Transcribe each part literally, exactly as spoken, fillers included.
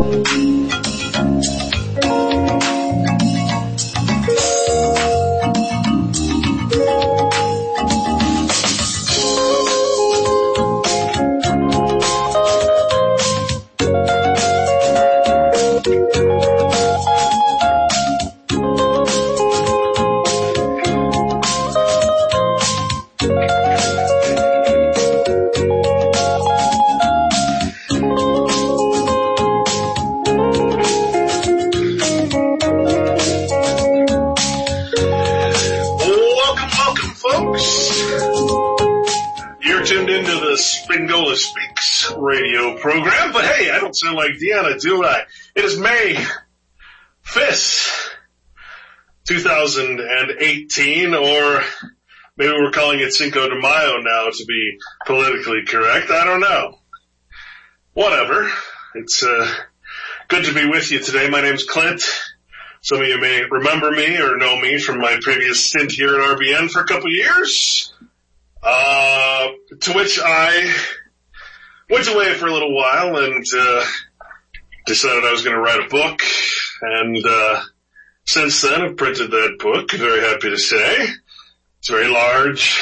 Radio program, but hey, I don't sound like Deanna, do I? It is May fifth, two thousand eighteen, or maybe we're calling it Cinco de Mayo now to be politically correct. I don't know. Whatever. It's uh, good to be with you today. My name's Clint. Some of you may remember me or know me from my previous stint here at R B N for a couple of years, uh, to which I went away for a little while and uh decided I was going to write a book, and uh since then I've printed that book, very happy to say. It's very large.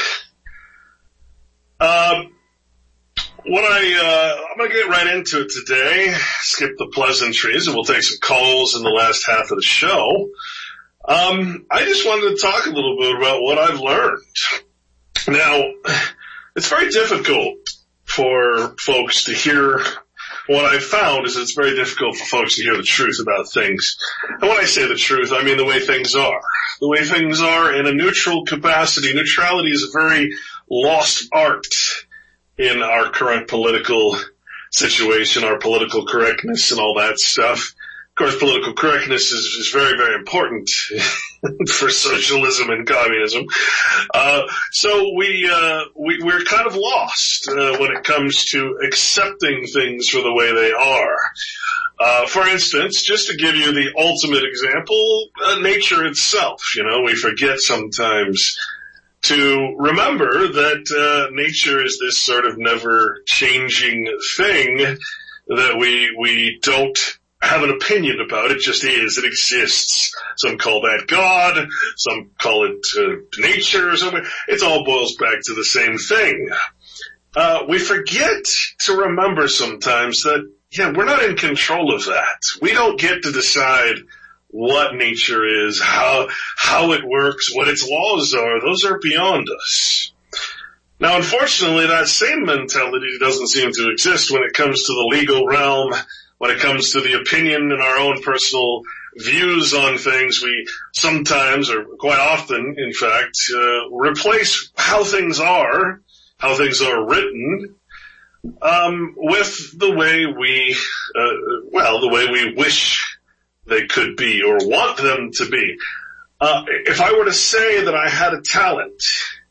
Um what I uh I'm going to get right into it today, skip the pleasantries, and we'll take some calls in the last half of the show. Um I just wanted to talk a little bit about what I've learned. Now, it's very difficult for folks to hear. What I've found is it's very difficult for folks to hear the truth about things. And when I say the truth, I mean the way things are. The way things are in a neutral capacity. Neutrality is a very lost art in our current political situation, our political correctness and all that stuff. Of course, political correctness is, is very, very important for socialism and communism. Uh, so we, uh, we, we're kind of lost, uh, when it comes to accepting things for the way they are. Uh, for instance, just to give you the ultimate example, uh, nature itself. You know, we forget sometimes to remember that, uh, nature is this sort of never changing thing that we, we don't have an opinion about. It just is. It exists. Some call that God. Some call it uh, nature or something. It all boils back to the same thing. Uh, we forget to remember sometimes that, yeah, we're not in control of that. We don't get to decide what nature is, how, how it works, what its laws are. Those are beyond us. Now, unfortunately, that same mentality doesn't seem to exist when it comes to the legal realm. When it comes to the opinion and our own personal views on things, we sometimes, or quite often, in fact, uh, replace how things are, how things are written, um, with the way we, uh, well, the way we wish they could be or want them to be. Uh, if I were to say that I had a talent,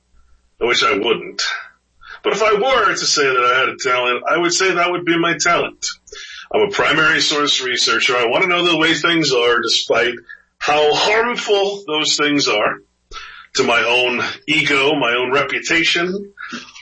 I wish I wouldn't, but if I were to say that I had a talent, I would say that would be my talent. I'm a primary source researcher. I want to know the way things are, despite how harmful those things are to my own ego, my own reputation,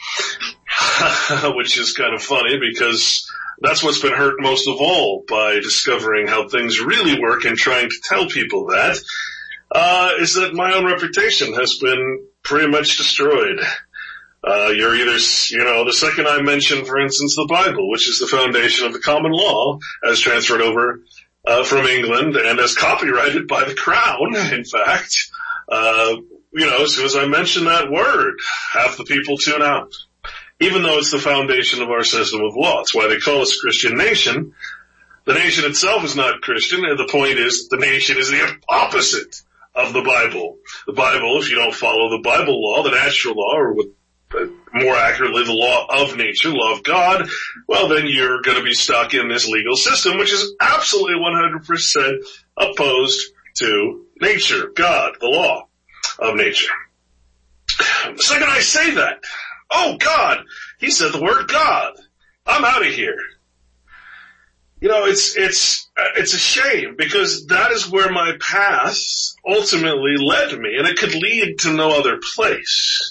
which is kind of funny because that's what's been hurt most of all by discovering how things really work and trying to tell people that, uh, is that my own reputation has been pretty much destroyed. Uh, you're either, you know, the second I mention, for instance, the Bible, which is the foundation of the common law, as transferred over uh, from England and as copyrighted by the Crown, in fact, uh, you know, as soon as I mention that word, half the people tune out, even though it's the foundation of our system of law. It's why they call us a Christian nation. The nation itself is not Christian, and the point is the nation is the opposite of the Bible. The Bible, if you don't follow the Bible law, the natural law, or with more accurately, the law of nature, law of God, well, then you're going to be stuck in this legal system, which is absolutely one hundred percent opposed to nature, God, the law of nature. The second I say that, oh, God, he said the word God. I'm out of here. You know, it's, it's, it's a shame because that is where my path ultimately led me, and it could lead to no other place.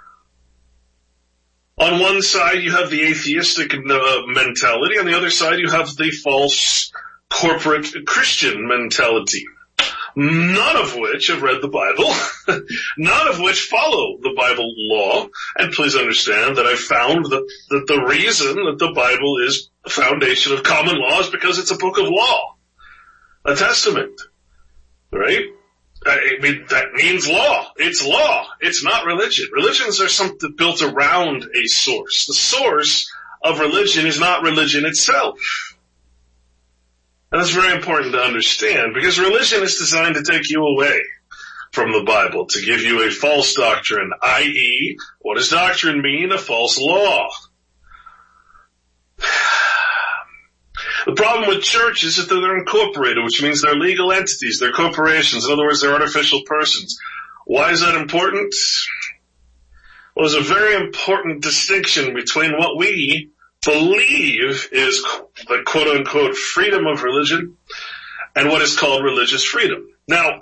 On one side, you have the atheistic uh, mentality. On the other side, you have the false corporate Christian mentality, none of which have read the Bible, none of which follow the Bible law. And please understand that I found that, that the reason that the Bible is the foundation of common law is because it's a book of law, a testament, right? I mean, that means law. It's law. It's not religion. Religions are something built around a source. The source of religion is not religion itself. And that's very important to understand, because religion is designed to take you away from the Bible, to give you a false doctrine, that is, what does doctrine mean? A false law. The problem with churches is that they're incorporated, which means they're legal entities, they're corporations. In other words, they're artificial persons. Why is that important? Well, there's a very important distinction between what we believe is the quote-unquote freedom of religion and what is called religious freedom. Now,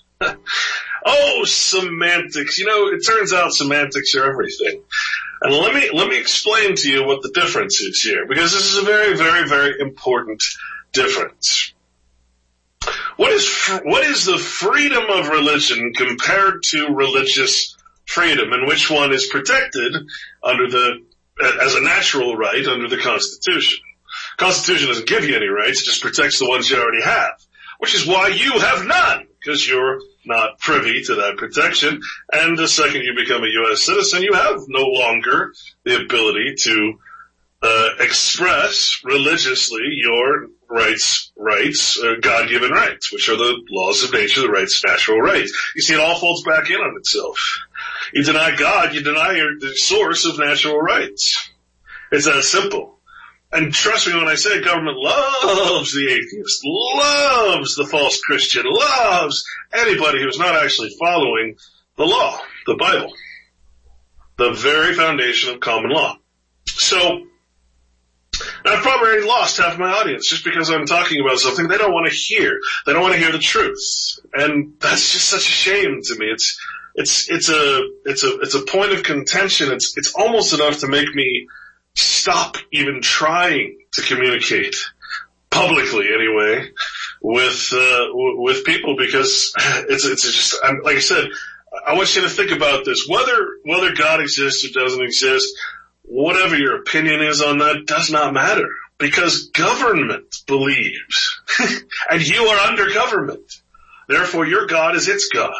oh, semantics. You know, it turns out semantics are everything. And let me, let me explain to you what the difference is here, because this is a very, very, very important difference. What is, what is the freedom of religion compared to religious freedom, and which one is protected under the, as a natural right under the Constitution? Constitution doesn't give you any rights, it just protects the ones you already have, which is why you have none, because you're not privy to that protection. And the second you become a U S citizen, you have no longer the ability to uh, express religiously your rights, rights, uh, God-given rights, which are the laws of nature, the rights, natural rights. You see, it all folds back in on itself. You deny God, you deny your, the source of natural rights. It's that simple. And trust me when I say government loves the atheist, loves the false Christian, loves anybody who's not actually following the law, the Bible, the very foundation of common law. So, I've probably already lost half my audience just because I'm talking about something they don't want to hear. They don't want to hear the truth. And that's just such a shame to me. It's, it's, it's a, it's a, it's a point of contention. It's, it's almost enough to make me stop even trying to communicate publicly anyway with, uh, w- with people, because it's, it's just, I'm, like I said, I want you to think about this. Whether, whether God exists or doesn't exist, whatever your opinion is on that does not matter, because government believes and you are under government. Therefore your God is its God.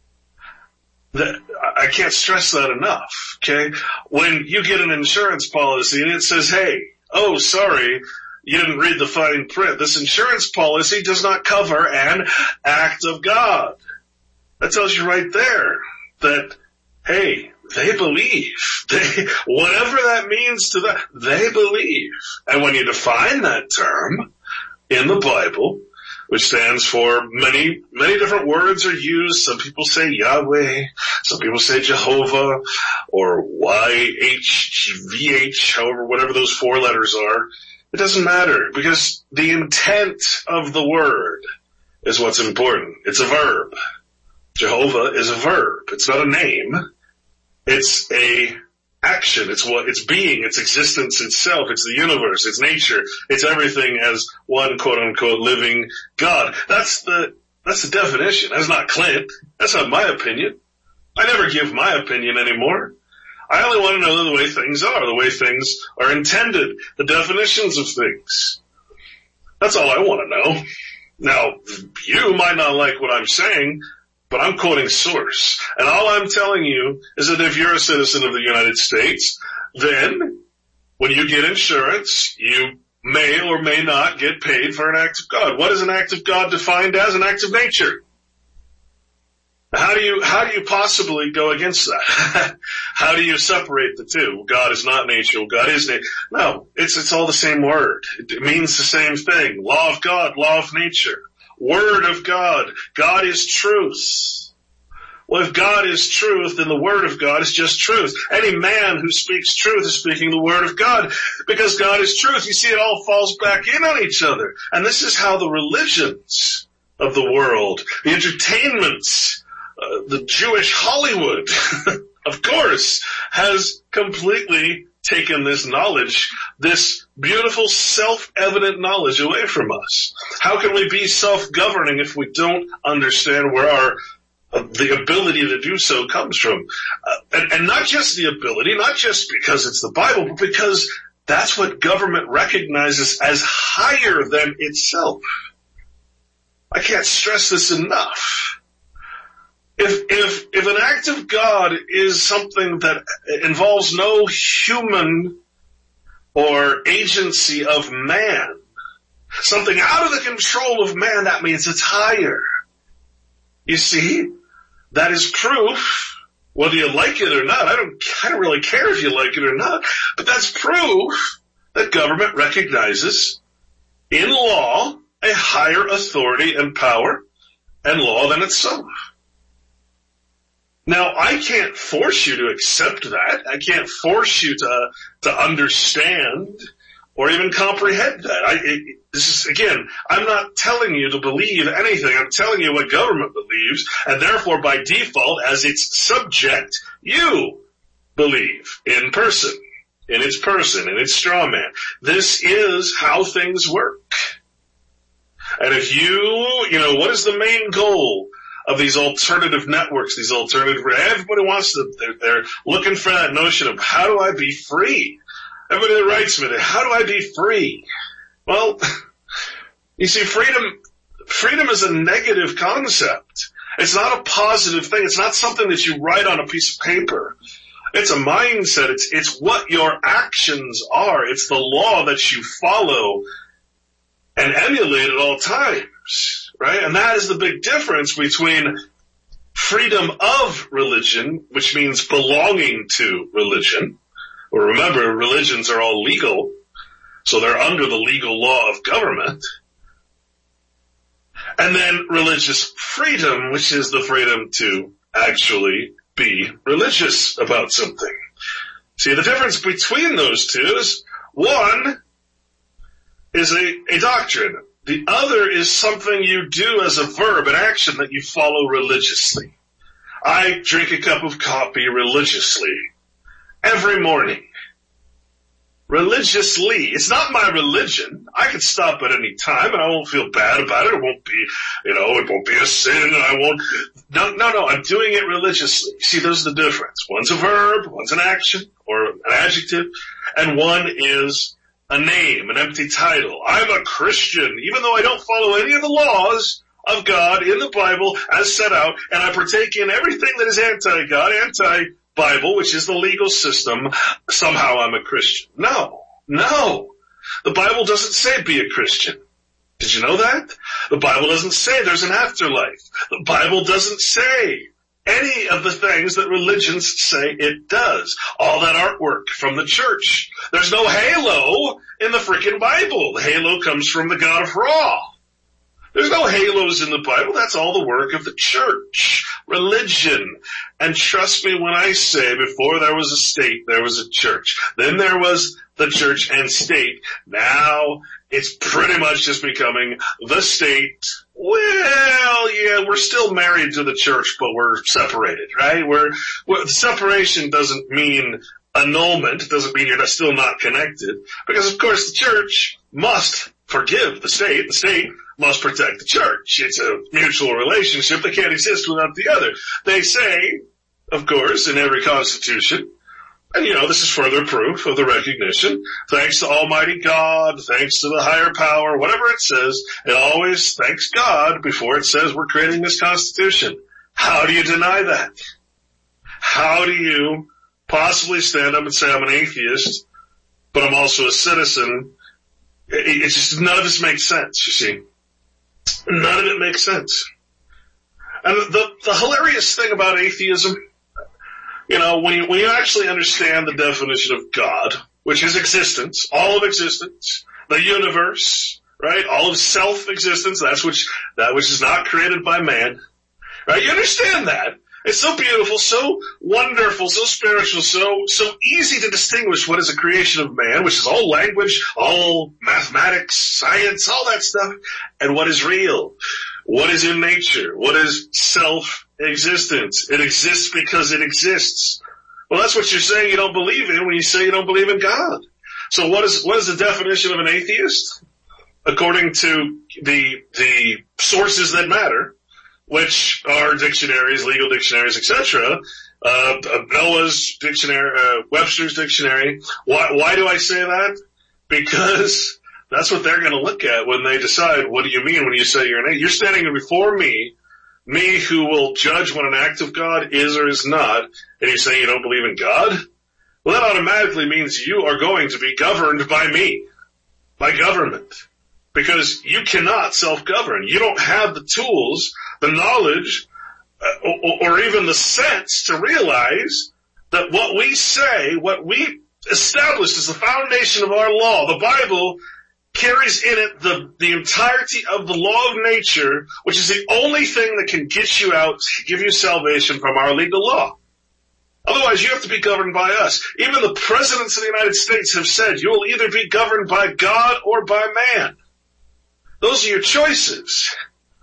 That, I can't stress that enough, okay? When you get an insurance policy and it says, hey, oh, sorry, you didn't read the fine print. This insurance policy does not cover an act of God. That tells you right there that, hey, they believe. They, whatever that means to them, they believe. And when you define that term in the Bible, which stands for many, many different words are used. Some people say Yahweh, some people say Jehovah, or Y H V H, however, whatever those four letters are. It doesn't matter, because the intent of the word is what's important. It's a verb. Jehovah is a verb. It's not a name. It's a action. It's what, it's being, it's existence itself. It's the universe. It's nature. It's everything as one quote unquote living God. That's the, that's the definition. That's not Clint. That's not my opinion. I never give my opinion anymore. I only want to know the way things are, the way things are intended, the definitions of things. That's all I want to know. Now, you might not like what I'm saying, but I'm quoting source. And all I'm telling you is that if you're a citizen of the United States, then when you get insurance, you may or may not get paid for an act of God. What is an act of God defined as? An act of nature. How do you, how do you possibly go against that? How do you separate the two? God is not nature. God is nature. No, it's, it's all the same word. It means the same thing. Law of God, law of nature. Word of God. God is truth. Well, if God is truth, then the word of God is just truth. Any man who speaks truth is speaking the word of God, because God is truth. You see, it all falls back in on each other. And this is how the religions of the world, the entertainments, uh, the Jewish Hollywood, of course, has completely taken this knowledge, this beautiful self-evident knowledge away from us. How can we be self-governing if we don't understand where our uh, the ability to do so comes from? Uh, and, and not just the ability, not just because it's the Bible, but because that's what government recognizes as higher than itself. I can't stress this enough. If, if, if an act of God is something that involves no human or agency of man, something out of the control of man, that means it's higher. You see, that is proof, whether you like it or not. I don't, I don't really care if you like it or not, but that's proof that government recognizes in law a higher authority and power and law than itself. Now, I can't force you to accept that. I can't force you to to understand or even comprehend that. I, it, this is, again, I'm not telling you to believe anything. I'm telling you what government believes, and therefore, by default, as its subject, you believe in person, in its person, in its straw man. This is how things work. And if you, you know, what is the main goal of these alternative networks, these alternative, everybody wants to, they're, they're looking for that notion of how do I be free? Everybody that writes me, how do I be free? Well, you see, freedom, freedom is a negative concept. It's not a positive thing. It's not something that you write on a piece of paper. It's a mindset. It's, it's what your actions are. It's the law that you follow and emulate at all times, right? And that is the big difference between freedom of religion, which means belonging to religion. Well, remember, religions are all legal, so they're under the legal law of government. And then religious freedom, which is the freedom to actually be religious about something. See, the difference between those two is one is a, a doctrine. The other is something you do as a verb, an action that you follow religiously. I drink a cup of coffee religiously every morning. Religiously. It's not my religion. I can stop at any time and I won't feel bad about it. It won't be, you know, it won't be a sin and I won't. No, no, no. I'm doing it religiously. See, there's the difference. One's a verb, one's an action or an adjective, and one is a name, an empty title. I'm a Christian, even though I don't follow any of the laws of God in the Bible as set out, and I partake in everything that is anti-God, anti-Bible, which is the legal system. Somehow I'm a Christian. No, no. The Bible doesn't say be a Christian. Did you know that? The Bible doesn't say there's an afterlife. The Bible doesn't say any of the things that religions say it does. All that artwork from the church. There's no halo in the freaking Bible. The halo comes from the god of Ra. There's no halos in the Bible. That's all the work of the church. Religion. And trust me when I say before there was a state, there was a church. Then there was the church and state. Now it's pretty much just becoming the state. Well, yeah, we're still married to the church, but we're separated, right? We're, we're separation doesn't mean annulment. It doesn't mean you're still not connected. Because, of course, the church must forgive the state. The state must protect the church. It's a mutual relationship that can't exist without the other. They say, of course, in every constitution, and, you know, this is further proof of the recognition. Thanks to Almighty God, thanks to the higher power, whatever it says, it always thanks God before it says we're creating this Constitution. How do you deny that? How do you possibly stand up and say I'm an atheist, but I'm also a citizen? It, it's just, none of this makes sense, you see. None of it makes sense. And the, the hilarious thing about atheism, you know, when you, when you actually understand the definition of God, which is existence, all of existence, the universe, right? All of self-existence, that's which, that which is not created by man, right? You understand that. It's so beautiful, so wonderful, so spiritual, so, so easy to distinguish what is a creation of man, which is all language, all mathematics, science, all that stuff, and what is real. What is in nature? What is self-existence? It exists because it exists. Well, that's what you're saying you don't believe in when you say you don't believe in God. So what is, what is the definition of an atheist? according to the the sources that matter, which are dictionaries, legal dictionaries, et cetera. Uh, Noah's dictionary, uh, Webster's dictionary. Why, why do I say that? Because that's what they're going to look at when they decide, what do you mean when you say you're an atheist? You're standing before me, me who will judge what an act of God is or is not, and you say you don't believe in God? Well, that automatically means you are going to be governed by me, by government, because you cannot self-govern. You don't have the tools, the knowledge, uh, or, or even the sense to realize that what we say, what we establish as the foundation of our law, the Bible, carries in it the, the entirety of the law of nature, which is the only thing that can get you out, give you salvation from our legal law. Otherwise, you have to be governed by us. Even the presidents of the United States have said you will either be governed by God or by man. Those are your choices.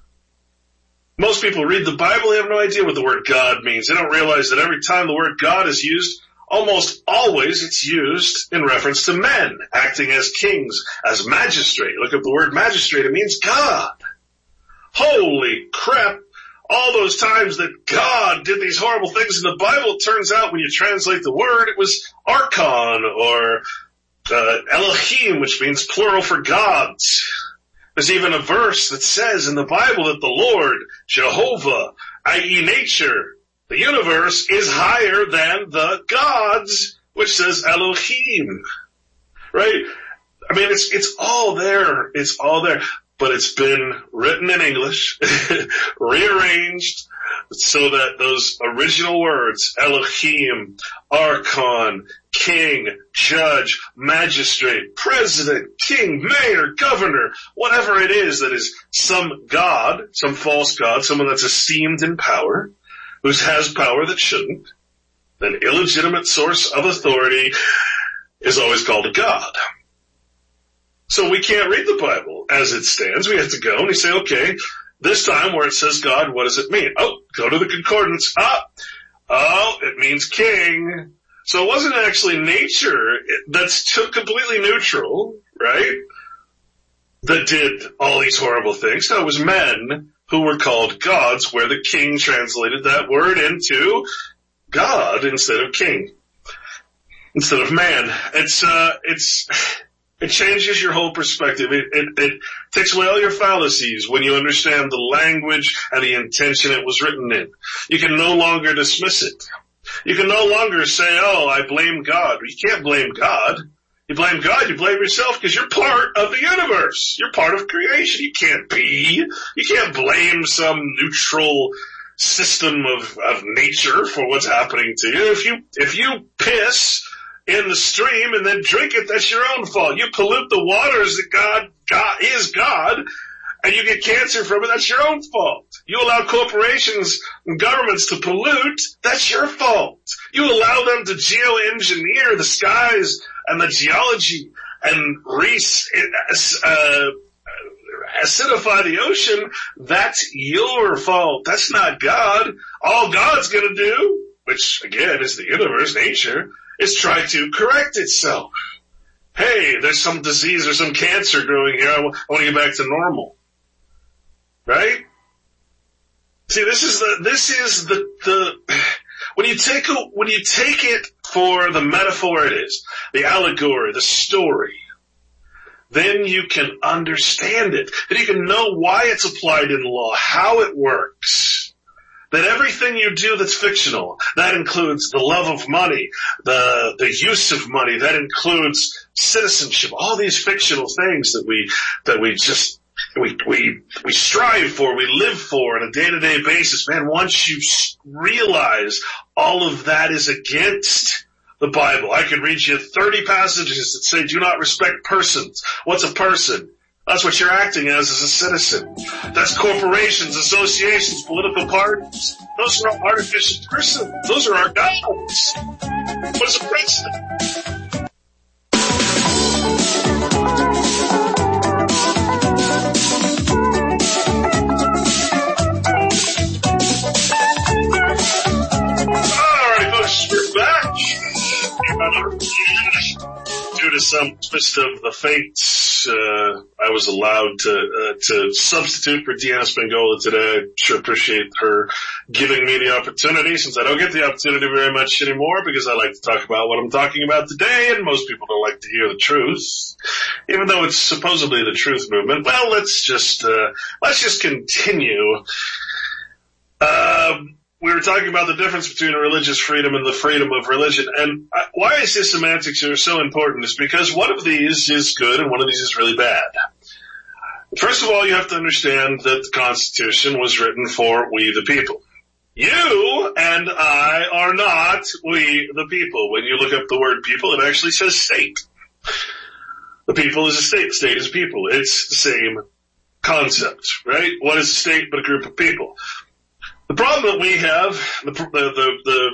Most people read the Bible, they have no idea what the word God means. They don't realize that every time the word God is used, almost always it's used in reference to men, acting as kings, as magistrate. Look up the word magistrate, it means God. Holy crap. All those times that God did these horrible things in the Bible, it turns out when you translate the word, it was archon or uh, Elohim, which means plural for gods. There's even a verse that says in the Bible that the Lord, Jehovah, that is nature, the universe, is higher than the gods, which says Elohim. Right? I mean, it's it's all there. It's all there. But it's been written in English, rearranged, so that those original words, Elohim, Archon, King, Judge, Magistrate, President, King, Mayor, Governor, whatever it is that is some God, some false God, someone that's esteemed in power, who has power that shouldn't, an illegitimate source of authority is always called a God. So we can't read the Bible as it stands. We have to go and we say, okay, this time where it says God, what does it mean? Oh, go to the concordance. Ah, oh, it means king. So it wasn't actually nature that's too completely neutral, right? That did all these horrible things. No, it was men who were called gods, where the king translated that word into God instead of king, instead of man. It's, uh, it's, It changes your whole perspective. It, it, it takes away all your fallacies when you understand the language and the intention it was written in. You can no longer dismiss it. You can no longer say, oh, I blame God. You can't blame God. You blame God, you blame yourself because you're part of the universe. You're part of creation. You can't be. You can't blame some neutral system of, of nature for what's happening to you. If you, if you piss in the stream and then drink it, that's your own fault. You pollute the waters that God, God is God, and you get cancer from it, that's your own fault. You allow corporations and governments to pollute, that's your fault. You allow them to geoengineer the skies and the geology and re- uh, acidify the ocean, that's your fault. That's not God. All God's gonna do, which again is the universe, nature, is try to correct itself. Hey, there's some disease or some cancer growing here. I, w- I want to get back to normal. Right? See, this is the, this is the, the, when you take a, when you take it for the metaphor it is, the allegory, the story, then you can understand it. Then you can know why it's applied in law, how it works. That everything you do that's fictional, that includes the love of money, the, the use of money, that includes citizenship, all these fictional things that we, that we just, we, we, we strive for, we live for on a day-to-day basis. Man, once you realize all of that is against the Bible, I could read you thirty passages that say do not respect persons. What's a person? That's what you're acting as as a citizen. That's corporations, associations, political parties. Those are all artificial persons. Those are our gods. What is a president? All right, folks, we're back. Due to some twist of the fates, uh, I I was allowed to uh, to substitute for Deanna Spingola today. I sure appreciate her giving me the opportunity, since I don't get the opportunity very much anymore, because I like to talk about what I'm talking about today, and most people don't like to hear the truth, even though it's supposedly the truth movement. Well, let's just uh, let's just continue. Um, we were talking about the difference between religious freedom and the freedom of religion. And why I say semantics are so important is because one of these is good and one of these is really bad. First of all, you have to understand that the Constitution was written for we the people. You and I are not we the people. When you look up the word people, it actually says state. The people is a state. State is people. It's the same concept, right? What is a state but a group of people? The problem that we have, the, the, the,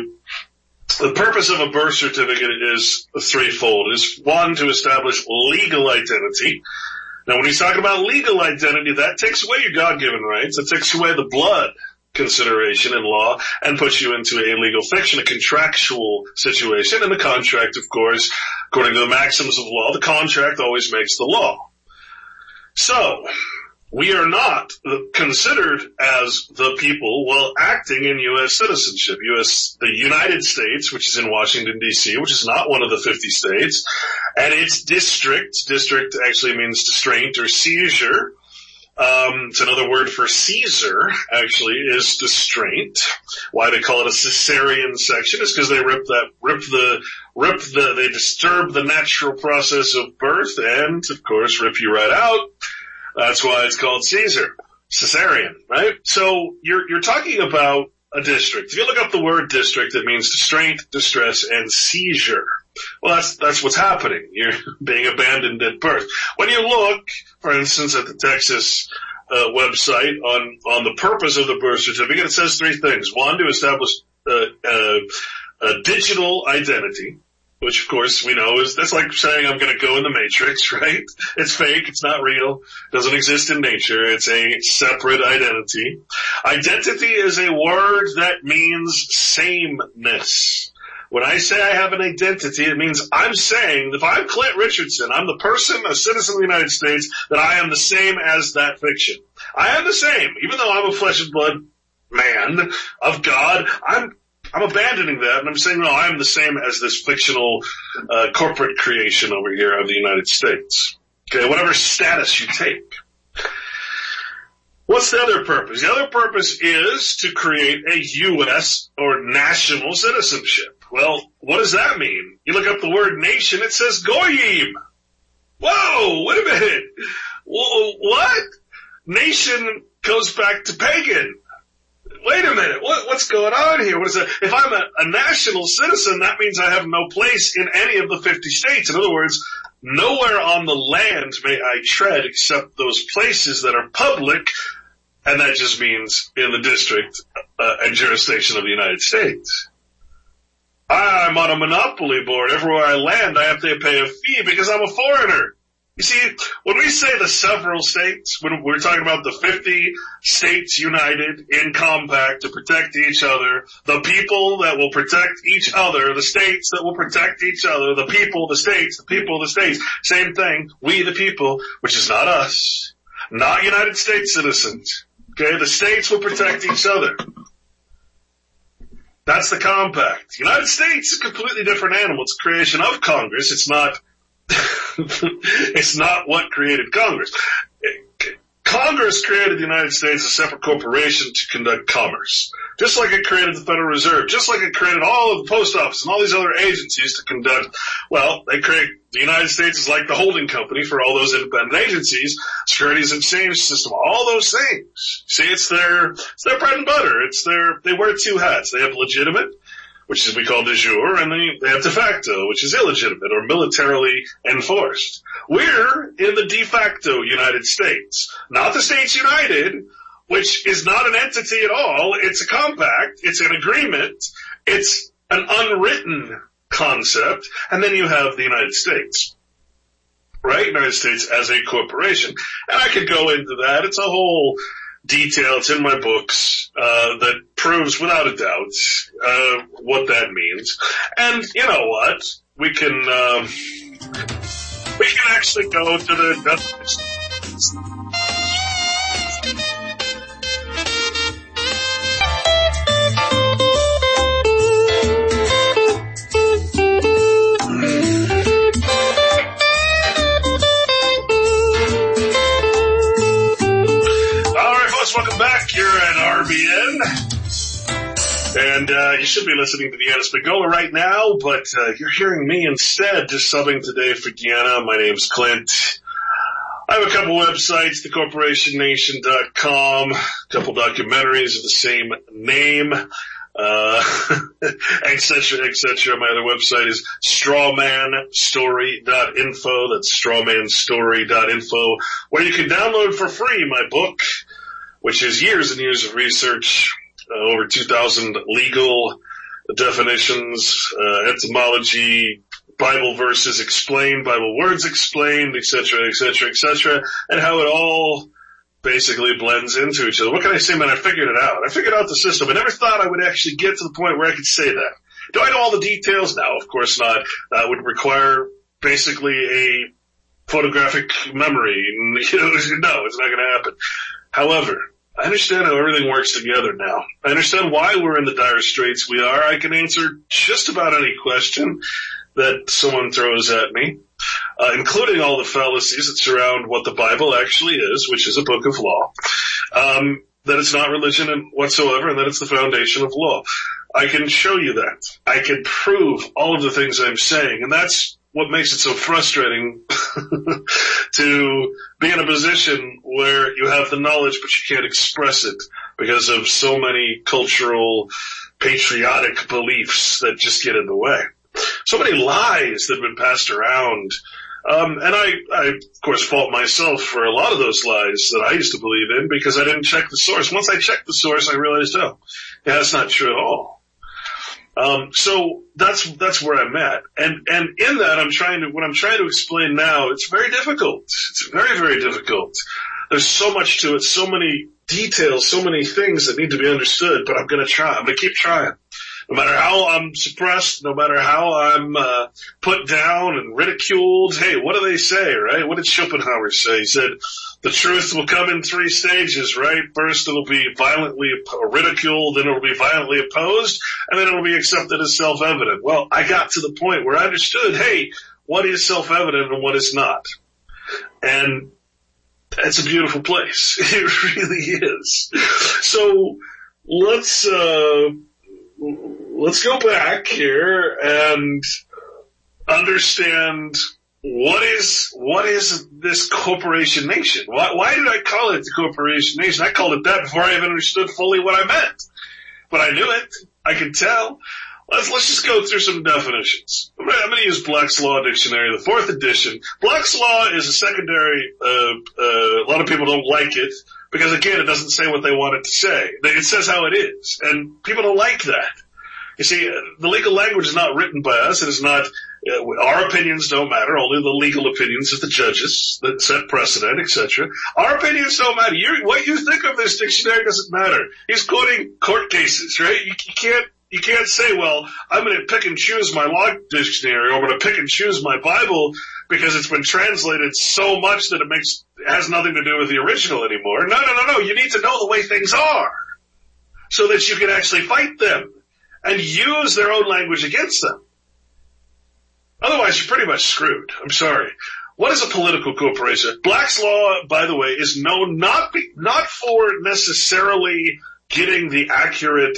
the, the purpose of a birth certificate is threefold. It is one, to establish legal identity. Now, when he's talking about legal identity, that takes away your God-given rights. That takes away the blood consideration in law and puts you into a legal fiction, a contractual situation. And the contract, of course, according to the maxims of law, the contract always makes the law. So, we are not considered as the people while acting in U S citizenship. U S, the United States, which is in Washington, D C, which is not one of the fifty states, and its district, district actually means distraint or seizure. Um, it's another word for Caesar, actually, is distraint. Why they call it a Caesarean section is because they rip that, rip the, rip the, they disturb the natural process of birth and, of course, rip you right out. That's why it's called Caesar, Caesarean, right? So you're, you're talking about a district. If you look up the word district, it means distraint, distress, and seizure. Well, that's, that's what's happening. You're being abandoned at birth. When you look, for instance, at the Texas uh, website on, on the purpose of the birth certificate, it says three things. One, to establish uh, uh, a digital identity, which, of course, we know is, that's like saying I'm going to go in the Matrix, right? It's fake. It's not real. It doesn't exist in nature. It's a separate identity. Identity is a word that means sameness. When I say I have an identity, it means I'm saying, if I'm Clint Richardson, I'm the person, a citizen of the United States, that I am the same as that fiction. I am the same. Even though I'm a flesh and blood man of God, I'm I'm abandoning that, and I'm saying, no, I'm the same as this fictional uh, corporate creation over here of the United States. Okay, whatever status you take. What's the other purpose? The other purpose is to create a U S or national citizenship. Well, what does that mean? You look up the word nation, it says goyim. Whoa, wait a minute. What? Nation goes back to pagan. Wait a minute, what, what's going on here? What is it? If I'm a, a national citizen, that means I have no place in any of the fifty states. In other words, nowhere on the land may I tread except those places that are public, and that just means in the district uh, and jurisdiction of the United States. I'm on a monopoly board. Everywhere I land, I have to pay a fee because I'm a foreigner. You see, when we say the several states, when we're talking about the fifty states united in compact to protect each other, the people that will protect each other, the states that will protect each other, the people, the states, the people, the states, same thing, we the people, which is not us, not United States citizens. Okay, the states will protect each other. That's the compact. United States is a completely different animal. It's a creation of Congress. It's not It's not what created Congress. Congress created the United States as a separate corporation to conduct commerce. Just like it created the Federal Reserve. Just like it created all of the post office and all these other agencies to conduct, well, they create, the United States is like the holding company for all those independent agencies, Securities and Exchange System, all those things. See, it's their, it's their bread and butter. It's their, they wear two hats. They have legitimate, which is we call de jure, and they, they have de facto, which is illegitimate or militarily enforced. We're in the de facto United States, not the States United, which is not an entity at all. It's a compact. It's an agreement. It's an unwritten concept. And then you have the United States, right? United States as a corporation. And I could go into that. It's a whole detail. It's in my books, uh, that proves without a doubt, uh, what that means. And you know what? We can, um, we can actually go to the definition. Welcome back here at R B N. And uh, you should be listening to Deanna Spigola right now, but uh, you're hearing me instead, just subbing today for Deanna. My name's Clint. I have a couple websites, the corporation nation dot com, a couple documentaries of the same name, uh, et cetera, et cetera. My other website is strawman story dot info. That's strawman story dot info, where you can download for free my book, which is years and years of research, uh, over two thousand legal definitions, uh, etymology, Bible verses explained, Bible words explained, et cetera, et cetera, et cetera, and how it all basically blends into each other. What can I say, man? I figured it out. I figured out the system. I never thought I would actually get to the point where I could say that. Do I know all the details? No, of course not. That would require basically a photographic memory. You know, no, it's not going to happen. However, I understand how everything works together now. I understand why we're in the dire straits we are. I can answer just about any question that someone throws at me, uh, including all the fallacies that surround what the Bible actually is, which is a book of law, um, that it's not religion whatsoever, and that it's the foundation of law. I can show you that. I can prove all of the things I'm saying, and that's what makes it so frustrating to be in a position where you have the knowledge but you can't express it because of so many cultural, patriotic beliefs that just get in the way. So many lies that have been passed around. Um, and I, I, of course, fault myself for a lot of those lies that I used to believe in because I didn't check the source. Once I checked the source, I realized, oh, yeah, that's not true at all. Um, so that's, that's where I'm at. And, and in that, I'm trying to, what I'm trying to explain now, it's very difficult. It's very, very difficult. There's so much to it, so many details, so many things that need to be understood, but I'm going to try. I'm going to keep trying. No matter how I'm suppressed, no matter how I'm uh, put down and ridiculed, hey, what do they say, right? What did Schopenhauer say? He said, the truth will come in three stages, right? First it'll be violently ridiculed, then it'll be violently opposed, and then it'll be accepted as self-evident. Well, I got to the point where I understood, hey, what is self-evident and what is not? And it's a beautiful place. It really is. So let's... uh Let's go back here and understand what is what is this corporation nation? Why, why did I call it the corporation nation? I called it that before I even understood fully what I meant. But I knew it. I could tell. Let's let's just go through some definitions. I'm going to use Black's Law Dictionary, the fourth edition. Black's Law is a secondary. Uh, uh, a lot of people don't like it. Because again, it doesn't say what they want it to say. It says how it is. And people don't like that. You see, the legal language is not written by us. It is not, uh, our opinions don't matter. Only the legal opinions of the judges that set precedent, et cetera. Our opinions don't matter. You're, what you think of this dictionary doesn't matter. He's quoting court cases, right? You, you can't, you can't say, well, I'm going to pick and choose my law dictionary, or I'm going to pick and choose my Bible because it's been translated so much that it makes, it has nothing to do with the original anymore. No, no, no, no. You need to know the way things are so that you can actually fight them and use their own language against them. Otherwise, you're pretty much screwed. I'm sorry. What is a political corporation? Black's Law, by the way, is known not be, not for necessarily getting the accurate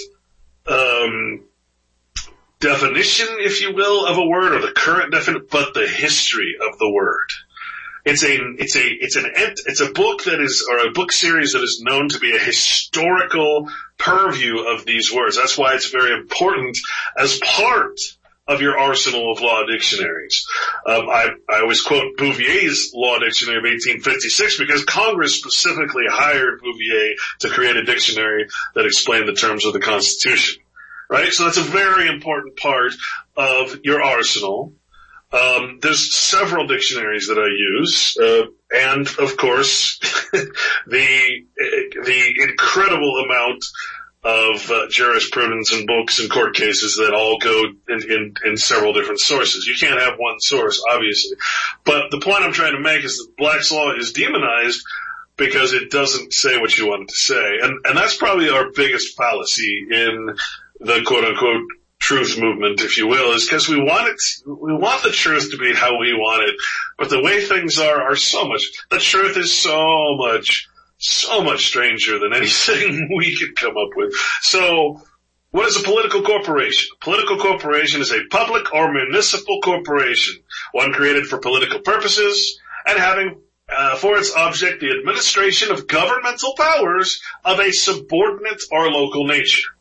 um definition, if you will, of a word, or the current definition, but the history of the word. It's a, it's a, it's an, it's a book that is, or a book series that is known to be a historical purview of these words. That's why it's very important as part of your arsenal of law dictionaries. Um, I, I always quote Bouvier's Law Dictionary of eighteen fifty-six because Congress specifically hired Bouvier to create a dictionary that explained the terms of the Constitution. Right? So that's a very important part of your arsenal. Um, there's several dictionaries that I use, uh, and of course, the, the incredible amount of uh, jurisprudence and books and court cases that all go in, in, in several different sources. You can't have one source, obviously. But the point I'm trying to make is that Black's Law is demonized because it doesn't say what you want it to say. And, and that's probably our biggest fallacy in the quote-unquote truth movement, if you will, is because we want it, we want the truth to be how we want it. But the way things are, are so much, the truth is so much So much stranger than anything we could come up with. So, what is a political corporation? A political corporation is a public or municipal corporation, one created for political purposes and having uh, for its object the administration of governmental powers of a subordinate or local nature.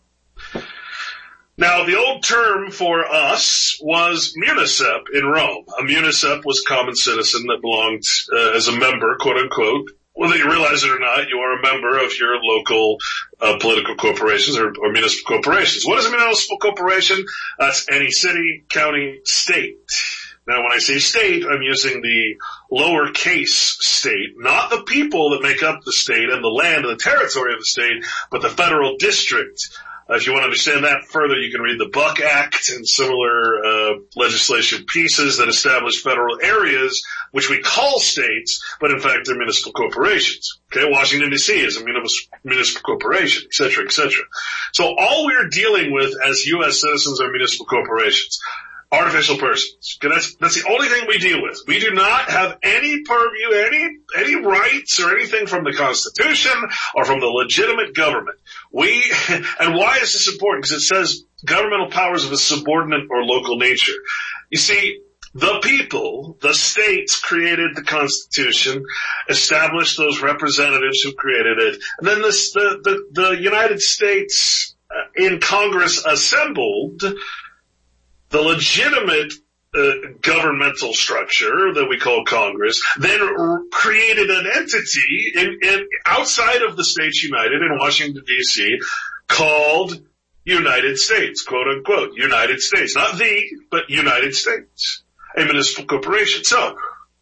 Now, the old term for us was municep in Rome. A municep was a common citizen that belonged uh, as a member, quote unquote. Whether you realize it or not, you are a member of your local uh, political corporations or, or municipal corporations. What is a municipal corporation? That's any city, county, state. Now, when I say state, I'm using the lowercase state, not the people that make up the state and the land and the territory of the state, but the federal district. Uh, if you want to understand that further, you can read the Buck Act and similar uh, legislation pieces that establish federal areas, which we call states, but in fact they're municipal corporations. Okay, Washington, D C is a municipal corporation, et cetera, et cetera. So all we're dealing with as U S citizens are municipal corporations. Artificial persons. Okay, that's, that's the only thing we deal with. We do not have any purview, any, any rights or anything from the Constitution or from the legitimate government. We, and why is this important? Because it says governmental powers of a subordinate or local nature. You see, the people, the states created the Constitution, established those representatives who created it, and then this, the, the, the United States in Congress assembled the legitimate uh, governmental structure that we call Congress, then r- created an entity in, in outside of the States United in Washington, D C called United States, quote unquote, United States. Not the, but United States. A municipal corporation. So,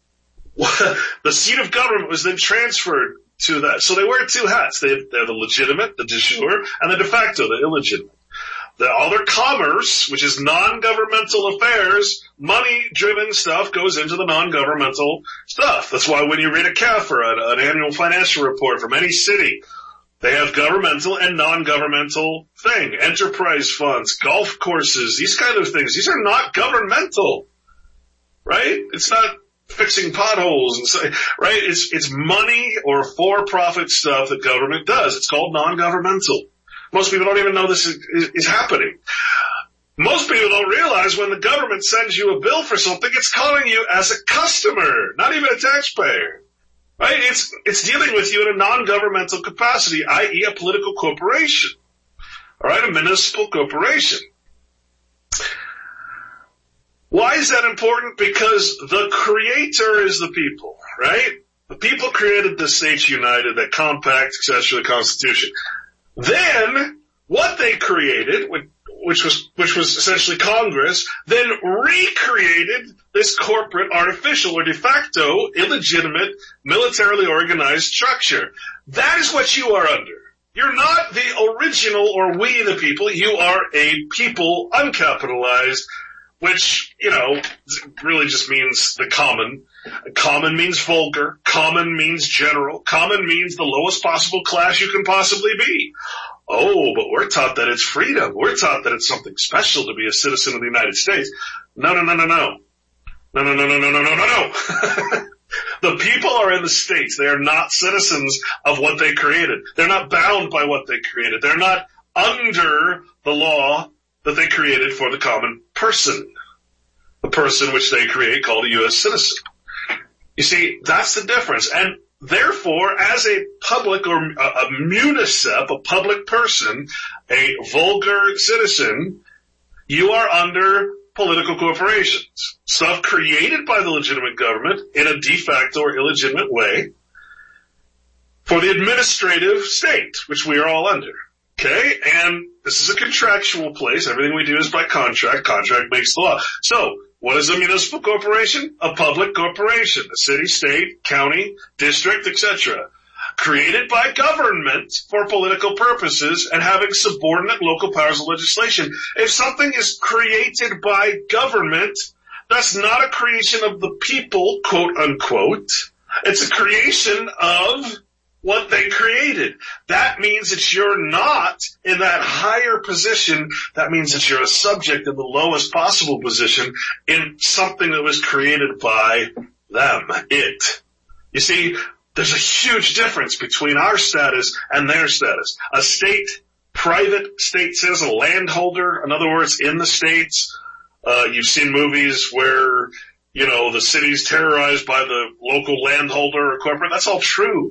the seat of government was then transferred to that. So they wear two hats. They, they're the legitimate, the de jure, and the de facto, the illegitimate. The, all their commerce, which is non-governmental affairs, money-driven stuff goes into the non-governmental stuff. That's why when you read a C A F or an, an annual financial report from any city, they have governmental and non-governmental thing. Enterprise funds, golf courses, these kind of things. These are not governmental, right? It's not fixing potholes and so, right? It's, it's money or for-profit stuff that government does. It's called non-governmental. Most people don't even know this is, is, is happening. Most people don't realize when the government sends you a bill for something, it's calling you as a customer, not even a taxpayer. Right? It's, it's dealing with you in a non-governmental capacity, that is a political corporation. Alright, a municipal corporation. Why is that important? Because the creator is the people, right? The people created the States United, that compact, et cetera, the Constitution. Then, what they created, which was, which was essentially Congress, then recreated this corporate, artificial, or de facto, illegitimate, militarily organized structure. That is what you are under. You're not the original or we the people. You are a people, uncapitalized, which, you know, really just means the common. Common means vulgar. Common means general. Common means the lowest possible class you can possibly be. Oh, but we're taught that it's freedom. We're taught that it's something special to be a citizen of the United States. No, no, no, no, no. No, no, no, no, no, no, no, no, no. The people are in the states. They are not citizens of what they created. They're not bound by what they created. They're not under the law that they created for the common person. The person which they create called a U S citizen. You see, that's the difference. And therefore, as a public or a, a municep, a public person, a vulgar citizen, you are under political corporations. Stuff created by the legitimate government in a de facto or illegitimate way for the administrative state, which we are all under. Okay? And this is a contractual place. Everything we do is by contract. Contract makes the law. So, what is a municipal corporation? A public corporation. A city, state, county, district, et cetera. created by government for political purposes and having subordinate local powers of legislation. If something is created by government, that's not a creation of the people, quote unquote. It's a creation of what they created. That means that you're not in that higher position. That means that you're a subject in the lowest possible position in something that was created by them, it. You see, there's a huge difference between our status and their status. A state, private state citizen, a landholder, in other words, in the states. Uh, you've seen movies where, you know, the city's terrorized by the local landholder or corporate. That's all true.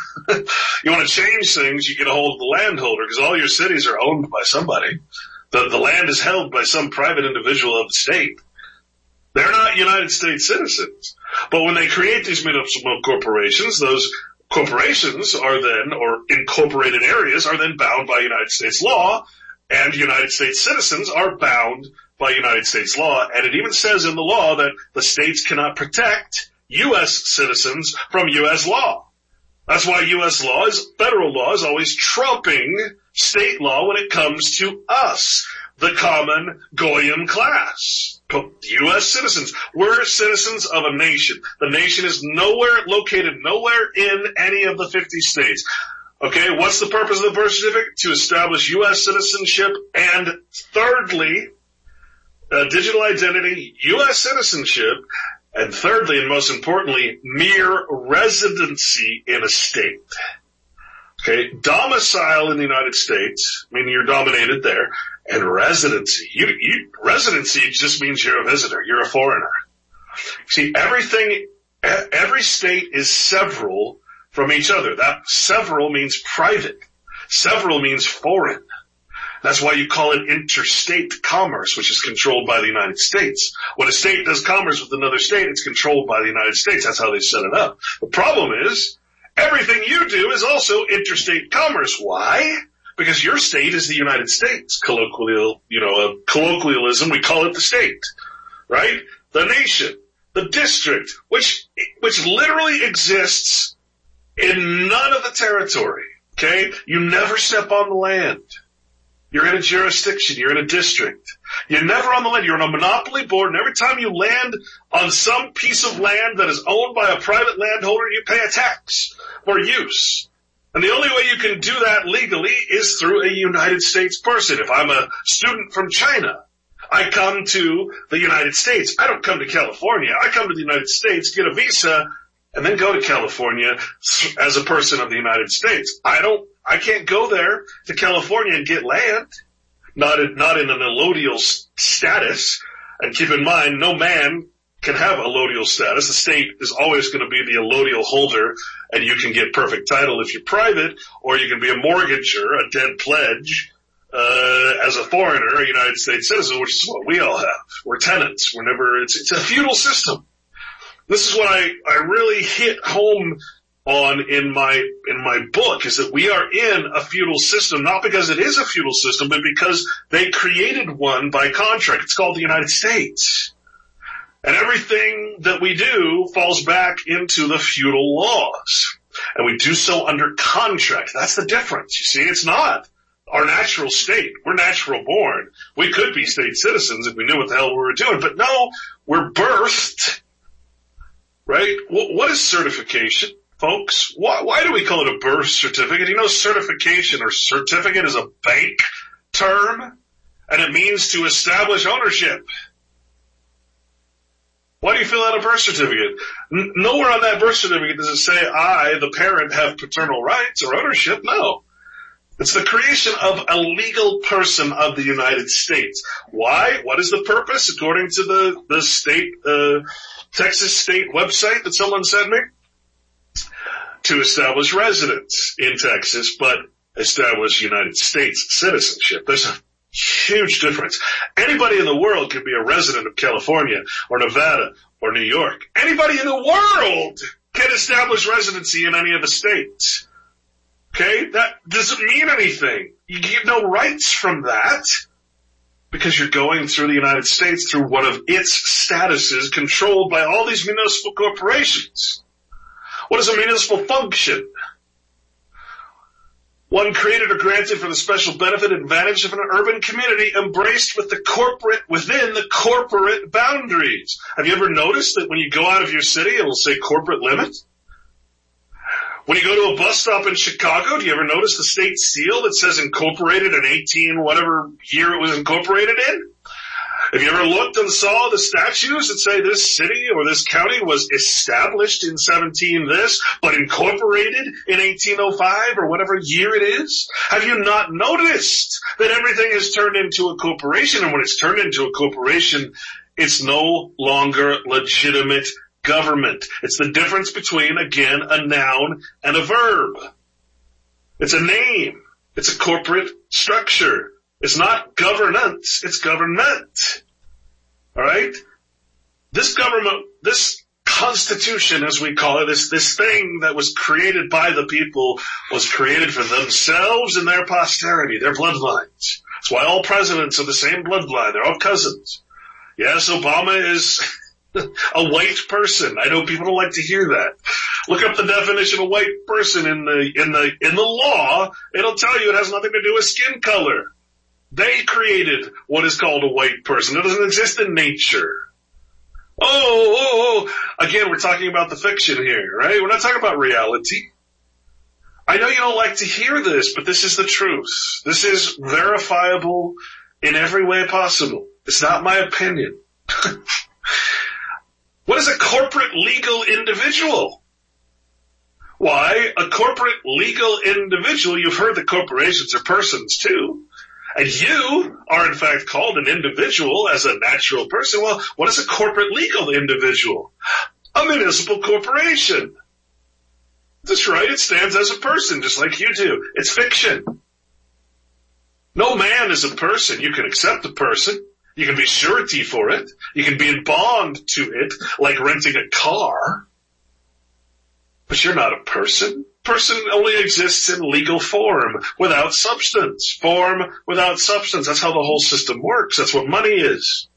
You want to change things, you get a hold of the landholder because all your cities are owned by somebody. The, the land is held by some private individual of the state. They're not United States citizens. But when they create these municipal corporations, those corporations are then, or incorporated areas, are then bound by United States law, and United States citizens are bound by United States law. And it even says in the law that the states cannot protect U S citizens from U S law. That's why U S law is, federal law is always trumping state law when it comes to us, the common Goyim class. U S citizens. We're citizens of a nation. The nation is nowhere located, nowhere in any of the fifty states. Okay, what's the purpose of the birth certificate? To establish U S citizenship, and thirdly, uh, digital identity, U S citizenship, and thirdly, and most importantly, mere residency in a state. Okay, domicile in the United States, meaning you're dominated there, and residency. You, you, residency just means you're a visitor, you're a foreigner. See, everything, every state is several from each other. That several means private. Several means foreign. That's why you call it interstate commerce, which is controlled by the United States. When a state does commerce with another state, it's controlled by the United States. That's how they set it up. The problem is, everything you do is also interstate commerce. Why? Because your state is the United States. Colloquial, you know, a colloquialism, we call it the state, right? The nation, the district, which, which literally exists in none of the territory, okay? You never step on the land. You're in a jurisdiction. You're in a district. You're never on the land. You're on a monopoly board, and every time you land on some piece of land that is owned by a private landholder, you pay a tax for use. And the only way you can do that legally is through a United States person. If I'm a student from China, I come to the United States. I don't come to California. I come to the United States, get a visa, and then go to California as a person of the United States. I don't, I can't go there to California and get land. Not in, not in an allodial status. And keep in mind, no man can have allodial status. The state is always going to be the allodial holder, and you can get perfect title if you're private, or you can be a mortgager, a dead pledge, uh, as a foreigner, a United States citizen, which is what we all have. We're tenants. We're never, it's, it's a feudal system. This is what I, I really hit home on in my, in my book, is that we are in a feudal system, not because it is a feudal system, but because they created one by contract. It's called the United States. And everything that we do falls back into the feudal laws. And we do so under contract. That's the difference. You see, it's not our natural state. We're natural born. We could be state citizens if we knew what the hell we were doing. But no, we're birthed, right? What is certification, folks? Why, why do we call it a birth certificate? You know, certification or certificate is a bank term, and it means to establish ownership. Why do you fill out a birth certificate? N- nowhere on that birth certificate does it say, I, the parent, have paternal rights or ownership. No. It's the creation of a legal person of the United States. Why? What is the purpose? According to the, the state, uh, Texas state website that someone sent me, to establish residence in Texas, but establish United States citizenship. There's a huge difference. Anybody in the world could be a resident of California or Nevada or New York. Anybody in the world can establish residency in any of the states. Okay? That doesn't mean anything. You get no rights from that because you're going through the United States through one of its statuses controlled by all these municipal corporations. What is a municipal function? one created or granted for the special benefit and advantage of an urban community embraced with the corporate within the corporate boundaries. Have you ever noticed that when you go out of your city, it will say corporate limit? When you go to a bus stop in Chicago, do you ever notice the state seal that says incorporated in eighteen, whatever year it was incorporated in? Have you ever looked and saw the statues that say this city or this county was established in seventeen this, but incorporated in eighteen oh five or whatever year it is? Have you not noticed that everything has turned into a corporation, and when it's turned into a corporation, it's no longer legitimate government? It's the difference between, again, a noun and a verb. It's a name. It's a corporate structure. It's not governance, it's government. All right? This government, this constitution, as we call it, this, this thing that was created by the people was created for themselves and their posterity, their bloodlines. That's why all presidents are the same bloodline. They're all cousins. Yes, Obama is a white person. I know people don't like to hear that. Look up the definition of white person in the, in the, in the law. It'll tell you it has nothing to do with skin color. They created what is called a white person. It doesn't exist in nature. Oh, oh, oh, again, we're talking about the fiction here, right? We're not talking about reality. I know you don't like to hear this, but this is the truth. This is verifiable in every way possible. It's not my opinion. What is a corporate legal individual? Why, a corporate legal individual, you've heard that corporations are persons too. And you are, in fact, called an individual as a natural person. Well, what is a corporate legal individual? A municipal corporation. That's right. It stands as a person, just like you do. It's fiction. No man is a person. You can accept a person. You can be surety for it. You can be in bond to it, like renting a car. But you're not a person. Person only exists in legal form, without substance. Form without substance. That's how the whole system works. That's what money is.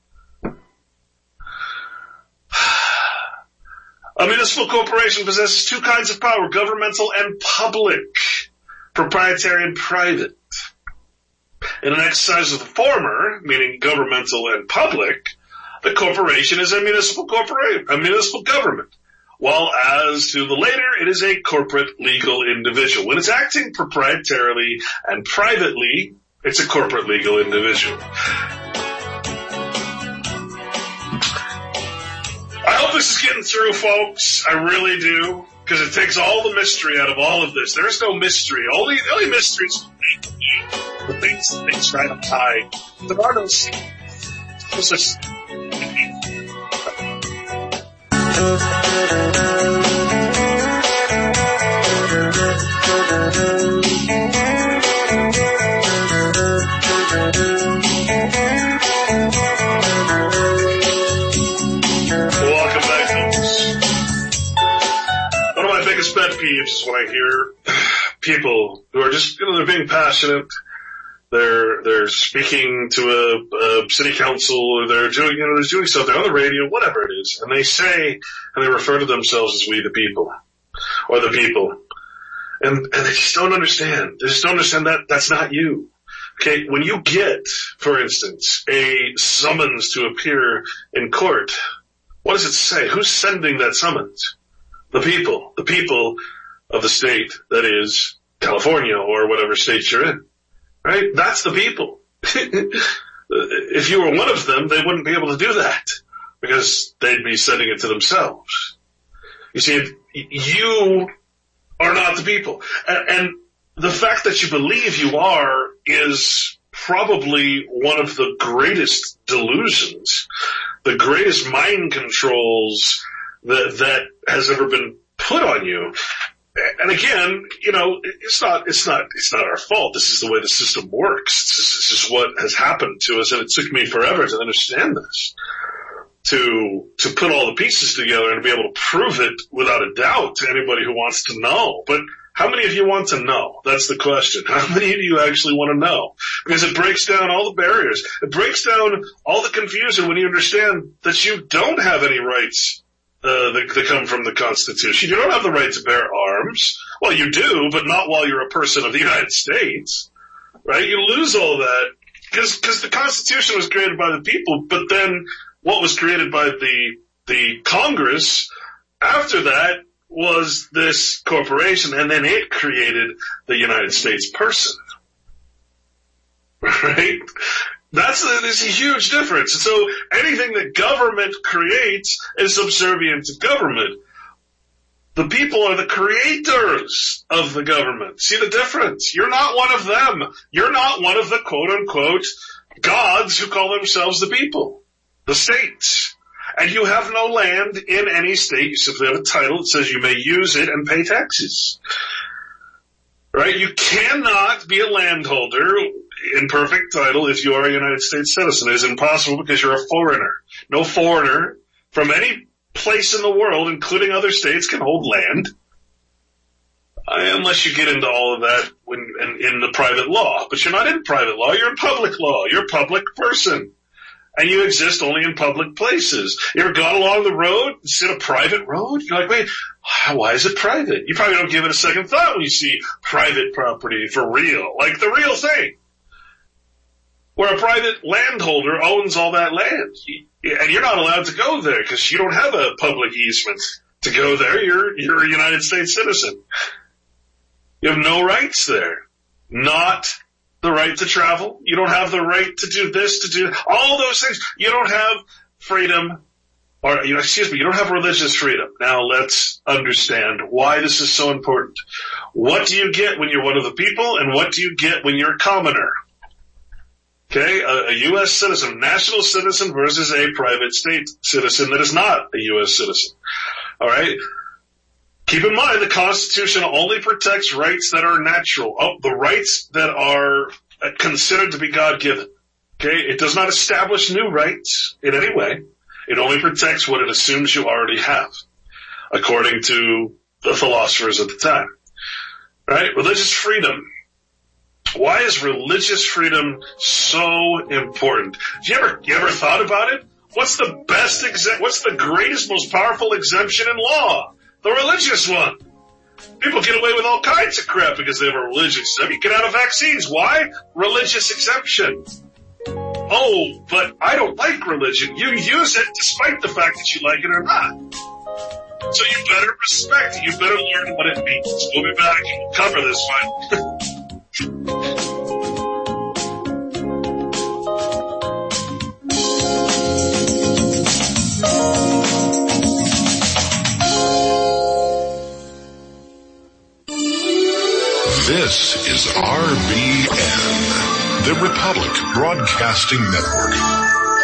A municipal corporation possesses two kinds of power, governmental and public, proprietary and private. In an exercise of the former, meaning governmental and public, the corporation is a municipal corporation, a municipal government. While as to the later, it is a corporate legal individual. When it's acting proprietarily and privately, it's a corporate legal individual. I hope this is getting through, folks. I really do. Because it takes all the mystery out of all of this. There's no mystery. Only, the only mystery is the things, things right up high. There are no secrets. Pet peeves is when I hear people who are just, you know, they're being passionate. They're, they're speaking to a, a city council, or they're doing, you know, they're doing something on the radio, whatever it is. And they say, and they refer to themselves as we the people, or the people. And, and they just don't understand. They just don't understand that that's not you. Okay. When you get, for instance, a summons to appear in court, what does it say? Who's sending that summons? The people, the people of the state that is California or whatever state you're in, right? That's the people. If you were one of them, they wouldn't be able to do that because they'd be sending it to themselves. You see, you are not the people. And the fact that you believe you are is probably one of the greatest delusions, the greatest mind controls that that has ever been put on you. And again, you know, it's not, it's not, it's not our fault. This is the way the system works. This is, this is what has happened to us, and it took me forever to understand this. To, to put all the pieces together and be able to prove it without a doubt to anybody who wants to know. But how many of you want to know? That's the question. How many of you actually want to know? Because it breaks down all the barriers. It breaks down all the confusion when you understand that you don't have any rights Uh, that, that come from the Constitution. You don't have the right to bear arms. arms. Well, you do, but not while you're a person of the United States, right? You lose all that because because the Constitution was created by the people, but then what was created by the the Congress after that was this corporation, and then it created the United States person, right? That's a, there's a huge difference. So anything that government creates is subservient to government. The people are the creators of the government. See the difference? You're not one of them. You're not one of the quote-unquote gods who call themselves the people, the states. And you have no land in any state. You simply have a title that says you may use it and pay taxes. Right? You cannot be a landholder in perfect title if you are a United States citizen. It is impossible because you're a foreigner. No foreigner from any place in the world, including other states, can hold land. Uh, unless you get into all of that when, in, in the private law. But you're not in private law. You're in public law. You're a public person. And you exist only in public places. You ever gone along the road and seen a private road? You're like, wait, why is it private? You probably don't give it a second thought when you see private property for real, like the real thing. Where a private landholder owns all that land. And you're not allowed to go there because you don't have a public easement to go there. You're, you're a United States citizen. You have no rights there. Not the right to travel. You don't have the right to do this, to do all those things. You don't have freedom, or, you know, excuse me, you don't have religious freedom. Now let's understand why this is so important. What do you get when you're one of the people, and what do you get when you're a commoner? Okay, a, a U S citizen, national citizen versus a private state citizen that is not a U S citizen. All right? Keep in mind, the Constitution only protects rights that are natural, oh, the rights that are considered to be God-given. Okay? It does not establish new rights in any way. It only protects what it assumes you already have, according to the philosophers at the time. Right? Religious freedom. Why is religious freedom so important? Have you ever, you ever thought about it? What's the best exempt, what's the greatest, most powerful exemption in law? The religious one. People get away with all kinds of crap because they have a religious exemption. You get out of vaccines. Why? Religious exemption. Oh, but I don't like religion. You use it despite the fact that you like it or not. So you better respect it. You better learn what it means. We'll be back and we'll cover this one. This is R B N, the Republic Broadcasting Network.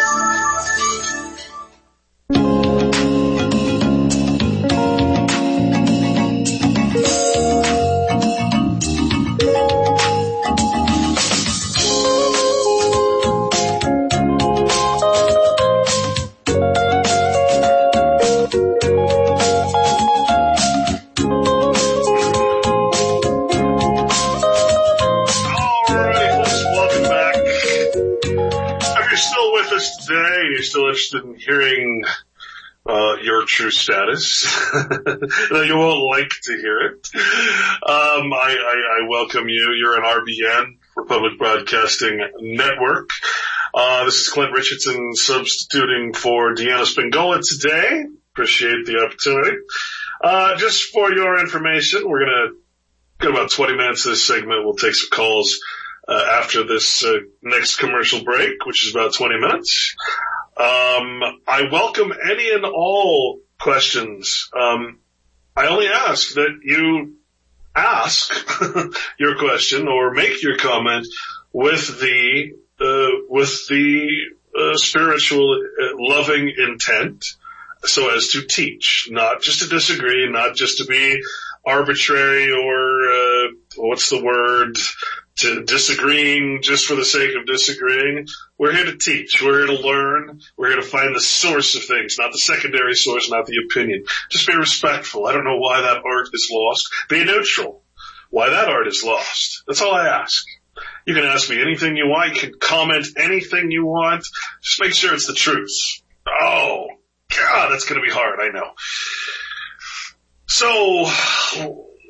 In hearing uh, your true status, you won't like to hear it. Um, I, I, I welcome you. You're an R B N, Republic Broadcasting Network. Uh, this is Clint Richardson substituting for Deanna Spingola today. Appreciate the opportunity. Uh, just for your information, we're gonna got about twenty minutes of this segment. We'll take some calls uh, after this uh, next commercial break, which is about twenty minutes. Um, I welcome any and all questions. Um, I only ask that you ask your question or make your comment with the, uh, with the, uh, spiritual, uh, loving intent so as to teach, not just to disagree, not just to be arbitrary or, uh, what's the word? To disagreeing just for the sake of disagreeing. We're here to teach. We're here to learn. We're here to find the source of things, not the secondary source, not the opinion. Just be respectful. I don't know why that art is lost. Be neutral. Why that art is lost. That's all I ask. You can ask me anything you want. You can comment anything you want. Just make sure it's the truth. Oh, God, that's going to be hard. I know. So,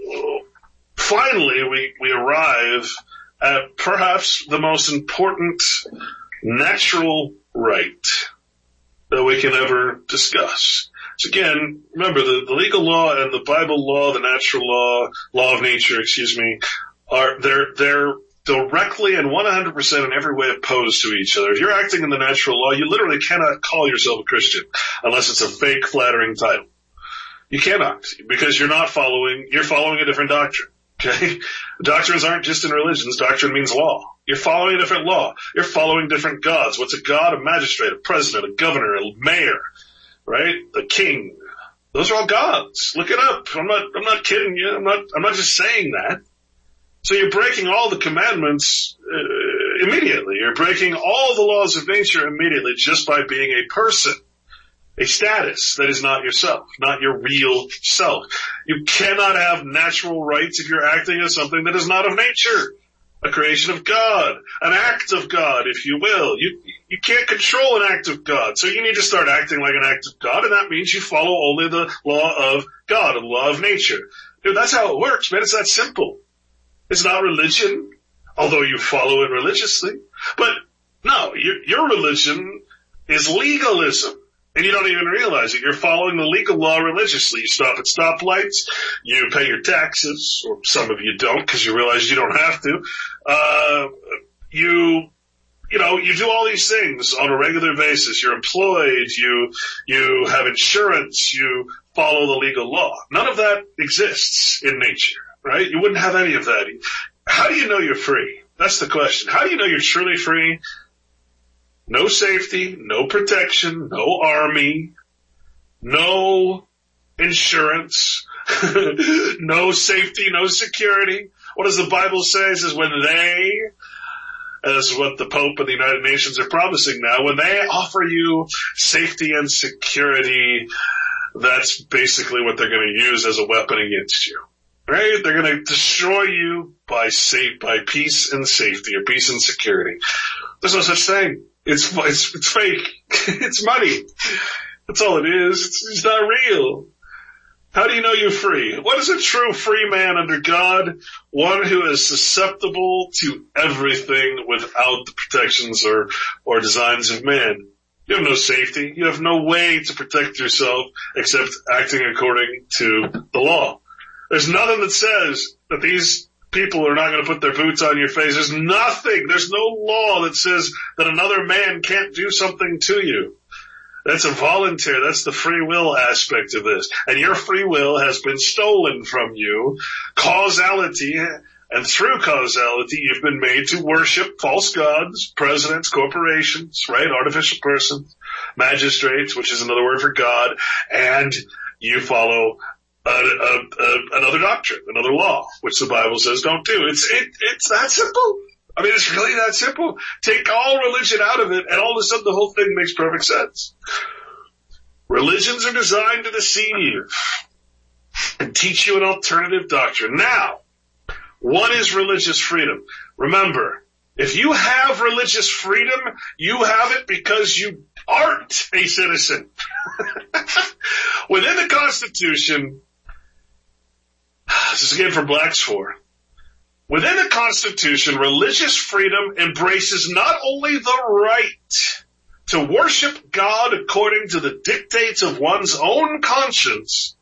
finally we, we arrive at perhaps the most important natural right that we can ever discuss. So again, remember the, the legal law and the Bible law, the natural law, law of nature, excuse me, are, they're, they're directly and one hundred percent in every way opposed to each other. If you're acting in the natural law, you literally cannot call yourself a Christian unless it's a fake, flattering title. You cannot, because you're not following, you're following a different doctrine. Okay? Doctrines aren't just in religions. Doctrine means law. You're following a different law. You're following different gods. What's a god? A magistrate, a president, a governor, a mayor, right? The king. Those are all gods. Look it up. I'm not, I'm not kidding you. I'm not, I'm not just saying that. So you're breaking all the commandments uh, immediately. You're breaking all the laws of nature immediately just by being a person. A status that is not yourself, not your real self. You cannot have natural rights if you're acting as something that is not of nature. A creation of God, an act of God, if you will. You, you can't control an act of God, so you need to start acting like an act of God, and that means you follow only the law of God, the law of nature. Dude, that's how it works, man. It's that simple. It's not religion, although you follow it religiously. But no, your, your religion is legalism. And you don't even realize it. You're following the legal law religiously. You stop at stoplights. You pay your taxes, or some of you don't because you realize you don't have to. Uh, you, you know, you do all these things on a regular basis. You're employed. You, you have insurance. You follow the legal law. None of that exists in nature, right? You wouldn't have any of that. How do you know you're free? That's the question. How do you know you're truly free? No safety, no protection, no army, no insurance, no safety, no security. What does the Bible say? It says when they, as what the Pope and the United Nations are promising now, when they offer you safety and security, that's basically what they're going to use as a weapon against you. Right? They're going to destroy you by safe, by peace and safety, or peace and security. There's no such thing. It's, it's, it's fake. It's money. That's all it is. It's, it's not real. How do you know you're free? What is a true free man under God? One who is susceptible to everything without the protections or, or designs of man. You have no safety. You have no way to protect yourself except acting according to the law. There's nothing that says that these people are not going to put their boots on your face. There's nothing. There's no law that says that another man can't do something to you. That's a voluntary. That's the free will aspect of this. And your free will has been stolen from you. Causality, and through causality, you've been made to worship false gods, presidents, corporations, right? Artificial persons, magistrates, which is another word for God, and you follow Uh, uh, uh, another doctrine, another law, which the Bible says don't do. It's it, it's that simple. I mean, it's really that simple. Take all religion out of it, and all of a sudden the whole thing makes perfect sense. Religions are designed to deceive and teach you an alternative doctrine. Now, what is religious freedom? Remember, if you have religious freedom, you have it because you aren't a citizen. Within the Constitution, this is again from Black's Four. Within the Constitution, religious freedom embraces not only the right to worship God according to the dictates of one's own conscience,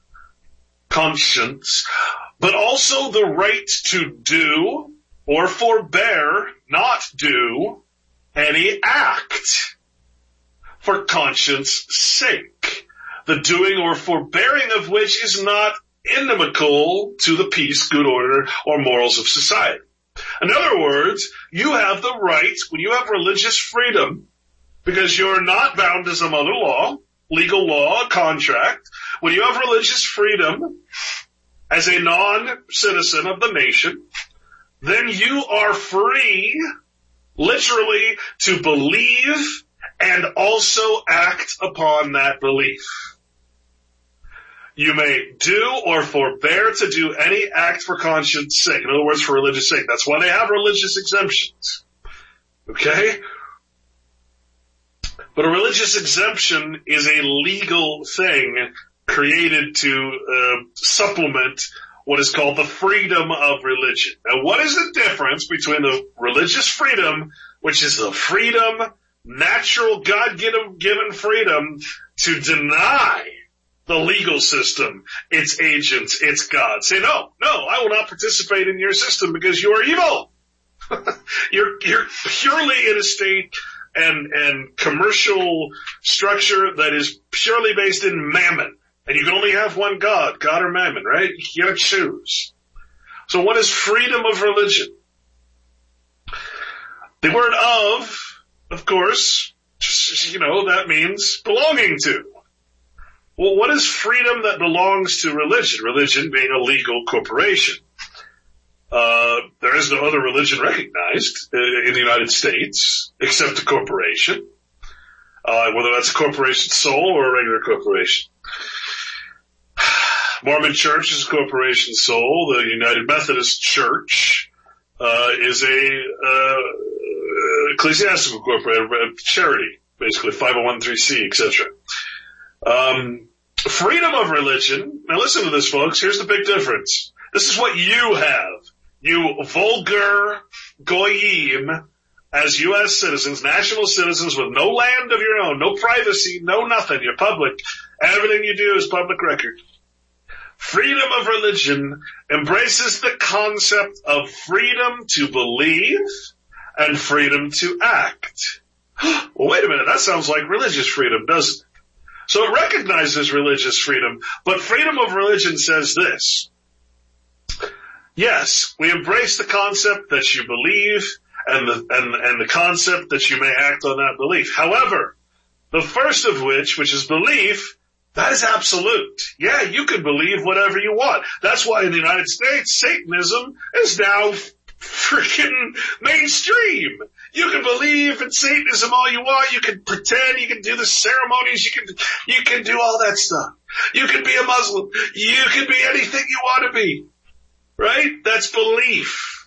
conscience, but also the right to do or forbear not do any act for conscience sake, the doing or forbearing of which is not inimical to the peace, good order, or morals of society. In other words, you have the right, when you have religious freedom, because you're not bound to some other law, legal law, contract, when you have religious freedom as a non-citizen of the nation, then you are free, literally, to believe and also act upon that belief. You may do or forbear to do any act for conscience sake. In other words, for religious sake. That's why they have religious exemptions. Okay? But a religious exemption is a legal thing created to uh, supplement what is called the freedom of religion. Now, what is the difference between the religious freedom, which is the freedom, natural God-given freedom to deny the legal system, its agents, its God? Say, no, no, I will not participate in your system because you are evil. you're, you're purely in a state and, and commercial structure that is purely based in mammon. And you can only have one God, God or mammon, right? You gotta choose. So what is freedom of religion? The word of, of course, just, you know, that means belonging to. Well, what is freedom that belongs to religion? Religion being a legal corporation. Uh, there is no other religion recognized in the United States except a corporation. Uh, whether that's a corporation sole or a regular corporation. Mormon Church is a corporation sole. The United Methodist Church uh, is a uh, ecclesiastical corporation, a charity, basically five oh one c, et cetera. Um, freedom of religion. Now listen to this, folks. Here's the big difference. This is what you have. You vulgar goyim as U S citizens, national citizens with no land of your own, no privacy, no nothing. You're public. Everything you do is public record. Freedom of religion embraces the concept of freedom to believe and freedom to act. Well, wait a minute. That sounds like religious freedom, doesn't it? So it recognizes religious freedom, but freedom of religion says this. Yes, we embrace the concept that you believe and the, and, and the concept that you may act on that belief. However, the first of which, which is belief, that is absolute. Yeah, you can believe whatever you want. That's why in the United States, Satanism is now freaking mainstream. You can believe in Satanism all you want. You can pretend. You can do the ceremonies. You can, you can do all that stuff. You can be a Muslim. You can be anything you want to be. Right? That's belief.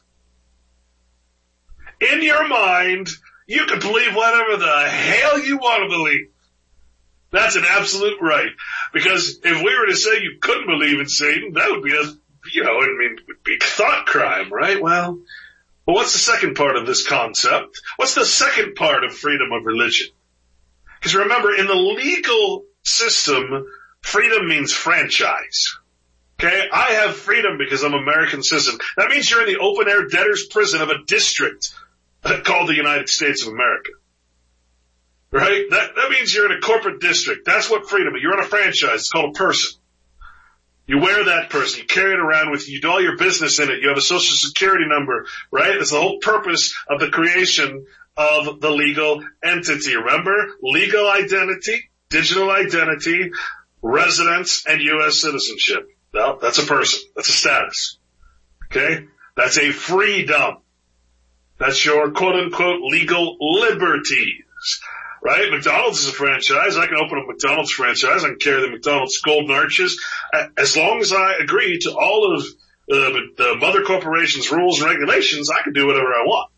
In your mind, you can believe whatever the hell you want to believe. That's an absolute right. Because if we were to say you couldn't believe in Satan, that would be a, you know, I mean, it would be a thought crime, right? Well, well, what's the second part of this concept? What's the second part of freedom of religion? Because remember, in the legal system, freedom means franchise. Okay? I have freedom because I'm an American citizen. That means you're in the open-air debtor's prison of a district called the United States of America. Right? That, that means you're in a corporate district. That's what freedom is. You're on a franchise. It's called a person. You wear that person. You carry it around with you. You do all your business in it. You have a social security number, right? That's the whole purpose of the creation of the legal entity. Remember? Legal identity, digital identity, residence, and U S citizenship. Well, that's a person. That's a status. Okay? That's a freedom. That's your quote-unquote legal liberties. Right? McDonald's is a franchise. I can open a McDonald's franchise. I can carry the McDonald's golden arches. As long as I agree to all of uh, the mother corporation's rules and regulations, I can do whatever I want.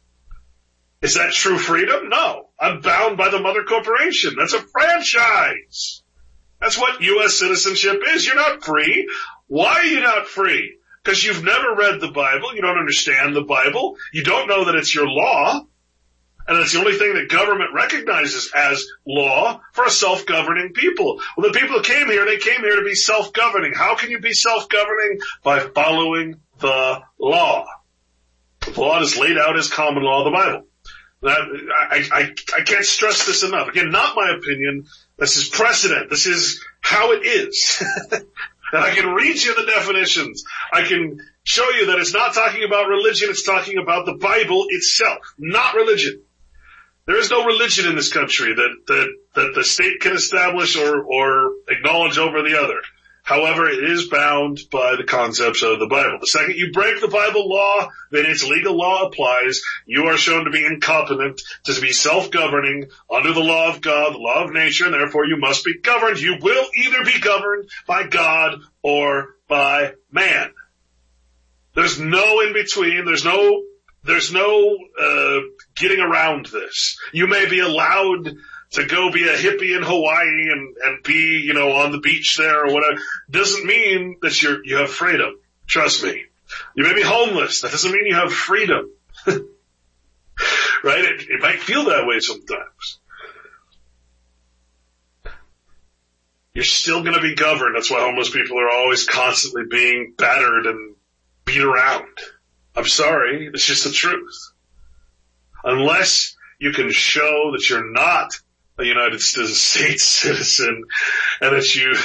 Is that true freedom? No. I'm bound by the mother corporation. That's a franchise. That's what U S citizenship is. You're not free. Why are you not free? Because you've never read the Bible. You don't understand the Bible. You don't know that it's your law. And it's the only thing that government recognizes as law for a self-governing people. Well, the people who came here, they came here to be self-governing. How can you be self-governing? By following the law. The law is laid out as common law of the Bible. That, I, I, I can't stress this enough. Again, not my opinion. This is precedent. This is how it is. And I can read you the definitions. I can show you that it's not talking about religion. It's talking about the Bible itself, not religion. There is no religion in this country that, that, that the state can establish or, or acknowledge over the other. However, it is bound by the concepts of the Bible. The second you break the Bible law, then its legal law applies. You are shown to be incompetent, to be self-governing under the law of God, the law of nature, and therefore you must be governed. You will either be governed by God or by man. There's no in between. There's no There's no uh getting around this. You may be allowed to go be a hippie in Hawaii and, and be, you know, on the beach there or whatever. Doesn't mean that you're, you have freedom. Trust me. You may be homeless. That doesn't mean you have freedom. Right? It, it might feel that way sometimes. You're still going to be governed. That's why homeless people are always constantly being battered and beat around. I'm sorry. It's just the truth. Unless you can show that you're not a United States citizen and that you,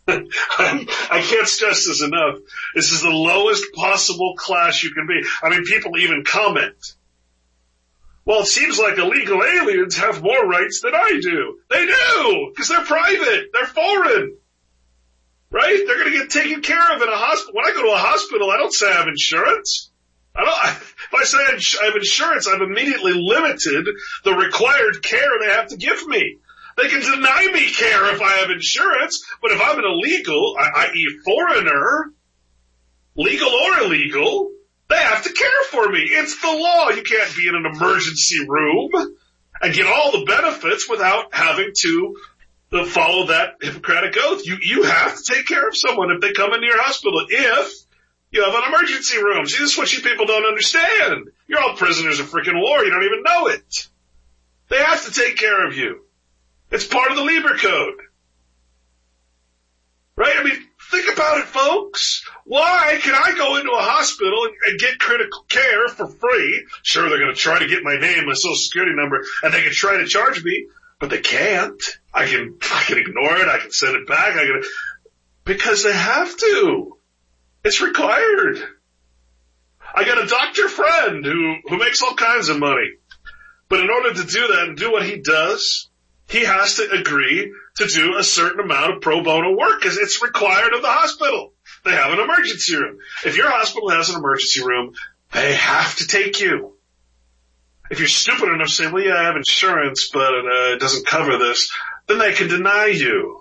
I can't stress this enough. This is the lowest possible class you can be. I mean, people even comment. Well, it seems like illegal aliens have more rights than I do. They do, because they're private. They're foreign. Right? They're going to get taken care of in a hospital. When I go to a hospital, I don't say I have insurance. I don't, if I say I have insurance, I've immediately limited the required care they have to give me. They can deny me care if I have insurance, but if I'm an illegal, that is foreigner, legal or illegal, they have to care for me. It's the law. You can't be in an emergency room and get all the benefits without having to follow that Hippocratic oath. You, you have to take care of someone if they come into your hospital. If you have an emergency room. See, this is what you people don't understand. You're all prisoners of freaking war. You don't even know it. They have to take care of you. It's part of the Lieber Code. Right? I mean, think about it, folks. Why can I go into a hospital and, and get critical care for free? Sure, they're going to try to get my name, my social security number, and they can try to charge me, but they can't. I can, I can ignore it. I can send it back. I can, because they have to. It's required. I got a doctor friend who, who makes all kinds of money. But in order to do that and do what he does, he has to agree to do a certain amount of pro bono work because it's required of the hospital. They have an emergency room. If your hospital has an emergency room, they have to take you. If you're stupid enough to say, well, yeah, I have insurance, but uh, it doesn't cover this, then they can deny you.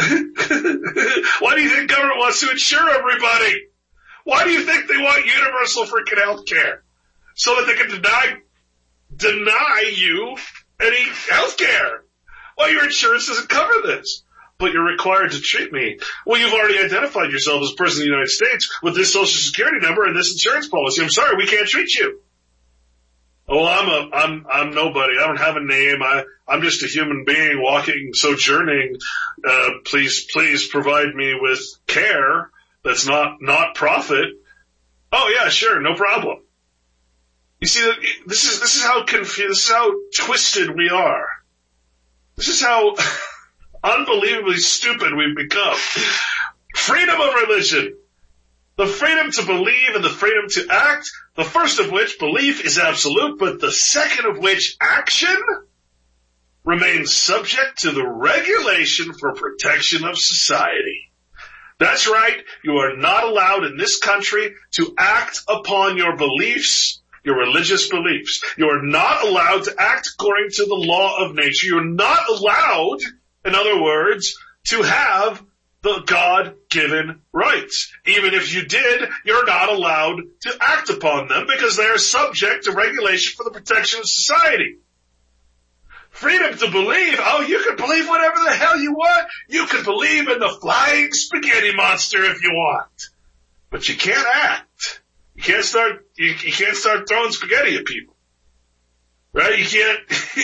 Why do you think government wants to insure everybody? Why do you think they want universal freaking health care? So that they can deny, deny you any health care. Well, your insurance doesn't cover this, but you're required to treat me. Well, you've already identified yourself as a person in the United States with this social security number and this insurance policy. I'm sorry, we can't treat you. Oh, I'm a, I'm, I'm nobody. I don't have a name. I, I'm just a human being walking, sojourning. Uh, please, please provide me with care that's not, not profit. Oh yeah, sure, no problem. You see, this is, this is how confused, this is how twisted we are. This is how unbelievably stupid we've become. Freedom of religion. The freedom to believe and the freedom to act. The first of which, belief, is absolute, but the second of which, action, remains subject to the regulation for protection of society. That's right. You are not allowed in this country to act upon your beliefs, your religious beliefs. You are not allowed to act according to the law of nature. You're not allowed, in other words, to have the God-given rights. Even if you did, you're not allowed to act upon them because they are subject to regulation for the protection of society. Freedom to believe. Oh, you can believe whatever the hell you want. You can believe in the flying spaghetti monster if you want. But you can't act. You can't start, you, you can't start throwing spaghetti at people. Right? You can't,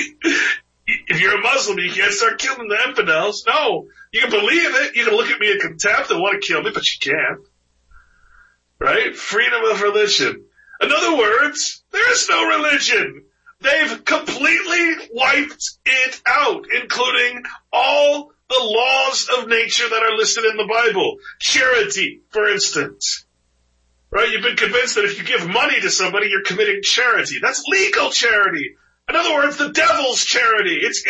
if you're a Muslim, you can't start killing the infidels. No. You can believe it. You can look at me in contempt and want to kill me, but you can't. Right? Freedom of religion. In other words, there is no religion. They've completely wiped it out, including all the laws of nature that are listed in the Bible. Charity, for instance. Right? You've been convinced that if you give money to somebody, you're committing charity. That's legal charity. In other words, the devil's charity. It's,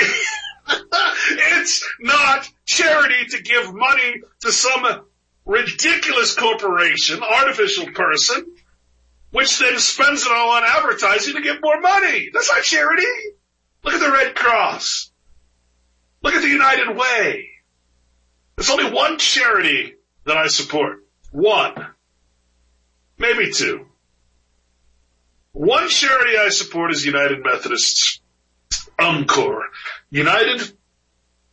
it's not charity to give money to some ridiculous corporation, artificial person, which then spends it all on advertising to get more money. That's not charity. Look at the Red Cross. Look at the United Way. There's only one charity that I support. One. Maybe two. One charity I support is United Methodists. UMCOR. United,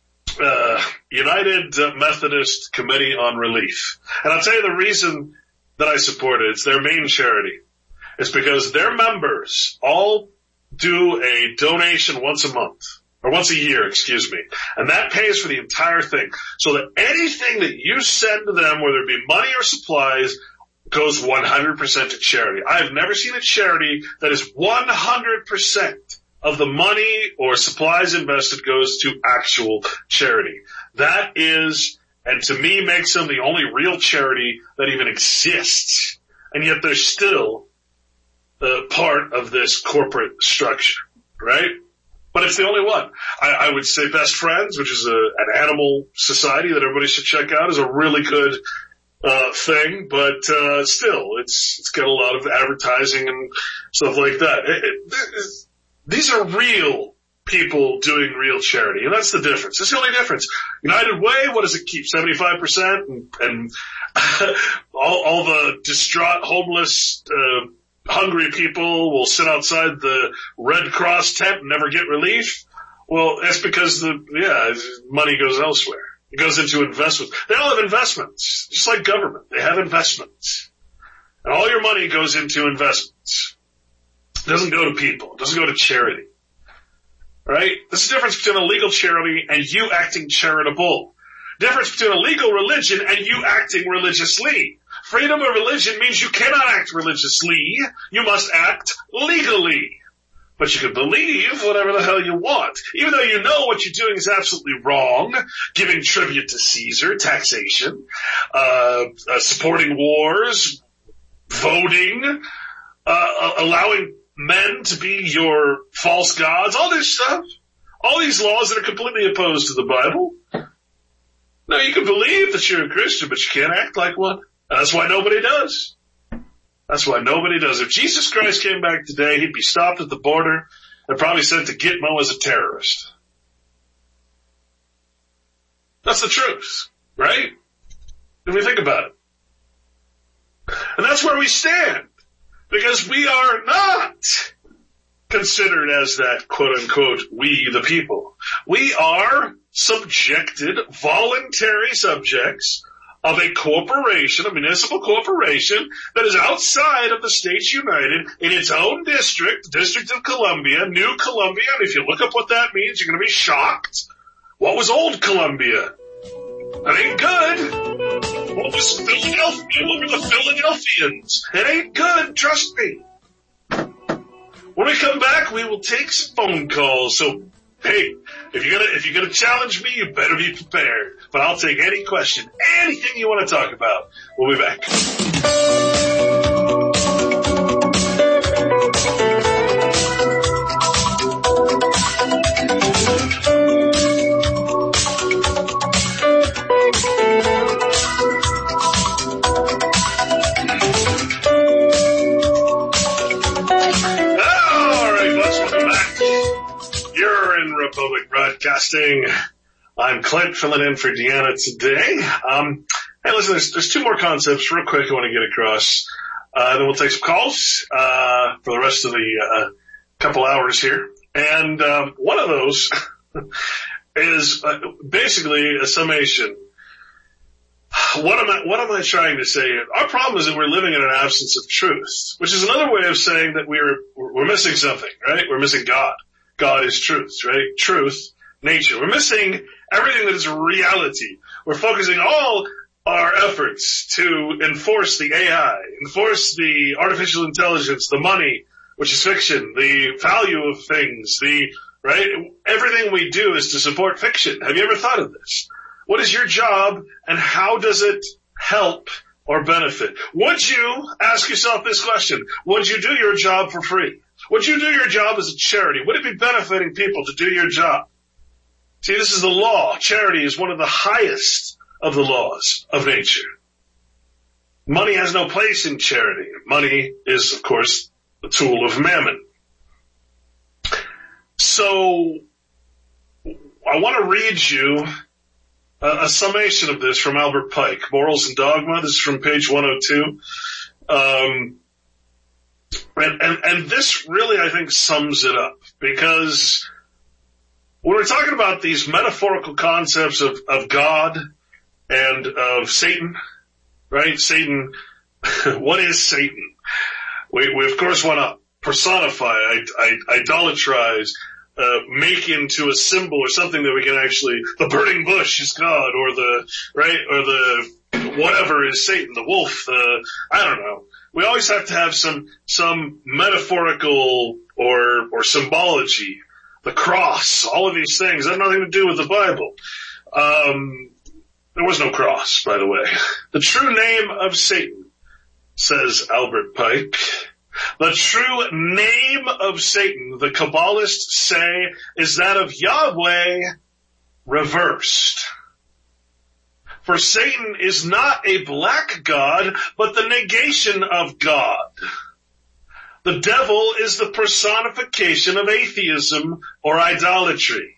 uh, United Methodist Committee on Relief. And I'll tell you the reason that I support it. It's their main charity. It's because their members all do a donation once a month. Or once a year, excuse me. And that pays for the entire thing. So that anything that you send to them, whether it be money or supplies, goes one hundred percent to charity. I have never seen a charity that is one hundred percent of the money or supplies invested goes to actual charity. That is, and to me, makes them the only real charity that even exists. And yet they're still uh, part of this corporate structure, right? But it's the only one. I, I would say Best Friends, which is a, an animal society that everybody should check out, is a really good uh thing. But uh still, it's it's got a lot of advertising and stuff like that. It, it, it, these are real people doing real charity, and that's the difference. That's the only difference. United Way, what does it keep? seventy-five percent, and, and all, all the distraught, homeless, uh hungry people will sit outside the Red Cross tent and never get relief. Well, that's because the, yeah, money goes elsewhere. It goes into investments. They all have investments, just like government. They have investments. And all your money goes into investments. It doesn't go to people. It doesn't go to charity. Right? There's a difference between a legal charity and you acting charitable. Difference between a legal religion and you acting religiously. Freedom of religion means you cannot act religiously. You must act legally. But you can believe whatever the hell you want. Even though you know what you're doing is absolutely wrong. Giving tribute to Caesar, taxation, uh, uh supporting wars, voting, uh, allowing men to be your false gods, all this stuff. All these laws that are completely opposed to the Bible. No, you can believe that you're a Christian, but you can't act like one. That's why nobody does. That's why nobody does. If Jesus Christ came back today, he'd be stopped at the border and probably sent to Gitmo as a terrorist. That's the truth, right? If we think about it. And that's where we stand. Because we are not considered as that quote-unquote we the people. We are subjected, voluntary subjects of a corporation, a municipal corporation that is outside of the States United in its own district, District of Columbia, New Columbia. And if you look up what that means, you're going to be shocked. What was Old Columbia? That ain't good. What was Philadelphia? What were the Philadelphians? It ain't good, trust me. When we come back, we will take some phone calls. So, hey, if you're gonna if you're gonna challenge me, you better be prepared. But I'll take any question, anything you want to talk about. We'll be back. Republic Broadcasting. I'm Clint, filling in for Deanna today. Um, hey, listen, there's, there's two more concepts real quick I want to get across. Uh, then we'll take some calls uh, for the rest of the uh, couple hours here. And um, one of those is uh, basically a summation. What am I, what am I trying to say here? Our problem is that we're living in an absence of truth, which is another way of saying that we're we're missing something, right? We're missing God. God is truth, right? Truth, nature. We're missing everything that is reality. We're focusing all our efforts to enforce the A I, enforce the artificial intelligence, the money, which is fiction, the value of things, the, right? Everything we do is to support fiction. Have you ever thought of this? What is your job and how does it help or benefit? Would you ask yourself this question? Would you do your job for free? Would you do your job as a charity? Would it be benefiting people to do your job? See, this is the law. Charity is one of the highest of the laws of nature. Money has no place in charity. Money is, of course, the tool of mammon. So, I want to read you a, a summation of this from Albert Pike, Morals and Dogma. This is from page one oh two. Um, And, and, and this really, I think, sums it up, because when we're talking about these metaphorical concepts of, of God and of Satan, right? Satan What is Satan? We, we of course want to personify, I, I, idolatrize, uh, make into a symbol or something that we can actually, the burning bush is God, or the, right, or the, whatever is Satan, the wolf, the, I don't know. We always have to have some, some metaphorical or, or symbology. The cross, all of these things have nothing to do with the Bible. Um, there was no cross, by the way. The true name of Satan, says Albert Pike, the true name of Satan, the Kabbalists say, is that of Yahweh reversed. For Satan is not a black god, but the negation of God. The devil is the personification of atheism or idolatry.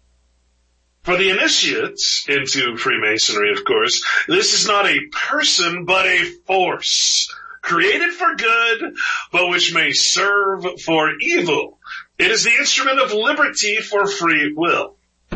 For the initiates into Freemasonry, of course, this is not a person, but a force, created for good, but which may serve for evil. It is the instrument of liberty for free will.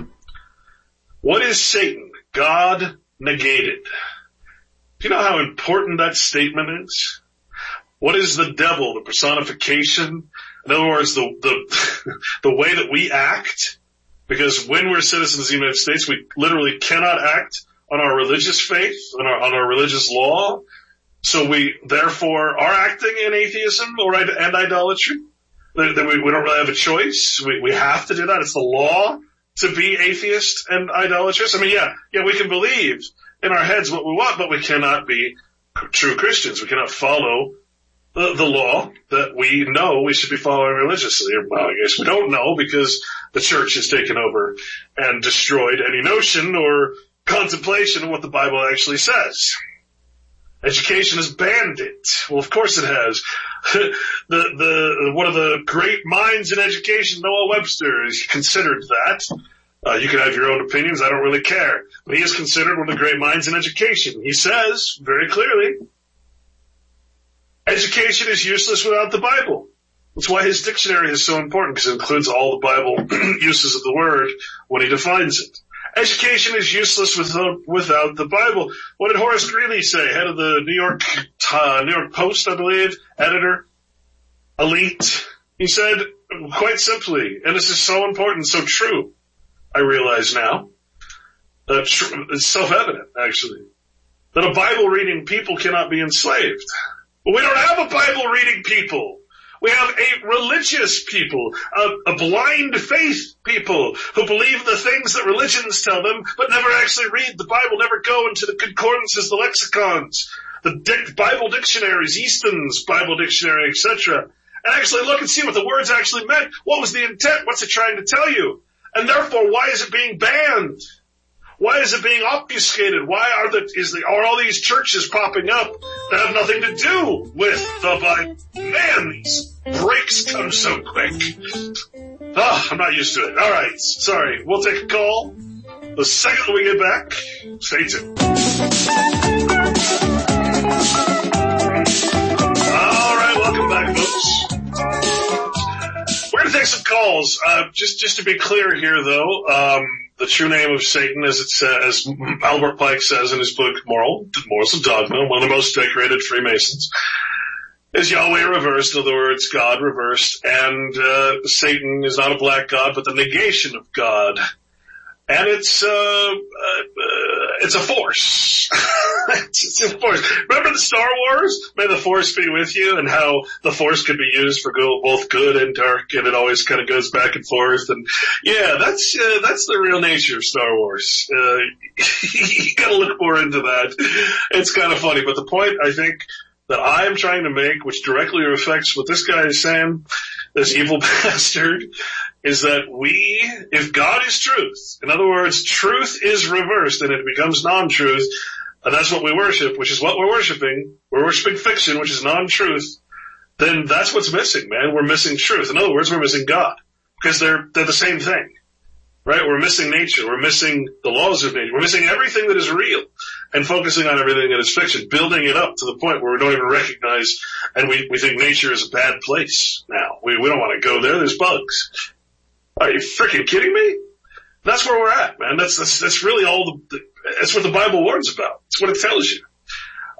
What is Satan? God negated. Do you know how important that statement is? What is the devil? The personification? In other words, the, the, the way that we act. Because when we're citizens of the United States, we literally cannot act on our religious faith, on our, on our religious law. So we, therefore, are acting in atheism or and idolatry. Then we, we don't really have a choice. We, we have to do that. It's the law to be atheist and idolatrous. I mean, yeah, yeah, we can believe in our heads what we want, but we cannot be true Christians. We cannot follow the, the law that we know we should be following religiously. Well, I guess we don't know because the church has taken over and destroyed any notion or contemplation of what the Bible actually says. Education has banned it. Well, of course it has. the, the, one of the great minds in education, Noah Webster, is considered that. Uh, you can have your own opinions. I don't really care. But he is considered one of the great minds in education. He says very clearly, education is useless without the Bible. That's why his dictionary is so important, because it includes all the Bible uses of the word when he defines it. Education is useless without, without the Bible. What did Horace Greeley say, head of the New York, uh, New York Post, I believe, editor, elite? He said, quite simply, and this is so important, so true, I realize now, uh, tr- it's self-evident, actually, that a Bible-reading people cannot be enslaved. But we don't have a Bible-reading people. We have a religious people, a, a blind faith people who believe the things that religions tell them, but never actually read the Bible, never go into the concordances, the lexicons, the dic- Bible dictionaries, Easton's Bible dictionary, et cetera, and actually look and see what the words actually meant. What was the intent? What's it trying to tell you? And therefore, why is it being banned? Why is it being obfuscated? Why are the, is the, are all these churches popping up that have nothing to do with the Bible? Man, these breaks come so quick. Oh, I'm not used to it. All right. Sorry. We'll take a call the second we get back. Stay tuned. All right. Welcome back, folks. We're going to take some calls. Uh, just, just to be clear here, though, um, the true name of Satan, as it says, as Albert Pike says in his book, Moral, Morals of Dogma, one of the most decorated Freemasons, is Yahweh reversed, in other words, God reversed, and uh, Satan is not a black god, but the negation of God. And it's, uh, uh, uh it's a force. it's, it's a force. Remember the Star Wars? May the Force be with you, and how the Force could be used for good, both good and dark, and it always kind of goes back and forth. And yeah, that's, uh, that's the real nature of Star Wars. Uh, you gotta look more into that. It's kind of funny, but the point I think that I am trying to make, which directly affects what this guy is saying, this evil bastard, is that we, if God is truth, in other words, truth is reversed and it becomes non-truth, and that's what we worship, which is what we're worshiping, we're worshiping fiction, which is non-truth, then that's what's missing, man. We're missing truth. In other words, we're missing God. Because they're, they're the same thing. Right? We're missing nature. We're missing the laws of nature. We're missing everything that is real and focusing on everything that is fiction, building it up to the point where we don't even recognize, and we, we think nature is a bad place now. We, we don't want to go there. There's bugs. Are you freaking kidding me? That's where we're at, man. That's, that's, that's really all the, that's what the Bible warns about. It's what it tells you.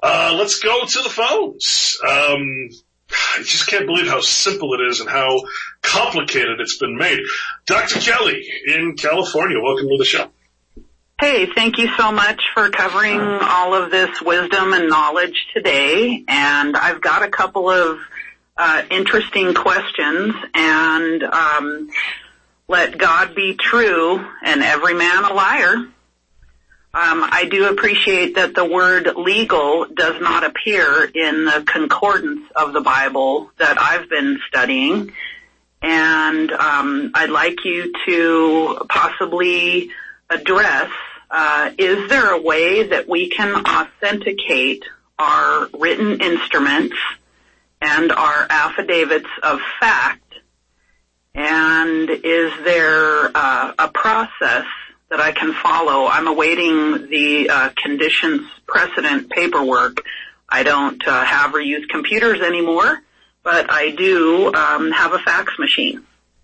Uh, let's go to the phones. Um, I just can't believe how simple it is and how complicated it's been made. Doctor Kelly in California, welcome to the show. Hey, thank you so much for covering all of this wisdom and knowledge today. And I've got a couple of uh, interesting questions. And um, let God be true and every man a liar. Um, I do appreciate that the word legal does not appear in the concordance of the Bible that I've been studying. And um, I'd like you to possibly address, uh, is there a way that we can authenticate our written instruments and our affidavits of fact? And is there uh, a process that I can follow? I'm awaiting the uh, conditions precedent paperwork. I don't uh, have or use computers anymore, but I do um, have a fax machine.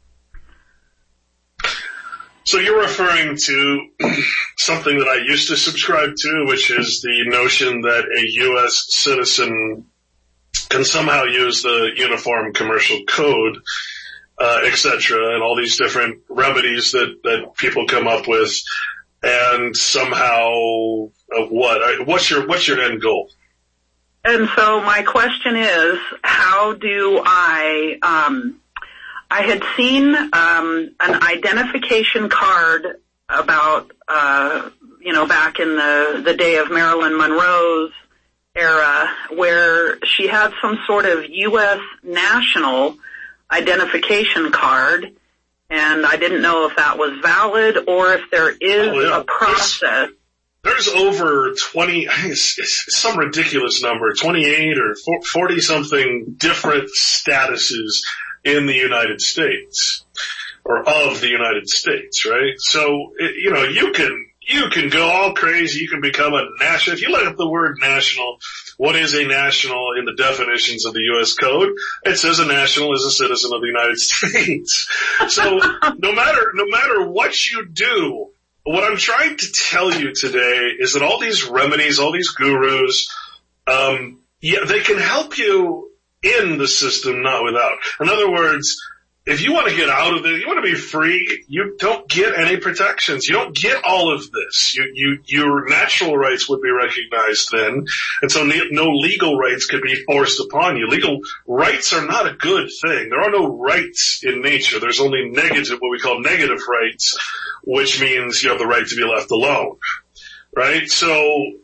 So you're referring to something that I used to subscribe to, which is the notion that a U S citizen can somehow use the Uniform Commercial Code, Uh, et cetera, and all these different remedies that, that people come up with, and somehow, uh, what? What's your what's your end goal? And so my question is, how do I? Um, I had seen um, an identification card about, uh, you know, back in the the day of Marilyn Monroe's era, where she had some sort of U S national identification card, and I didn't know if that was valid or if there is oh, yeah. a process. There's, there's over twenty, I think it's, it's some ridiculous number, twenty-eight or forty something different statuses in the United States, or of the United States, right? So, it, you know, you can, you can go all crazy, you can become a national, if you look up the word national, what is a national in the definitions of the U S Code? It says a national is a citizen of the United States. So no matter, no matter what you do, what I'm trying to tell you today is that all these remedies, all these gurus, um, yeah, they can help you in the system, not without. In other words, if you want to get out of it, you want to be free, you don't get any protections. You don't get all of this. You, you, your natural rights would be recognized then, and so no legal rights could be forced upon you. Legal rights are not a good thing. There are no rights in nature. There's only negative, what we call negative rights, which means you have the right to be left alone, right? So,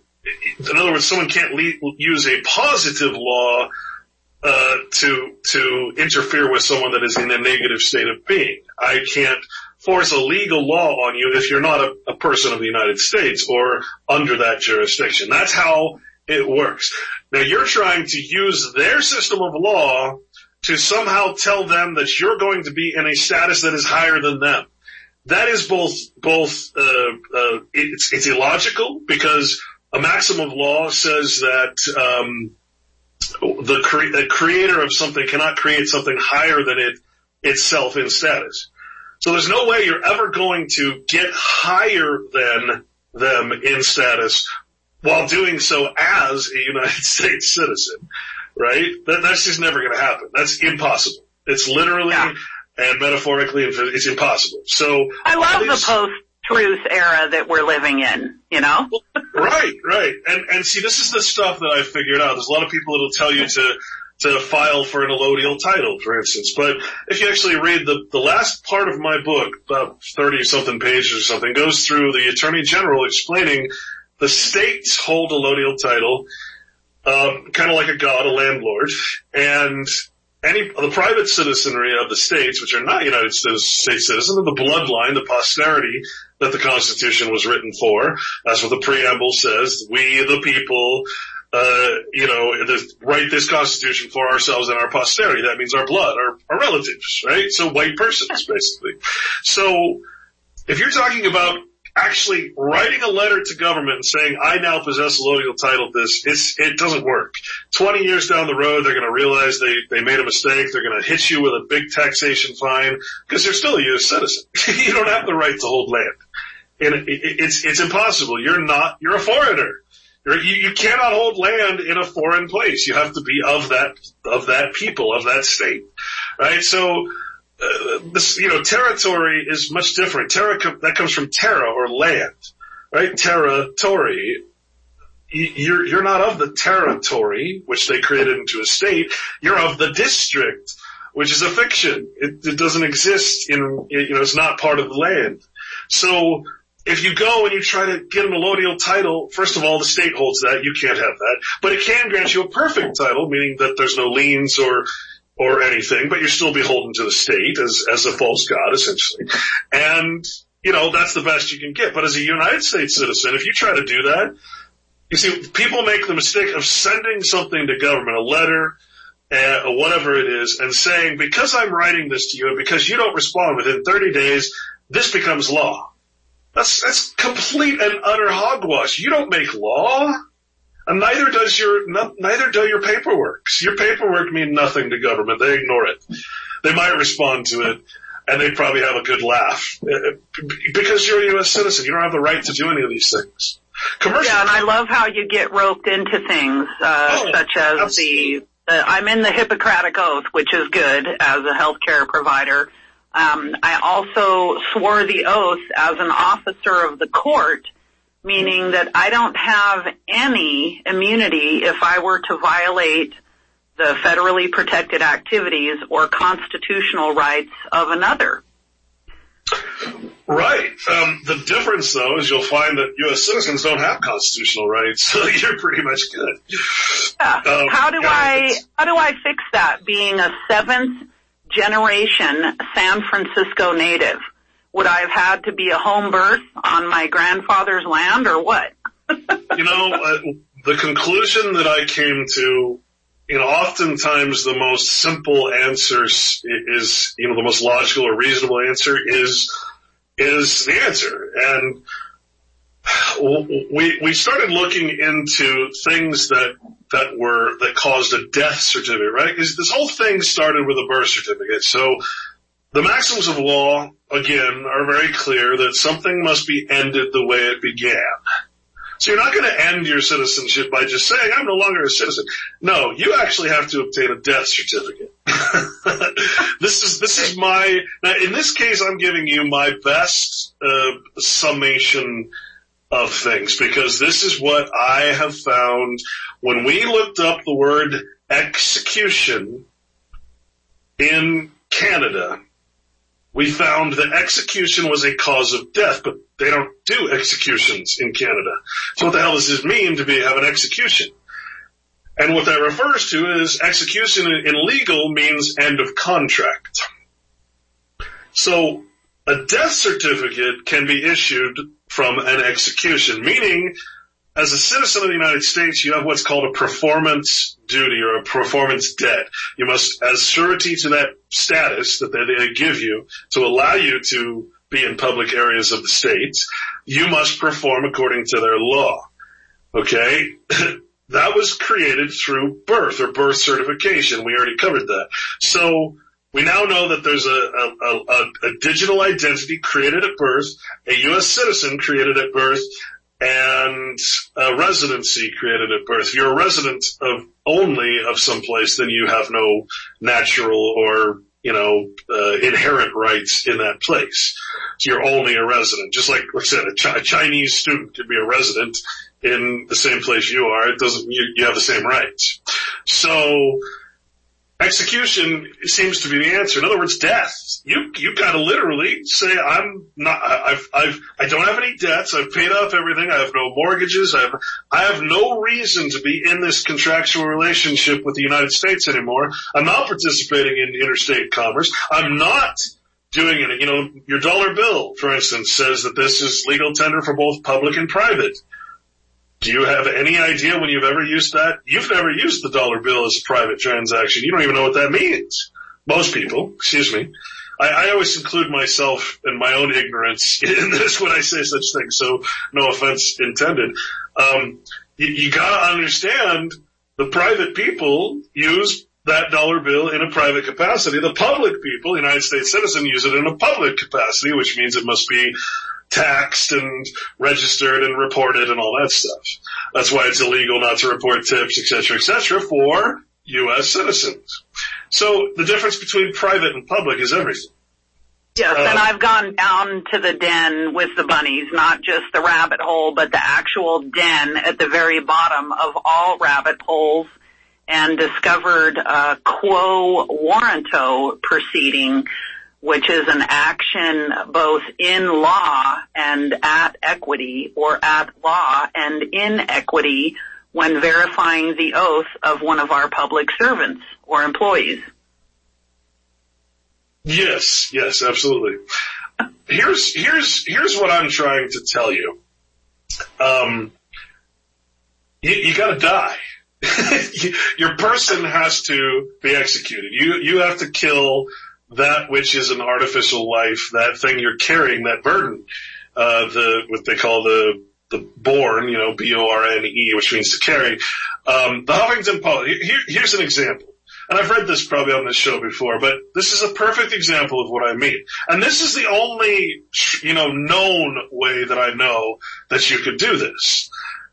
in other words, someone can't le- use a positive law Uh, to, to interfere with someone that is in a negative state of being. I can't force a legal law on you if you're not a, a person of the United States or under that jurisdiction. That's how it works. Now you're trying to use their system of law to somehow tell them that you're going to be in a status that is higher than them. That is both, both, uh, uh, it's, it's illogical because a maxim of law says that, um, The, cre- the creator of something cannot create something higher than it itself in status. So there's no way you're ever going to get higher than them in status while doing so as a United States citizen, right? That, that's just never going to happen. That's impossible. It's literally yeah. and metaphorically, it's impossible. So I love these- the post-truth era that we're living in, you know? Right, right. And, and see, this is the stuff that I figured out. There's a lot of people that'll tell you to, to file for an allodial title, for instance. But if you actually read the, the last part of my book, about thirty something pages or something, goes through the Attorney General explaining the states hold allodial title, um, kind of like a god, a landlord, and any, the private citizenry of the states, which are not United States citizens, the bloodline, the posterity that the Constitution was written for. That's what the preamble says. We, the people, uh, you know, the, write this Constitution for ourselves and our posterity. That means our blood, our, our relatives, right? So white persons, basically. So if you're talking about actually writing a letter to government and saying, I now possess allodial title to this, it's, it doesn't work. twenty years down the road, they're going to realize they, they made a mistake. They're going to hit you with a big taxation fine because you're still a U S citizen. You don't have the right to hold land. And it, it, it's, it's impossible. You're not, you're a foreigner. You, you cannot hold land in a foreign place. You have to be of that, of that people, of that state, right? So, uh, this, you know, territory is much different. Terra, that comes from terra or land, right? Territory. You're, you're not of the territory, which they created into a state. You're of the district, which is a fiction. It, it doesn't exist in, you know, it's not part of the land. So, if you go and you try to get a allodial title, first of all, the state holds that. You can't have that. But it can grant you a perfect title, meaning that there's no liens or or anything, but you're still beholden to the state as as a false god, essentially. And, you know, that's the best you can get. But as a United States citizen, if you try to do that, you see, people make the mistake of sending something to government, a letter, uh, or whatever it is, and saying, because I'm writing this to you and because you don't respond within thirty days, this becomes law. That's, that's complete and utter hogwash. You don't make law, and neither does your, no, neither do your paperwork. Your paperwork mean nothing to government. They ignore it. They might respond to it, and they probably have a good laugh. Because you're a U S citizen, you don't have the right to do any of these things. Commercial. Yeah, and I love how you get roped into things, uh, oh, such as absolutely. the, the, I'm in the Hippocratic Oath, which is good as a healthcare provider. Um, I also swore the oath as an officer of the court, meaning that I don't have any immunity if I were to violate the federally protected activities or constitutional rights of another. Right. Um, the difference, though, is you'll find that U S citizens don't have constitutional rights, so you're pretty much good. Yeah. Um, how do I how do I fix that? Being a seventh generation San Francisco native, would I have had to be a home birth on my grandfather's land, or what? You know, uh, the conclusion that I came to, you know, oftentimes the most simple answer is, you know, the most logical or reasonable answer is, is the answer. And we, we started looking into things that, that were, that caused a death certificate, right? Because this whole thing started with a birth certificate. So the maxims of law, again, are very clear that something must be ended the way it began. So you're not going to end your citizenship by just saying, I'm no longer a citizen. No, you actually have to obtain a death certificate. This is, this is my, now in this case, I'm giving you my best, uh, summation of things, because this is what I have found when we looked up the word execution in Canada. We found that execution was a cause of death, but they don't do executions in Canada. So what the hell does this mean to be have an execution? And what that refers to is execution in legal means end of contract. So a death certificate can be issued from an execution, meaning as a citizen of the United States, you have what's called a performance duty or a performance debt. You must, as surety to that status that they give you to allow you to be in public areas of the states, you must perform according to their law. Okay? That was created through birth or birth certification. We already covered that. So we now know that there's a, a, a, a digital identity created at birth, a U S citizen created at birth, and a residency created at birth. If you're a resident of only of some place, then you have no natural or, you know, uh, inherent rights in that place. So you're only a resident. Just like, like I said, a, Ch- a Chinese student could be a resident in the same place you are. It doesn't, you, you have the same rights. So, execution seems to be the answer. In other words, death. You, you gotta literally say, I'm not, I've, I've, I don't have any debts. I've paid off everything. I have no mortgages. I have, I have no reason to be in this contractual relationship with the United States anymore. I'm not participating in interstate commerce. I'm not doing it. You know, your dollar bill, for instance, says that this is legal tender for both public and private. Do you have any idea when you've ever used that? You've never used the dollar bill as a private transaction. You don't even know what that means. Most people, excuse me. I, I always include myself and my own ignorance in this when I say such things, so no offense intended. Um, you, you gotta understand the private people use that dollar bill in a private capacity. The public people, the United States citizen, use it in a public capacity, which means it must be taxed and registered and reported and all that stuff. That's why it's illegal not to report tips, et cetera, et cetera, for U S citizens. So the difference between private and public is everything. Yes, uh, and I've gone down to the den with the bunnies, not just the rabbit hole, but the actual den at the very bottom of all rabbit holes, and discovered a quo warranto proceeding, which is an action both in law and at equity, or at law and in equity, when verifying the oath of one of our public servants or employees. Yes, yes, absolutely. Here's, here's, here's what I'm trying to tell you. Um, you, you gotta die. Your person has to be executed. You, you have to kill that which is an artificial life, that thing you're carrying, that burden, uh, the, what they call the, the born, you know, B O R N E, which means to carry. Um, the Huffington Post, here, here's an example. And I've read this probably on this show before, but this is a perfect example of what I mean. And this is the only, you know, known way that I know that you could do this.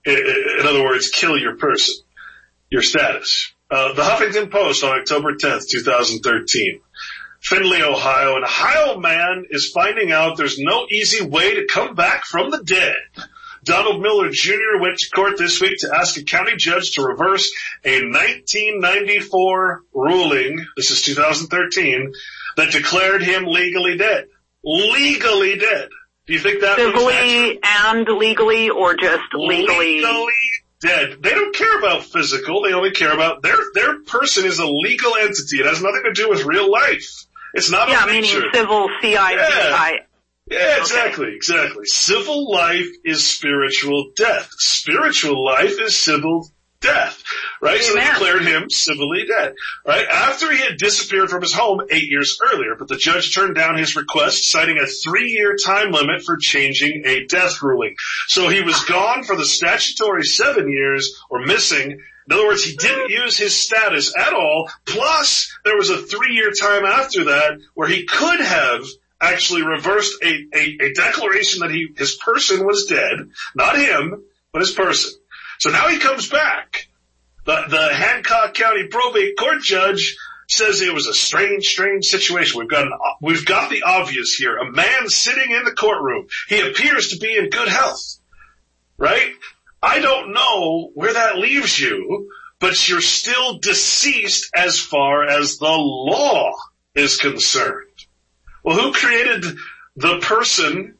In other words, kill your person, your status. Uh, the Huffington Post on October tenth, twenty thirteen. Findlay, Ohio. An Ohio man is finding out there's no easy way to come back from the dead. Donald Miller Junior went to court this week to ask a county judge to reverse a nineteen ninety-four ruling, this is two thousand thirteen, that declared him legally dead. Legally dead. Do you think that means civilly and legally, or just legally? Legally dead. They don't care about physical. They only care about their their person is a legal entity. It has nothing to do with real life. It's not yeah, a meaning nature. civil C I V I. Yeah. Yeah, exactly, okay. exactly. Civil life is spiritual death. Spiritual life is civil death, right? Amen. So they declared him civilly dead, right? After he had disappeared from his home eight years earlier, but the judge turned down his request, citing a three-year time limit for changing a death ruling. So he was gone for the statutory seven years, or missing. In other words, he didn't use his status at all, plus there was a three-year time after that where he could have actually reversed a, a, a declaration that he, his person was dead, not him, but his person. So now he comes back. The, the Hancock County probate court judge says it was a strange, strange situation. We've got an, we've got the obvious here. A man sitting in the courtroom. He appears to be in good health, right? I don't know where that leaves you, but you're still deceased as far as the law is concerned. Well, who created the person,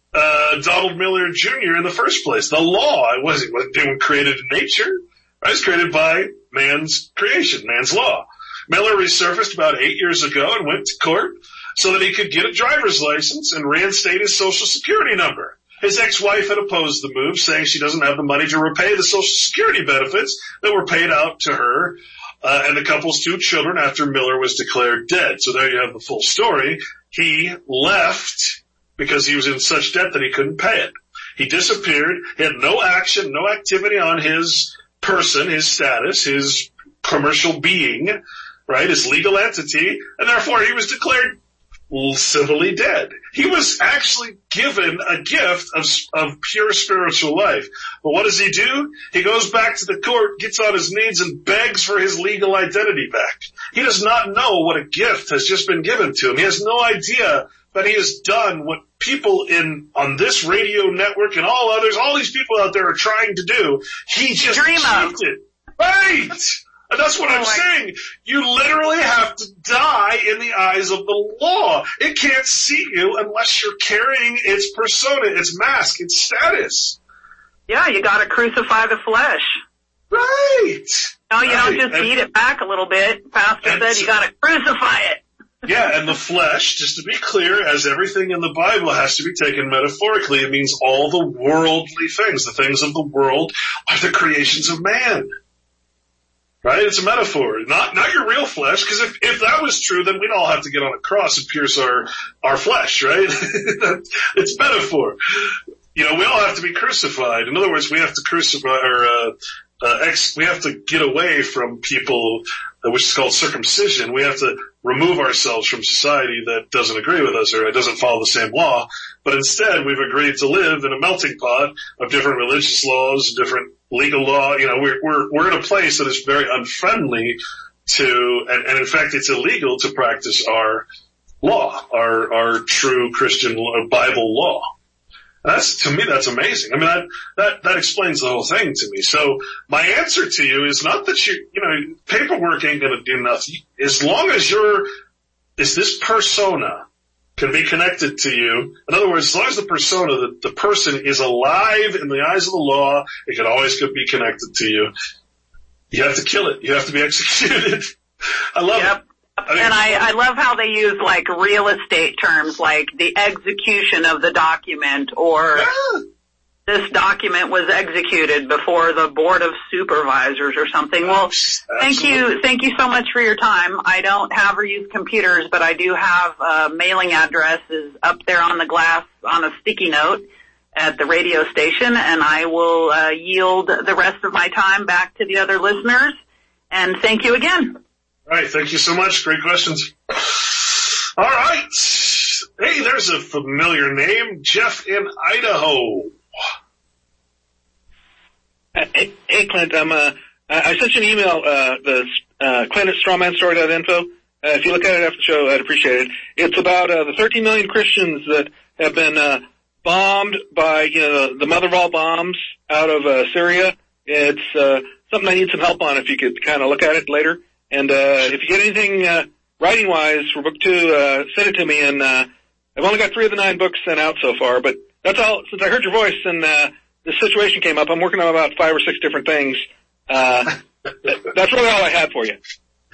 uh, Donald Miller Junior in the first place? The law. It wasn't, it was created in nature. Right? It was created by man's creation, man's law. Miller resurfaced about eight years ago and went to court so that he could get a driver's license and reinstate his social security number. His ex-wife had opposed the move, saying she doesn't have the money to repay the social security benefits that were paid out to her Uh, and the couple's two children after Miller was declared dead. So there you have the full story. He left because he was in such debt that he couldn't pay it. He disappeared. He had no action, no activity on his person, his status, his commercial being, right, his legal entity, and therefore he was declared civilly dead. He was actually given a gift of, of pure spiritual life. But what does he do? He goes back to the court, gets on his knees, and begs for his legal identity back. He does not know what a gift has just been given to him. He has no idea that he has done what people in on this radio network and all others, all these people out there are trying to do. He just achieved it. Right! And that's what I'm saying. You literally have to die in the eyes of the law. It can't see you unless you're carrying its persona, its mask, its status. Yeah, you gotta crucify the flesh. Right. No, you right. don't just and, beat it back a little bit. Pastor said you gotta crucify it. Yeah, and the flesh, just to be clear, as everything in the Bible has to be taken metaphorically, it means all the worldly things. The things of the world are the creations of man. Right? It's a metaphor. Not, not your real flesh, because if, if that was true, then we'd all have to get on a cross and pierce our, our flesh, right? It's metaphor. You know, we all have to be crucified. In other words, we have to crucify, or, uh, uh, ex, we have to get away from people, uh, which is called circumcision. We have to remove ourselves from society that doesn't agree with us or doesn't follow the same law, but instead we've agreed to live in a melting pot of different religious laws, different legal law. You know, we're, we're, we're in a place that is very unfriendly to, and, and in fact it's illegal to practice our law, our, our true Christian Bible law. That's, to me, that's amazing. I mean, that, that, that explains the whole thing to me. So my answer to you is not that you, you know, paperwork ain't gonna do nothing. As long as you're, is this persona can be connected to you. In other words, as long as the persona, the, the person is alive in the eyes of the law, it can always be connected to you. You have to kill it. You have to be executed. I love yep. it. I mean, and I, I love how they use like real estate terms like the execution of the document or yeah. this document was executed before the board of supervisors or something. Well, Absolutely. thank you. Thank you so much for your time. I don't have or use computers, but I do have a mailing address is up there on the glass on a sticky note at the radio station, and I will uh, yield the rest of my time back to the other listeners. And thank you again. All right, thank you so much. Great questions. All right. Hey, there's a familiar name, Jeff in Idaho. Hey, hey Clint, I'm, uh, I sent you an email, uh, the uh, Clint at strawmanstory dot info. Uh, if you look at it after the show, I'd appreciate it. It's about uh, the thirteen million Christians that have been uh, bombed by, you know, the, the mother of all bombs out of uh, Syria. It's uh, something I need some help on if you could kind of look at it later. And, uh, if you get anything, uh, writing-wise for book two, uh, send it to me. And, uh, I've only got three of the nine books sent out so far, but that's all, since I heard your voice and, uh, this situation came up, I'm working on about five or six different things. Uh, that's really all I had for you.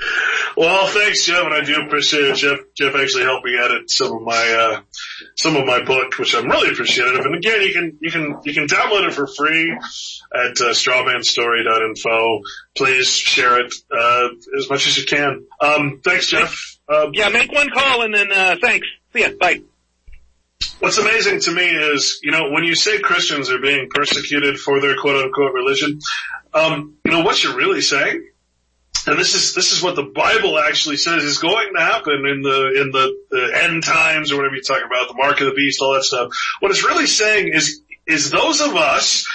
Well, thanks, Jeff, and I do appreciate it. Jeff, Jeff actually helped me edit some of my, uh, some of my book, which I'm really appreciative. And again, you can, you can, you can download it for free at, uh, strawmanstory dot info. Please share it, uh, as much as you can. Um, thanks, Jeff. Uh, yeah, make one call and then, uh, thanks. See ya. Bye. What's amazing to me is, you know, when you say Christians are being persecuted for their quote unquote religion, um, you know, what you're really saying, and this is, this is what the Bible actually says is going to happen in the, in the, the end times or whatever you talk about, the mark of the beast, all that stuff. What it's really saying is, is those of us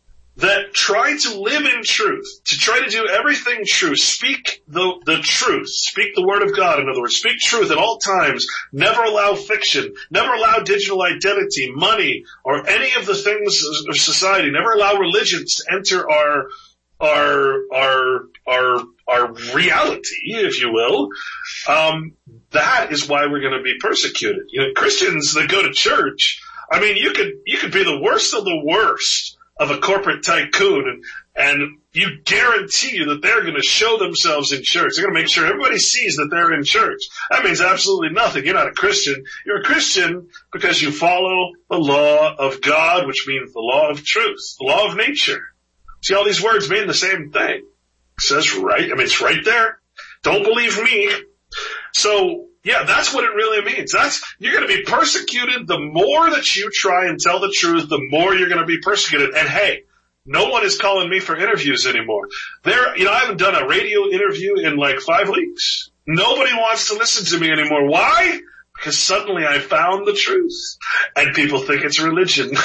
that try to live in truth, to try to do everything true, speak the, the truth, speak the word of God, in other words, speak truth at all times, never allow fiction, never allow digital identity, money, or any of the things of society, never allow religions to enter our, our, our, our, our reality, if you will. Um, that is why we're going to be persecuted. You know, Christians that go to church, I mean, you could, you could be the worst of the worst of a corporate tycoon, and, and you guarantee you that they're going to show themselves in church. They're going to make sure everybody sees that they're in church. That means absolutely nothing. You're not a Christian. You're a Christian because you follow the law of God, which means the law of truth, the law of nature. See, all these words mean the same thing. It says right. I mean, it's right there. Don't believe me. So, yeah, that's what it really means. That's, you're going to be persecuted. The more that you try and tell the truth, the more you're going to be persecuted. And hey, no one is calling me for interviews anymore. There, you know, I haven't done a radio interview in like five weeks. Nobody wants to listen to me anymore. Why? Because suddenly I found the truth and people think it's religion. And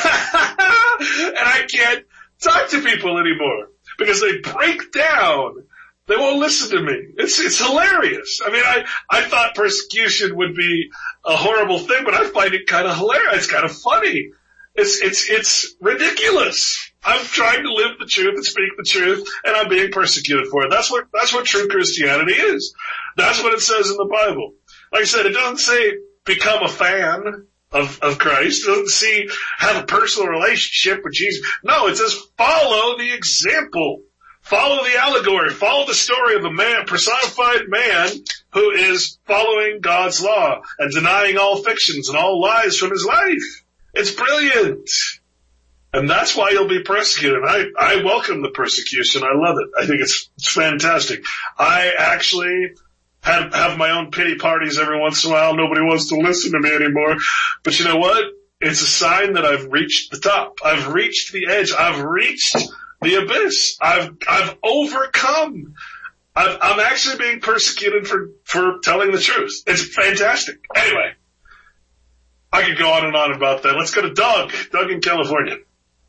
I can't talk to people anymore because they break down. They won't listen to me. It's, it's hilarious. I mean, I, I thought persecution would be a horrible thing, but I find it kind of hilarious. It's kind of funny. It's, it's, it's ridiculous. I'm trying to live the truth and speak the truth, and I'm being persecuted for it. That's what, that's what true Christianity is. That's what it says in the Bible. Like I said, it doesn't say become a fan of, of Christ. It doesn't say have a personal relationship with Jesus. No, it says follow the example. Follow the allegory. Follow the story of a man, personified man, who is following God's law and denying all fictions and all lies from his life. It's brilliant. And that's why you'll be persecuted. I, I welcome the persecution. I love it. I think it's, it's fantastic. I actually have, have my own pity parties every once in a while. Nobody wants to listen to me anymore. But you know what? It's a sign that I've reached the top. I've reached the edge. I've reached the abyss. I've, I've overcome. I'm, I'm actually being persecuted for, for telling the truth. It's fantastic. Anyway, I could go on and on about that. Let's go to Doug. Doug in California.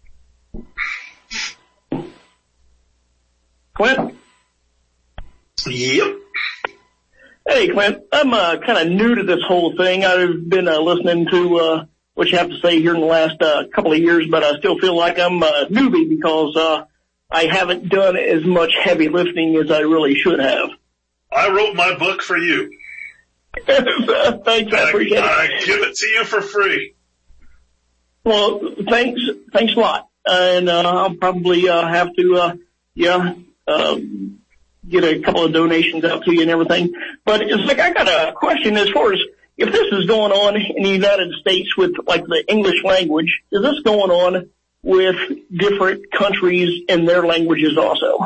Clint? Yep. Hey, Clint. I'm uh, kind of new to this whole thing. I've been uh, listening to uh, what you have to say here in the last uh, couple of years, but I still feel like I'm a newbie because uh, I haven't done as much heavy lifting as I really should have. I wrote my book for you. Thanks, I appreciate I, it. I give it to you for free. Well, thanks, thanks a lot. And uh, I'll probably uh, have to, uh, yeah, uh, get a couple of donations out to you and everything. But it's like I got a question as far as if this is going on in the United States with like the English language, is this going on with different countries and their languages also?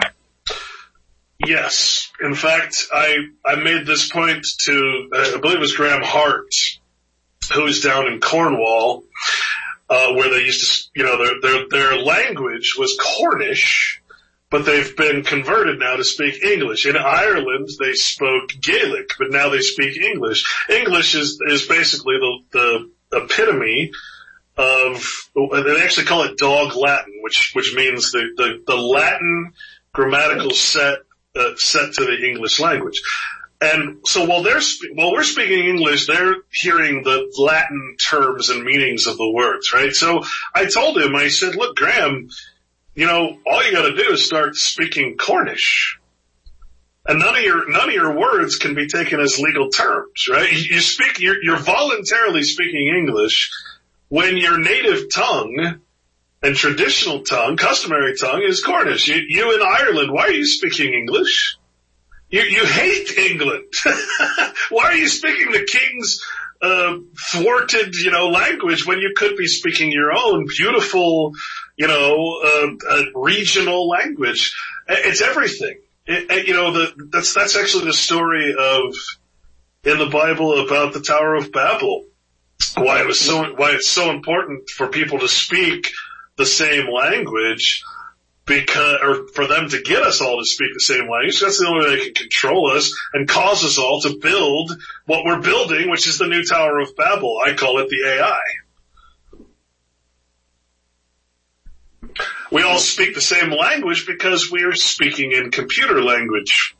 Yes. In fact, I, I made this point to, uh, I believe it was Graham Hart, who's down in Cornwall, uh, where they used to, you know, their, their, their language was Cornish, but they've been converted now to speak English. In Ireland, they spoke Gaelic, but now they speak English. English is, is basically the, the epitome of, they actually call it dog Latin, which, which means the, the, the Latin grammatical set Uh, set to the English language. And so while they're, spe- while we're speaking English, they're hearing the Latin terms and meanings of the words, right? So I told him, I said, look, Graham, you know, all you gotta do is start speaking Cornish. And none of your, none of your words can be taken as legal terms, right? You speak, you're, you're voluntarily speaking English when your native tongue and traditional tongue, customary tongue, is Cornish. You, you in Ireland, why are you speaking English? You, you hate England. Why are you speaking the king's uh, thwarted, you know, language when you could be speaking your own beautiful, you know, uh, uh, regional language? It's everything. It, it, you know, the, that's that's actually the story of in the Bible about the Tower of Babel. Why it was so why it's so important for people to speak the same language, because, or for them to get us all to speak the same language. That's the only way they can control us and cause us all to build what we're building, which is the new Tower of Babel. I call it the A I. We all speak the same language because we are speaking in computer language.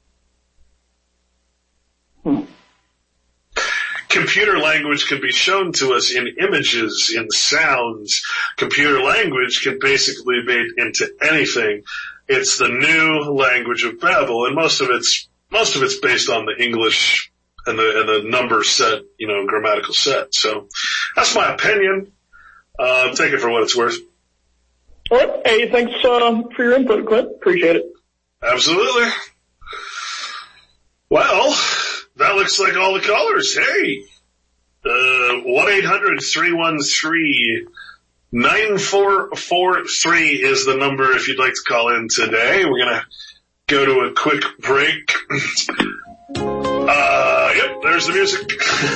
Hmm. Computer language can be shown to us in images, in sounds. Computer language can basically be made into anything. It's the new language of Babel, and most of it's most of it's based on the English and the and the number set, you know, grammatical set. So that's my opinion. Uh, take it for what it's worth. All right. Hey, thanks uh, for your input, Clint. Appreciate it. Absolutely. Well, that looks like all the callers. Hey, uh, one eight hundred three one three nine four four three is the number if you'd like to call in today. We're going to go to a quick break. Uh, yep, there's the music.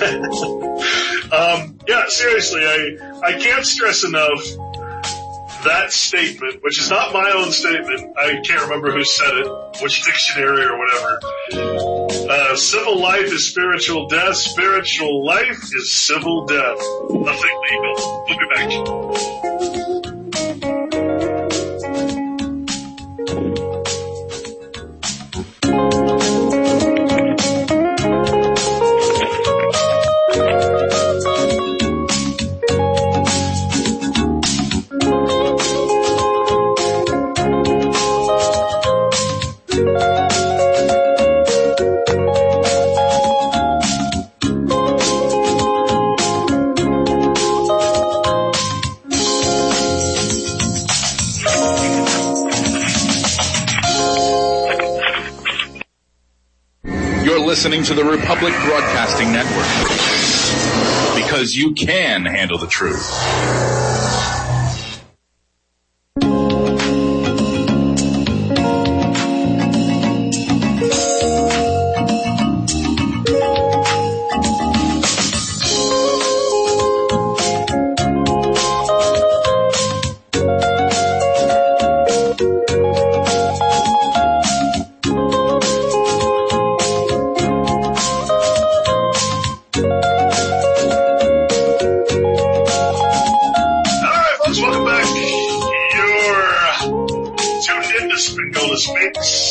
um, yeah, seriously, I, I can't stress enough that statement, which is not my own statement. I can't remember who said it, which dictionary or whatever. Uh, civil life is spiritual death. Spiritual life is civil death. Nothing legal. We'll be back. Listening to the Republic Broadcasting Network, because you can handle the truth.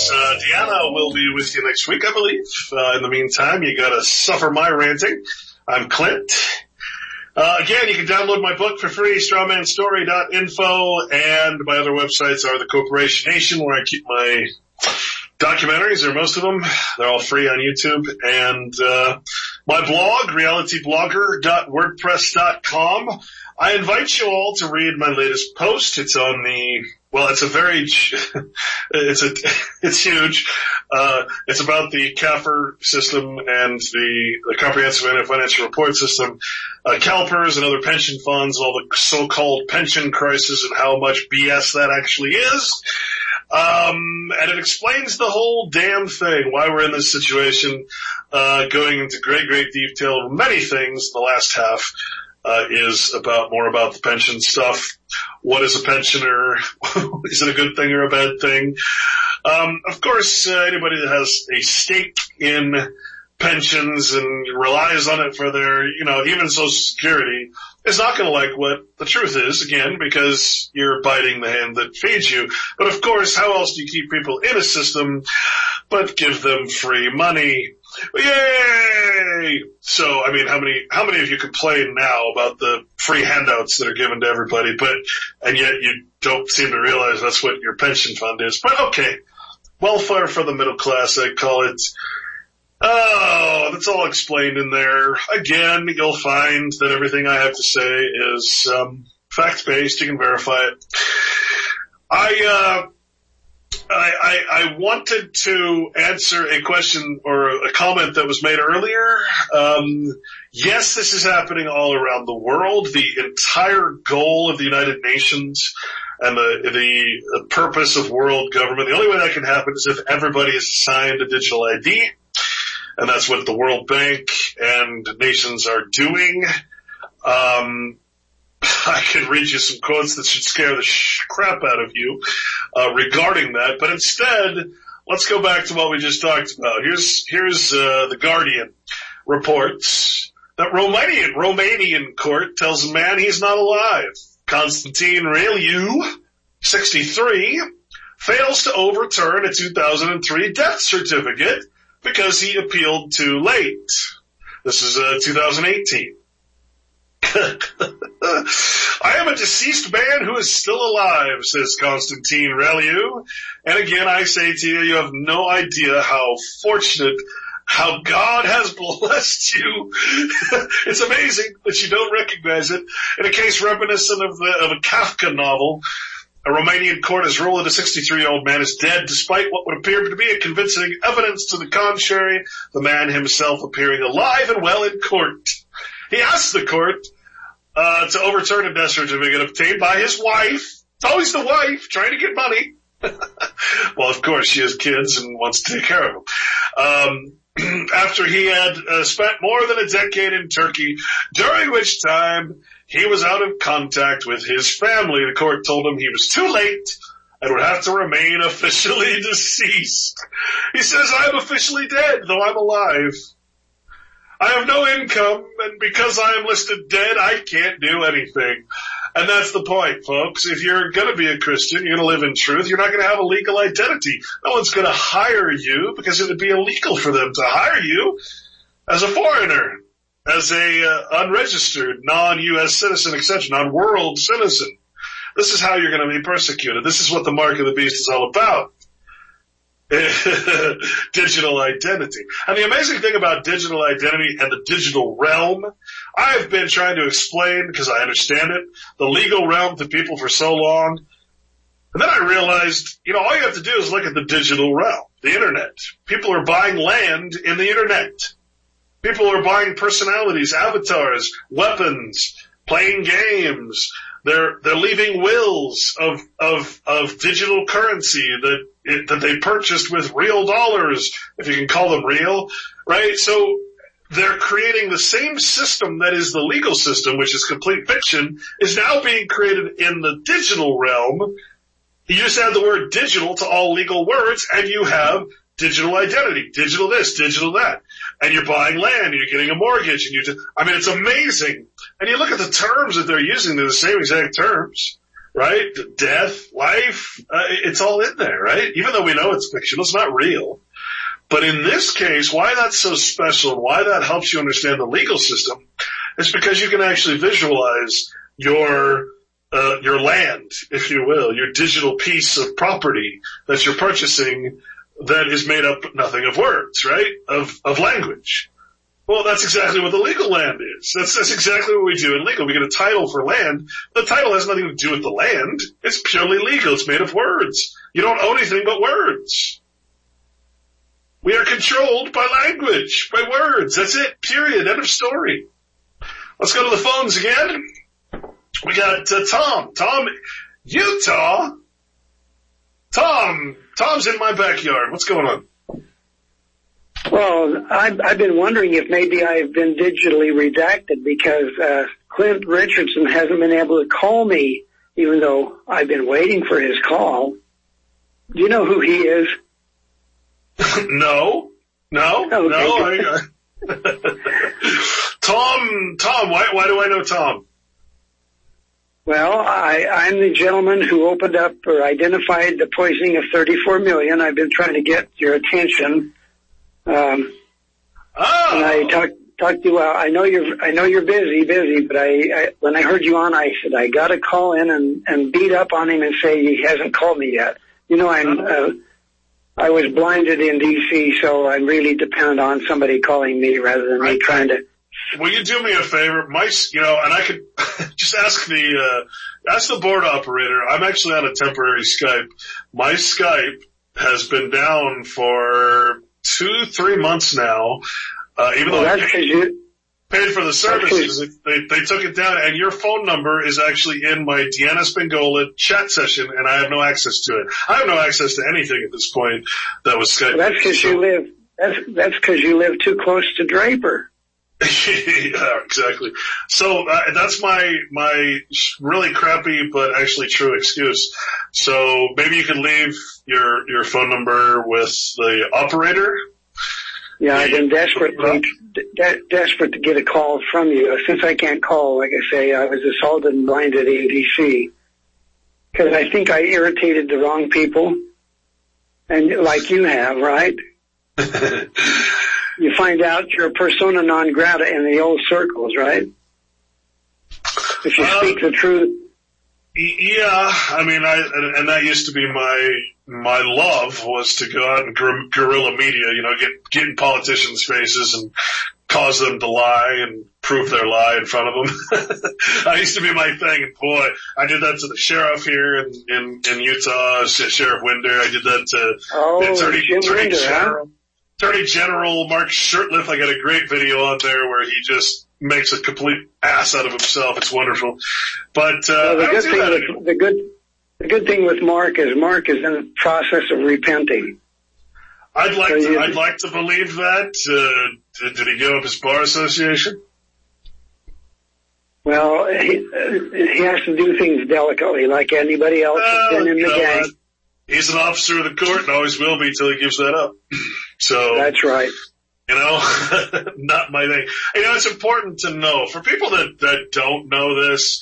course, uh, Deanna will be with you next week, I believe. Uh, in the meantime, you gotta suffer my ranting. I'm Clint. Uh, again, you can download my book for free, strawman story dot info, and my other websites are the Corporation Nation, where I keep my documentaries, or most of them. They're all free on YouTube. And uh my blog, reality blogger dot wordpress dot com. I invite you all to read my latest post. It's on the, well, it's a very, it's a, it's huge. Uh, it's about the C A F R system and the, the Comprehensive Annual Financial Report System, uh, CalPERS and other pension funds, all the so-called pension crisis and how much B S that actually is. Um, and it explains the whole damn thing, why we're in this situation, uh, going into great, great detail. Many things. The last half, uh, is about, more about the pension stuff. What is a pensioner? Is it a good thing or a bad thing? Um, of course, uh, anybody that has a stake in pensions and relies on it for their, you know, even Social Security is not going to like what the truth is, again, because you're biting the hand that feeds you. But of course, how else do you keep people in a system but give them free money? Yay! So, I mean, how many, how many of you complain now about the free handouts that are given to everybody, but, and yet you don't seem to realize that's what your pension fund is? But okay. Welfare for the middle class, I call it. Oh, that's all explained in there. Again, you'll find that everything I have to say is um fact-based. You can verify it. I, uh, I, I, I wanted to answer a question or a comment that was made earlier. Um, yes, this is happening all around the world. The entire goal of the United Nations and the, the, the purpose of world government, the only way that can happen is if everybody is assigned a digital I D. And that's what the World Bank and nations are doing. Um, I could read you some quotes that should scare the sh- crap out of you uh, regarding that. But instead, let's go back to what we just talked about. Here's here's uh, the Guardian reports that Romanian Romanian court tells a man he's not alive. Constantine Raileu, sixty-three, fails to overturn a two thousand three death certificate because he appealed too late. This is uh, two thousand eighteen. I am a deceased man who is still alive, says Constantine Raileu. And again, I say to you, you have no idea how fortunate, how God has blessed you. It's amazing that you don't recognize it. In a case reminiscent of, the, of a Kafka novel, a Romanian court has ruled that a sixty-three-year-old man is dead despite what would appear to be a convincing evidence to the contrary, the man himself appearing alive and well in court. He asked the court uh to overturn a death certificate obtained by his wife. It's always the wife trying to get money. Well, of course, she has kids and wants to take care of them. Um, after he had uh, spent more than a decade in Turkey, during which time he was out of contact with his family. The court told him he was too late and would have to remain officially deceased. He says, I'm officially dead, though I'm alive. I have no income, and because I am listed dead, I can't do anything. And that's the point, folks. If you're going to be a Christian, you're going to live in truth, you're not going to have a legal identity. No one's going to hire you because it would be illegal for them to hire you as a foreigner, as a uh, unregistered, non-U S citizen, et cetera, non-world citizen. This is how you're going to be persecuted. This is what the mark of the beast is all about. Digital identity. And the amazing thing about digital identity and the digital realm, I've been trying to explain, because I understand it, the legal realm to people for so long. And then I realized, you know, all you have to do is look at the digital realm, the internet. People are buying land in the internet. People are buying personalities, avatars, weapons, playing games. They're, they're leaving wills of, of, of digital currency that, it, that they purchased with real dollars, if you can call them real, right? So they're creating the same system that is the legal system, which is complete fiction, is now being created in the digital realm. You just add the word digital to all legal words and you have digital identity, digital this, digital that. And you're buying land and you're getting a mortgage and you just, I mean, it's amazing. And you look at the terms that they're using, they're the same exact terms. right? Death, life, uh, it's all in there, right? Even though we know it's fictional, it's not real. But in this case, why that's so special and why that helps you understand the legal system is because you can actually visualize your uh, your land, if you will, your digital piece of property that you're purchasing that is made up nothing of words, right? Of of language. Well, that's exactly what the legal land is. That's, that's exactly what we do in legal. We get a title for land. The title has nothing to do with the land. It's purely legal. It's made of words. You don't own anything but words. We are controlled by language, by words. That's it. Period. End of story. Let's go to the phones again. We got uh, Tom. Tom, Utah. Tom. Tom's in my backyard. What's going on? Well, I've, I've been wondering if maybe I've been digitally redacted because uh, Clint Richardson hasn't been able to call me, even though I've been waiting for his call. Do you know who he is? no, no, okay. no. I, uh, Tom, Tom. Why, why do I know Tom? Well, I, I'm the gentleman who opened up or identified the poisoning of thirty-four million. I've been trying to get your attention. Um, oh. And I talked talked to you. Uh, I know you're. I know you're busy, busy. But I, I, when I heard you on, I said I got to call in and, and beat up on him and say he hasn't called me yet. You know, I'm. Uh, I was blinded in D C, so I really depend on somebody calling me rather than me trying to. Will you do me a favor, my, you know, and I could just ask the uh, ask the board operator. I'm actually on a temporary Skype. My Skype has been down for two, three months now, uh, even well, though that's I you, paid for the services, they, they took it down, and your phone number is actually in my Deanna Spingola chat session, and I have no access to it. I have no access to anything at this point that was Skype. Well, that's because so. you live, that's, that's because you live too close to Draper. Yeah, exactly. So uh, that's my my really crappy but actually true excuse. So maybe you could leave your your phone number with the operator. Yeah, I've been desperately de- desperate to get a call from you. Since I can't call, like I say, I was assaulted and blinded in D C because I think I irritated the wrong people, and like you have, right? You find out you're a persona non grata in the old circles, right? If you speak um, the truth. Yeah, I mean, I, and, and that used to be my, my love was to go out and guer- guerrilla media, you know, get, get in politicians' faces and cause them to lie and prove their lie in front of them. That used to be my thing, and boy, I did that to the sheriff here in, in, in Utah, Sheriff Winder. I did that to oh, the attorney, Jim attorney Winder, general. Huh? Attorney General Mark Shurtleff, I got a great video on there where he just makes a complete ass out of himself. It's wonderful. But, uh, well, the I don't good do thing that with, anymore. the good, the good thing with Mark is Mark is in the process of repenting. I'd like so to, you, I'd like to believe that. Uh, did, did he give up his bar association? Well, he, uh, he has to do things delicately like anybody else Uh, that's been in the no, gang. He's an officer of the court and always will be until he gives that up. So. That's right. You know, not my thing. You know, it's important to know for people that, that don't know this,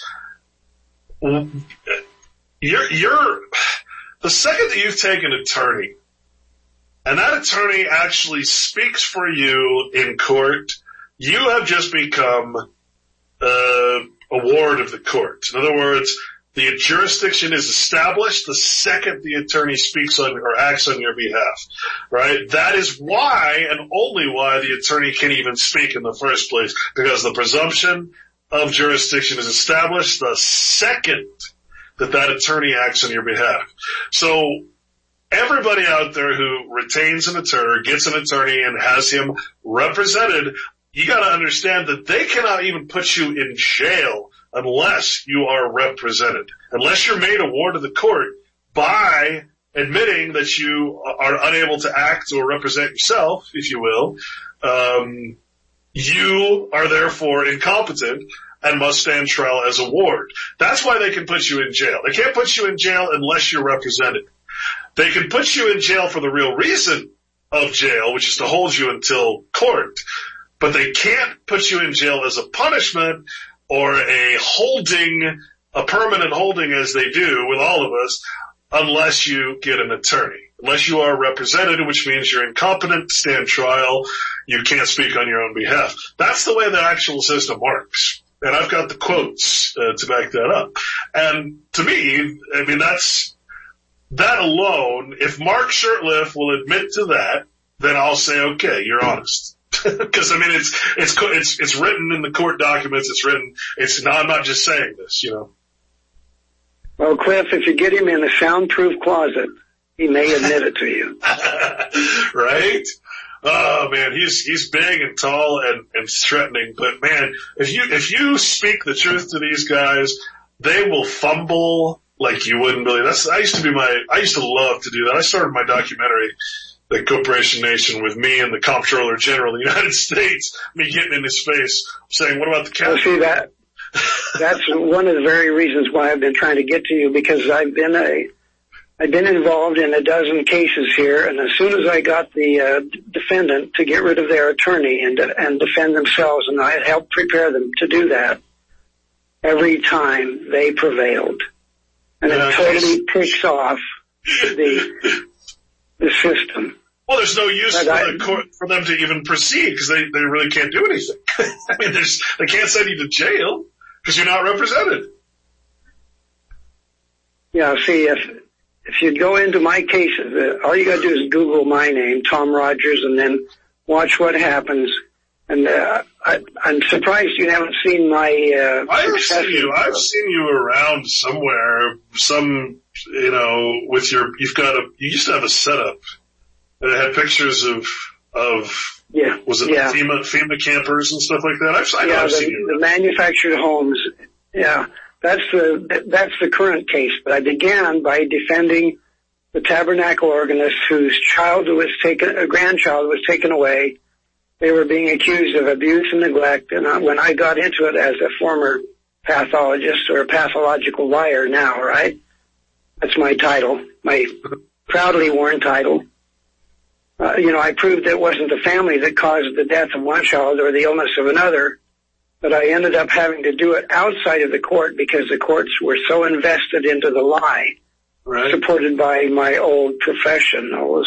you're, you're, the second that you've taken an attorney and that attorney actually speaks for you in court, you have just become, uh, a ward of the court. In other words, the jurisdiction is established the second the attorney speaks on or acts on your behalf, right? That is why and only why the attorney can even speak in the first place, because the presumption of jurisdiction is established the second that that attorney acts on your behalf. So everybody out there who retains an attorney, gets an attorney and has him represented, you got to understand that they cannot even put you in jail unless you are represented, unless you're made a ward of the court by admitting that you are unable to act or represent yourself, if you will. Um, you are therefore incompetent and must stand trial as a ward. That's why they can put you in jail. They can't put you in jail unless you're represented. They can put you in jail for the real reason of jail, which is to hold you until court, but they can't put you in jail as a punishment or a holding a permanent holding as they do with all of us unless you get an attorney, unless you are represented, which means you're incompetent to stand trial. You can't speak on your own behalf. That's the way the actual system works. And I've got the quotes uh, to back that up. And to me, I mean, that's, that alone, if Mark Shurtleff will admit to that, then I'll say, okay, you're honest. Because I mean, it's it's it's it's written in the court documents. It's written. It's not. I'm not just saying this, you know. Well, Cliff, if you get him in a soundproof closet, he may admit it to you. Right? Oh man, he's he's big and tall and and threatening. But man, if you if you speak the truth to these guys, they will fumble like you wouldn't believe. That's I used to be my. I used to love to do that. I started my documentary, The Corporation Nation, with me and the Comptroller General of the United States, me getting in his face saying, what about the Well, Capitol? see, that, that's one of the very reasons why I've been trying to get to you, because I've been a, I've been involved in a dozen cases here, and as soon as I got the uh, defendant to get rid of their attorney and and defend themselves, and I helped prepare them to do that, every time they prevailed. And Yeah, it totally ticks off the the system. Well, there's no use But for, I- the court, for them to even proceed because they, they really can't do anything. I mean, there's, they can't send you to jail because you're not represented. Yeah, see, if if you go into my cases, uh, all you got to do is Google my name, Tom Rogers, and then watch what happens. And uh, I, I'm surprised you haven't seen my. Uh, I've successes. seen you. I've seen you around somewhere. Some, you know, with your. You've got a. You used to have a setup, and it had pictures of of. Yeah. Was it yeah. FEMA FEMA campers and stuff like that? I've, I know yeah, I've the, seen you. the manufactured homes. Yeah, that's the that's the current case. But I began by defending the tabernacle organist whose child was taken, a grandchild was taken away. They were being accused of abuse and neglect, and I, when I got into it as a former pathologist or a pathological liar now, right? That's my title, my proudly worn title. Uh, you know, I proved it wasn't the family that caused the death of one child or the illness of another, but I ended up having to do it outside of the court because the courts were so invested into the lie, Right. supported by my old professionals.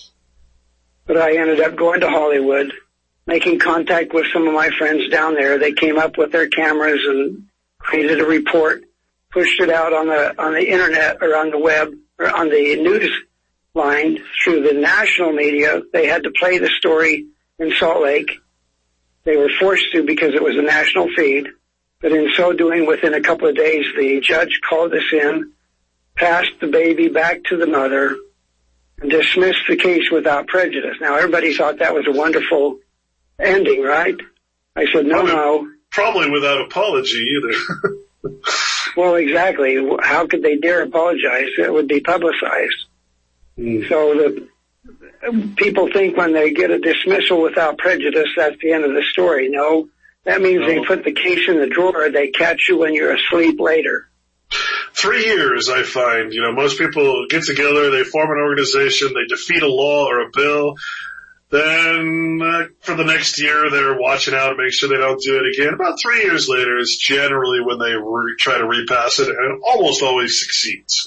But I ended up going to Hollywood, making contact with some of my friends down there. They came up with their cameras and created a report, pushed it out on the on the internet or on the web or on the news line through the national media. They had to play the story in Salt Lake. They were forced to because it was a national feed. But in so doing, within a couple of days, the judge called us in, passed the baby back to the mother, and dismissed the case without prejudice. Now, everybody thought that was a wonderful ending, right? I said, no, no. Probably without apology either. Well, exactly. How could they dare apologize? It would be publicized. Mm. So the people think when they get a dismissal without prejudice, that's the end of the story. No, that means No. they put the case in the drawer. They catch you when you're asleep later. Three years, I find. You know, most people get together, they form an organization, they defeat a law or a bill. Then uh, for the next year, they're watching out to make sure they don't do it again. About three years later is generally when they re- try to repass it, and it almost always succeeds.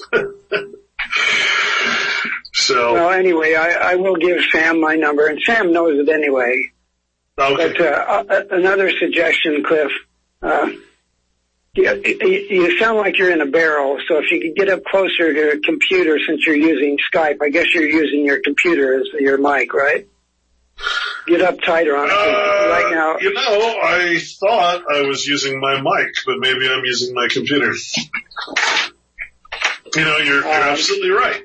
So, Well, anyway, I, I will give Sam my number, and Sam knows it anyway. okay. But uh, uh, another suggestion, Cliff. Uh, you, you sound like you're in a barrel, so if you could get up closer to a computer since you're using Skype, I guess you're using your computer as your mic, right? Get up tighter on it. 'cause Uh, right now, you know, I thought I was using my mic, but maybe I'm using my computer. You know, you're, you're Um, absolutely right.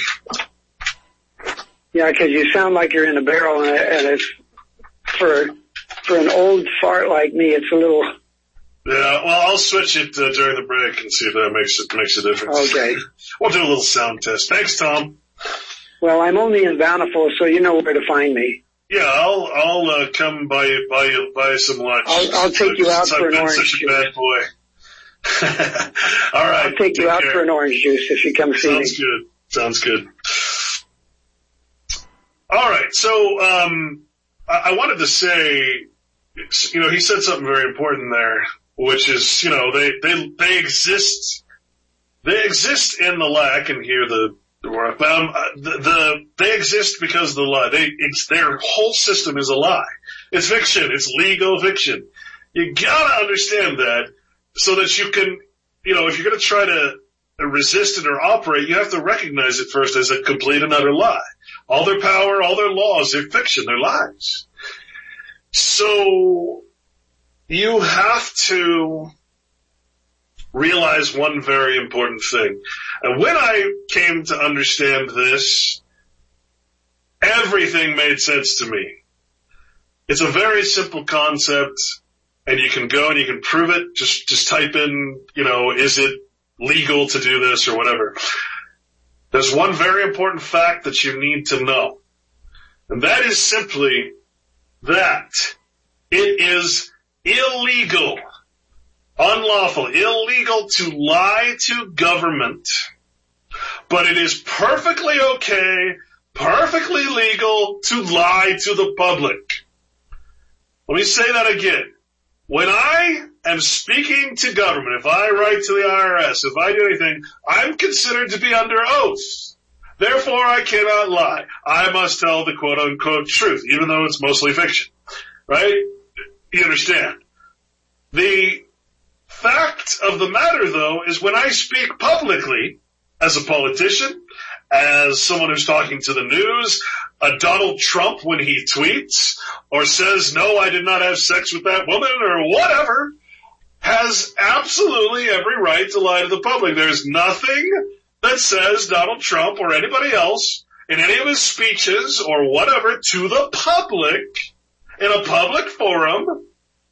yeah, because you sound like you're in a barrel, and, and it's for for an old fart like me, it's a little Yeah, well, I'll switch it uh, during the break and see if that makes it makes a difference. okay. We'll do a little sound test. Thanks, Tom. Well, I'm only in Bountiful, so you know where to find me. Yeah, I'll I'll uh, come buy you buy you buy you some lunch. I'll- I'll take you out Since for I've an been orange such a juice. bad boy. All right, I'll take you out care. for an orange juice if you come see Sounds me. good. Sounds good. All right, so um, I, I wanted to say, you know, he said something very important there. which is, you know, they, they, they exist, they exist in the lie. I can hear the, um, the, the, they exist because of the lie. They, it's, their whole system is a lie. It's fiction. It's legal fiction. You gotta understand that so that you can, you know, if you're gonna try to resist it or operate, you have to recognize it first as a complete and utter lie. All their power, all their laws, they're fiction, they're lies. So, you have to realize one very important thing. And when I came to understand this, everything made sense to me. It's a very simple concept, and you can go and you can prove it. Just, just type in, you know, is it legal to do this or whatever. There's one very important fact that you need to know. And that is simply that it is illegal, unlawful, illegal to lie to government. But it is perfectly okay, perfectly legal to lie to the public. Let me say that again. When I am speaking to government, if I write to the I R S, if I do anything, I'm considered to be under oath. Therefore, I cannot lie. I must tell the quote-unquote truth, even though it's mostly fiction. Right? You understand? The fact of the matter, though, is when I speak publicly, as a politician, as someone who's talking to the news, a Donald Trump when he tweets, or says, no, I did not have sex with that woman, or whatever, has absolutely every right to lie to the public. There's nothing that says Donald Trump or anybody else in any of his speeches or whatever to the public, in a public forum,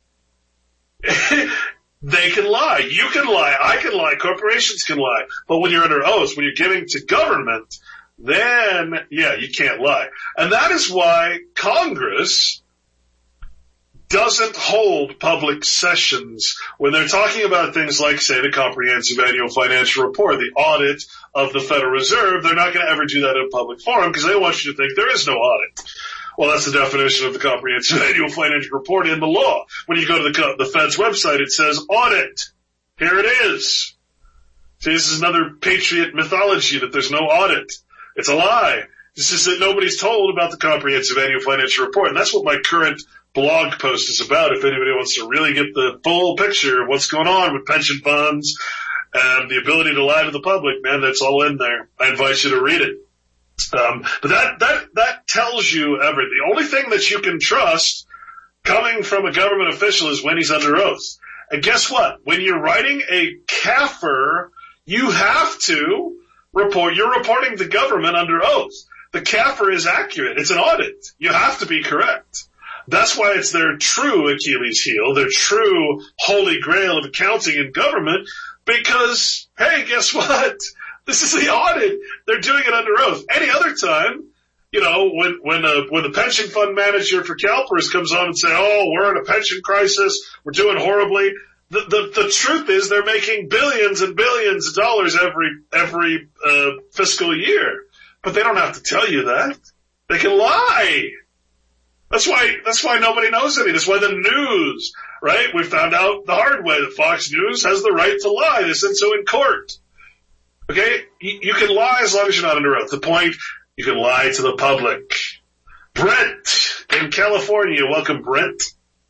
they can lie. You can lie. I can lie. Corporations can lie. But when you're under oath, when you're giving to government, then, yeah, you can't lie. And that is why Congress doesn't hold public sessions when they're talking about things like, say, the Comprehensive Annual Financial Report, the audit of the Federal Reserve. They're not going to ever do that in a public forum because they want you to think there is no audit. Well, that's the definition of the Comprehensive Annual Financial Report in the law. When you go to the, the Fed's website, it says audit. Here it is. See, this is another patriot mythology that there's no audit. It's a lie. This is that nobody's told about the Comprehensive Annual Financial Report. And that's what my current blog post is about. If anybody wants to really get the full picture of what's going on with pension funds and the ability to lie to the public, man, that's all in there. I invite you to read it. Um, but that, that, that tells you everything. The only thing that you can trust coming from a government official is when he's under oath. And guess what? When you're writing a C A F R, you have to report, you're reporting the government under oath. The C A F R is accurate. It's an audit. You have to be correct. That's why it's their true Achilles heel, their true holy grail of accounting and government, because, hey, guess what? This is the audit. They're doing it under oath. Any other time, you know, when, when, uh, when the pension fund manager for CalPERS comes on and say, oh, we're in a pension crisis, we're doing horribly. The, the, the truth is they're making billions and billions of dollars every, every, uh, fiscal year. But they don't have to tell you that. They can lie. That's why, that's why nobody knows any. That's why the news, right? We found out the hard way that Fox News has the right to lie. They said so in court. Okay? You can lie as long as you're not under oath. The point, you can lie to the public. Brent in California. Welcome, Brent.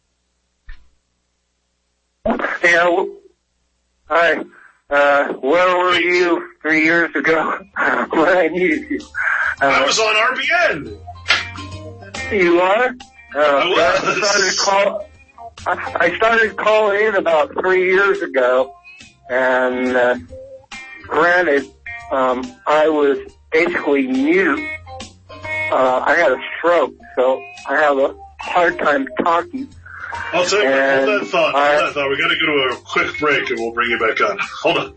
Yeah. Hi. Uh, where were you three years ago when I needed you? Uh, I was on R B N. You are? Uh, I was. I started, call, I started calling in about three years ago, and uh, granted, um, I was basically mute. Uh, I had a stroke, so I have a hard time talking. I'll tell you, and hold that thought. Hold I, that thought. We got to go to a quick break, and we'll bring you back on. Hold on.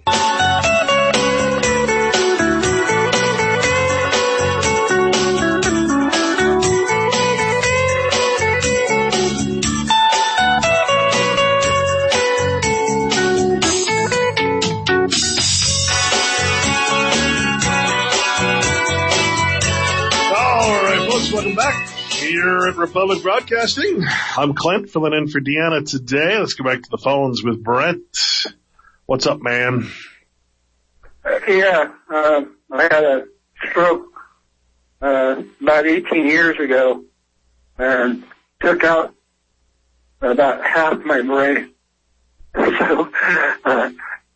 Welcome back. here at Republic Broadcasting. I'm Clint, filling in for Deanna today. Let's go back to the phones with Brent. What's up, man? Uh, yeah, uh, I had a stroke uh, about eighteen years ago and took out about half my brain. So, uh,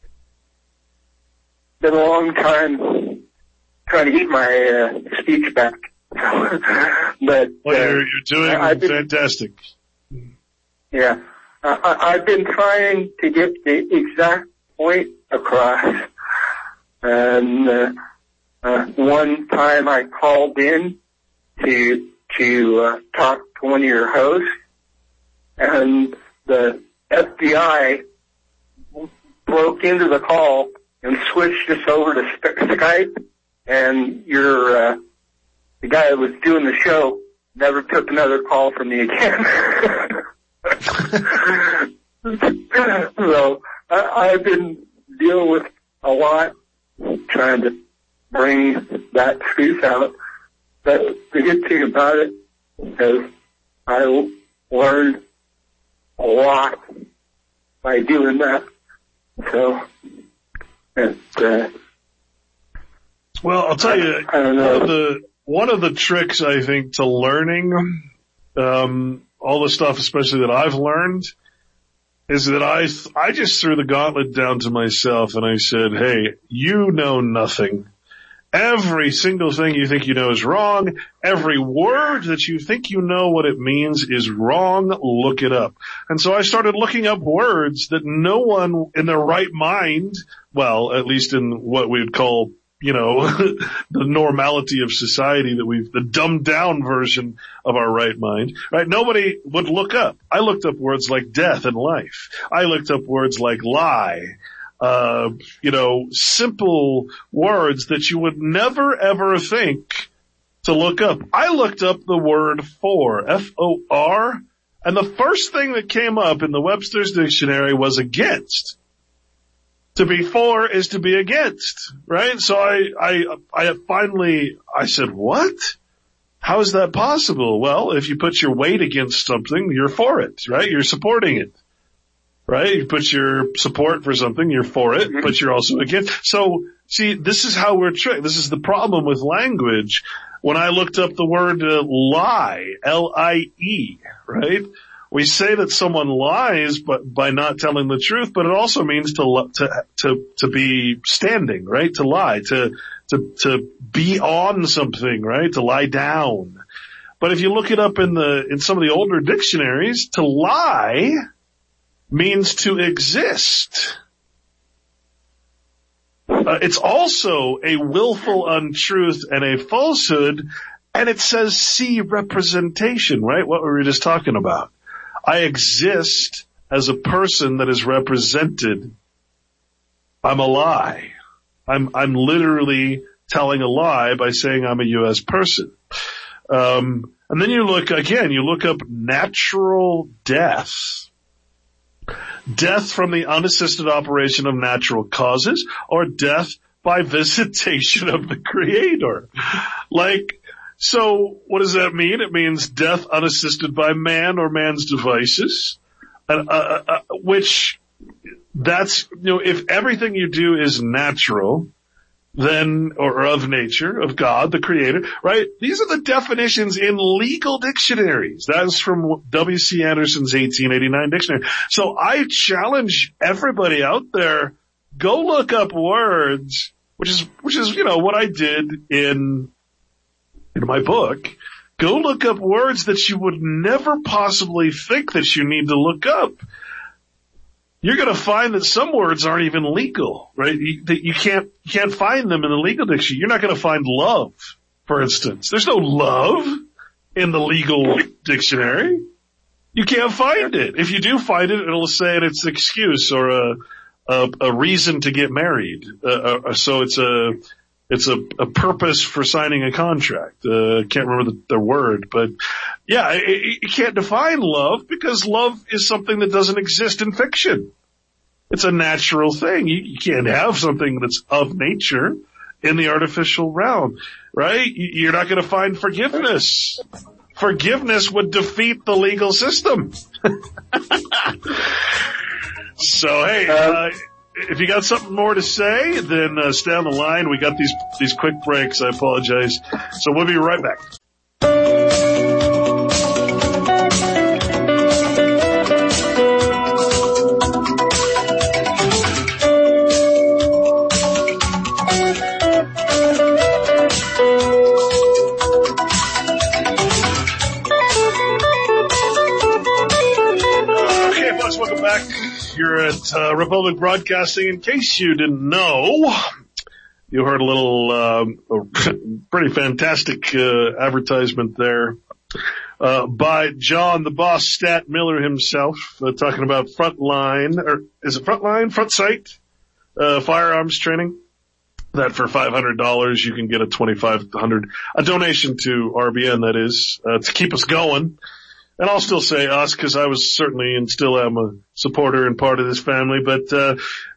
been a long time trying to get my uh, speech back. But well, uh, you're, you're doing I've been, fantastic. Yeah, I, I've been trying to get the exact point across. And uh, uh, one time I called in to to uh, talk to one of your hosts, and the F B I broke into the call and switched us over to Skype, and your uh, the guy that was doing the show never took another call from me again. So I, I've been dealing with a lot, trying to bring that truth out. But the good thing about it is I learned a lot by doing that. So, it, uh, well, I'll tell you, I, I don't know. One of the, one of the tricks, I think, to learning um, all the stuff, especially that I've learned, is that I I just threw the gauntlet down to myself and I said, hey, you know nothing. Every single thing you think you know is wrong. Every word that you think you know what it means is wrong. Look it up. And so I started looking up words that no one in their right mind, well, at least in what we would call, you know, the normality of society that we've, the dumbed down version of our right mind, right? Nobody would look up. I looked up words like death and life. I looked up words like lie. Uh, you know, simple words that you would never ever think to look up. I looked up the word for, F O R, and the first thing that came up in the Webster's Dictionary was against. To be for is to be against, right? So I, I, I finally, I said, what? How is that possible? Well, if you put your weight against something, you're for it, right? You're supporting it. Right? You put your support for something, you're for it, but you're also against. So, see, this is how we're tricked. This is the problem with language. When I looked up the word uh, lie, L I E, right? We say that someone lies but by not telling the truth, but it also means to to to to be standing, right? To lie, to to to be on something, right? To lie down. But if you look it up in the in some of the older dictionaries, to lie means to exist. Uh, it's also a willful untruth and a falsehood, and it says see representation, right? What we were just talking about. I exist as a person that is represented. I'm a lie. I'm, I'm literally telling a lie by saying I'm a U S person. Um, and then you look, again, you look up natural death. Death from the unassisted operation of natural causes, or death by visitation of the Creator. Like, so what does that mean? It means death unassisted by man or man's devices, uh, uh, uh, which that's, you know, if everything you do is natural, then, or of nature, of God, the Creator, right? These are the definitions in legal dictionaries. That's from W C Anderson's eighteen eighty-nine dictionary. So I challenge everybody out there, go look up words, which is, which is, you know, what I did in, in my book. Go look up words that you would never possibly think that you need to look up. You're going to find that some words aren't even legal, right? You, that you can't, you can't find them in the legal dictionary. You're not going to find love, for instance. There's no love in the legal dictionary. You can't find it. If you do find it, it'll say it's an excuse or a, a, a reason to get married. Uh, uh, so it's a, it's a, a purpose for signing a contract. Uh, can't remember the, the word, but yeah, it, it, you can't define love because love is something that doesn't exist in fiction. It's a natural thing. You, you can't have something that's of nature in the artificial realm, right? You're not going to find forgiveness. forgiveness would defeat the legal system. So, hey, uh, if you got something more to say, then uh, stay on the line. We got these these quick breaks. I apologize. So we'll be right back. Okay, folks, welcome back. You're at uh, Republic Broadcasting. In case you didn't know, you heard a little uh, pretty fantastic uh, advertisement there uh, by John the Boss Stat Miller himself, uh, talking about Frontline, or is it Frontline? Front Sight uh, firearms training. That for five hundred dollars you can get a twenty-five hundred dollars, a donation to R B N, that is, uh, to keep us going. And I'll still say us, because I was certainly and still am a supporter and part of this family. But uh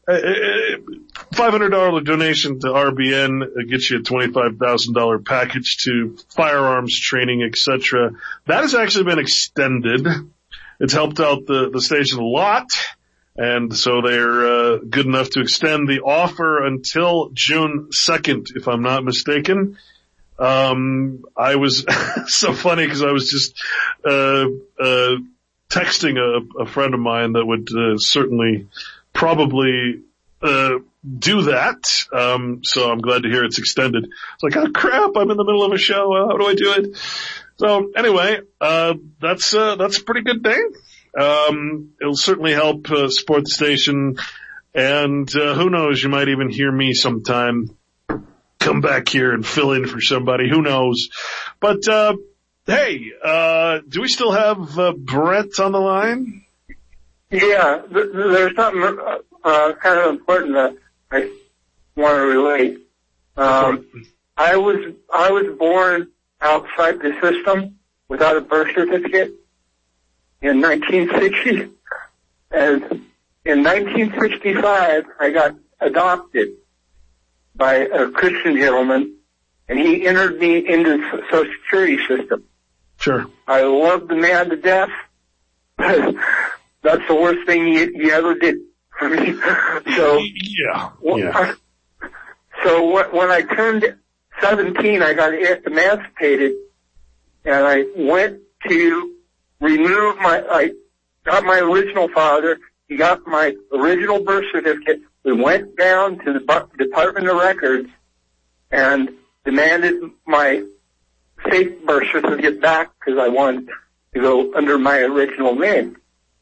five hundred dollars donation to R B N gets you a twenty-five thousand dollars package to firearms training, et cetera. That has actually been extended. It's helped out the, the station a lot. And so they're uh, good enough to extend the offer until June second, if I'm not mistaken. Um, I was so funny because I was just, uh, uh, texting a, a friend of mine that would, uh, certainly probably, uh, do that. Um, so I'm glad to hear it's extended. It's like, oh crap, I'm in the middle of a show. How do I do it? So anyway, uh, that's, uh, that's a pretty good thing. Um, it'll certainly help, uh, support the station. And, uh, who knows, you might even hear me sometime come back here and fill in for somebody. Who knows? But, uh, hey, uh, do we still have, uh, Brett on the line? Yeah, th- there's something, uh, kind of important that I want to relate. Um, I was, I was born outside the system without a birth certificate in nineteen sixty. And in nineteen sixty-five, I got adopted by a Christian gentleman, and he entered me into the Social Security system. Sure. I love the man to death, but that's the worst thing he, he ever did for me. So, yeah, yeah. So when I turned seventeen, I got emancipated, and I went to remove my, I got my original father, he got my original birth certificate. We went down to the Department of Records and demanded my fake birth certificate back because I wanted to go under my original name.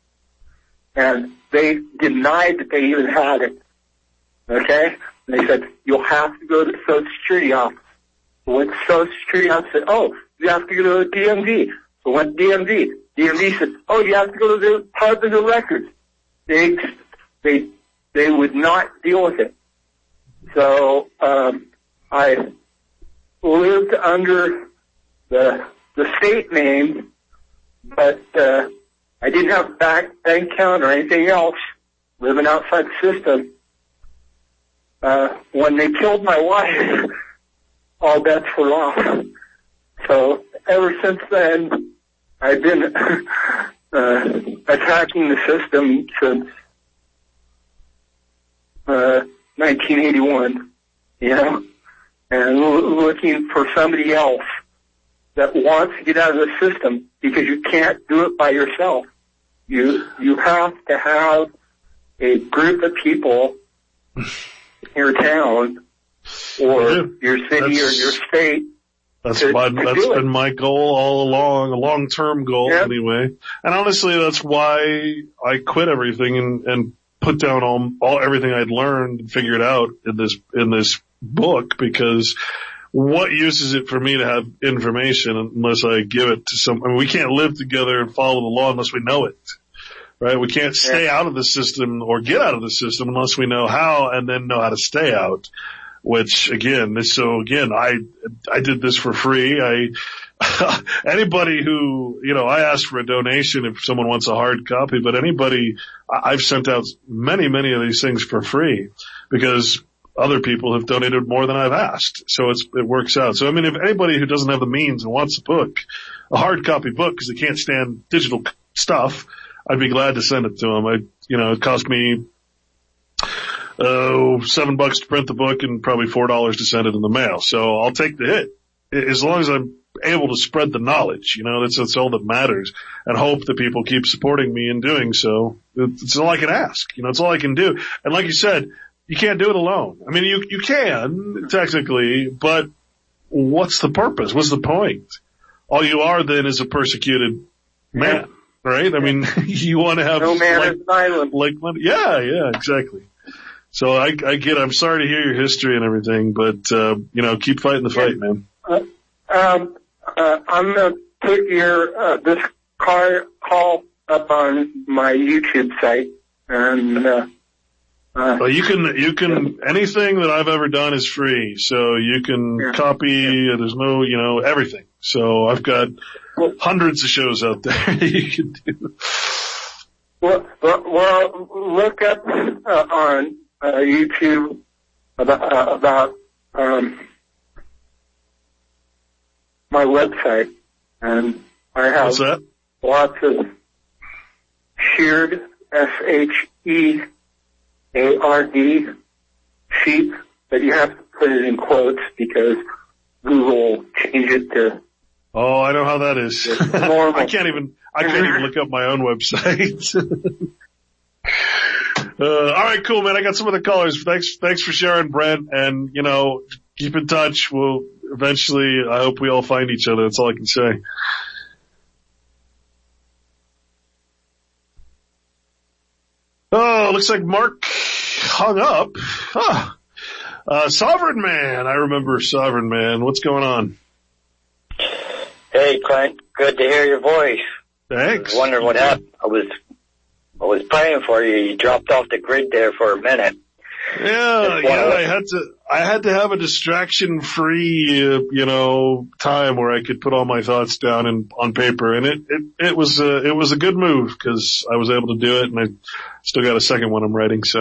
And they denied that they even had it. Okay? And they said, you'll have to go to the Social Security office. So went to the Social Security office and said, oh, you have to go to the D M V. So went to D M V. D M V said, oh, you have to go to the Department of Records. They, they, They would not deal with it. So, um, I lived under the, the state name, but, uh, I didn't have a bank, bank account or anything else, living outside the system. Uh, when they killed my wife, all bets were off. So, ever since then, I've been, uh, attacking the system since Uh, nineteen eighty-one, you know, and l- looking for somebody else that wants to get out of the system because you can't do it by yourself. You, you have to have a group of people in your town or yeah, your city or your state. That's to, my, to that's been it. my goal all along, a long-term goal yep. anyway. And honestly, that's why I quit everything and, and put down all, all everything I'd learned and figured out in this in this book, because what use is it for me to have information unless I give it to some? I mean, we can't live together and follow the law unless we know it, right? We can't stay yeah. out of the system or get out of the system unless we know how and then know how to stay out. Which again, this so again, I I did this for free. I anybody who, you know, I asked for a donation if someone wants a hard copy, but anybody, I've sent out many, many of these things for free because other people have donated more than I've asked. So it's, it works out. So, I mean, if anybody who doesn't have the means and wants a book, a hard copy book, because they can't stand digital stuff, I'd be glad to send it to them. I, you know, it cost me, oh, seven bucks to print the book and probably four dollars to send it in the mail. So I'll take the hit as long as I'm able to spread the knowledge. You know, that's, that's all that matters, and hope that people keep supporting me in doing so. It's all I can ask. You know, it's all I can do. And like you said, you can't do it alone. I mean, you, you can technically, but what's the purpose? What's the point? All you are then is a persecuted man, right? I mean, you want to have no man like, is silent. like, yeah, yeah, exactly. So I, I get, I'm sorry to hear your history and everything, but, uh, you know, keep fighting the fight, man. Uh, um, uh, I'm going to put your, uh, this car call up on my YouTube site, and, uh, uh, well, you can, you can, anything that I've ever done is free, so you can yeah. copy, yeah. there's no, you know, everything. So I've got well, hundreds of shows out there you can do. Well, well, well look up, uh, on, uh, YouTube about, uh, about, um, my website, and I have What's that? lots of sheared, S H E A R D, sheep, but you have to put it in quotes because Google will change it to. Oh, I know how that is. I can't even, I can't even look up my own website. uh, all right, cool, man. I got some of the callers. Thanks, thanks for sharing, Brent. And, you know, keep in touch. We'll eventually, I hope we all find each other. That's all I can say. Oh, looks like Mark hung up. Huh. Uh, Sovereign Man. I remember Sovereign Man. What's going on? Hey, Clint. Good to hear your voice. Thanks. I was wondering what happened. I was, I was praying for you. You dropped off the grid there for a minute. Yeah, yeah, I had to, I had to have a distraction free, uh, you know, time where I could put all my thoughts down in, on paper. And it, it, it was, uh, it was a good move because I was able to do it, and I still got a second one I'm writing, so.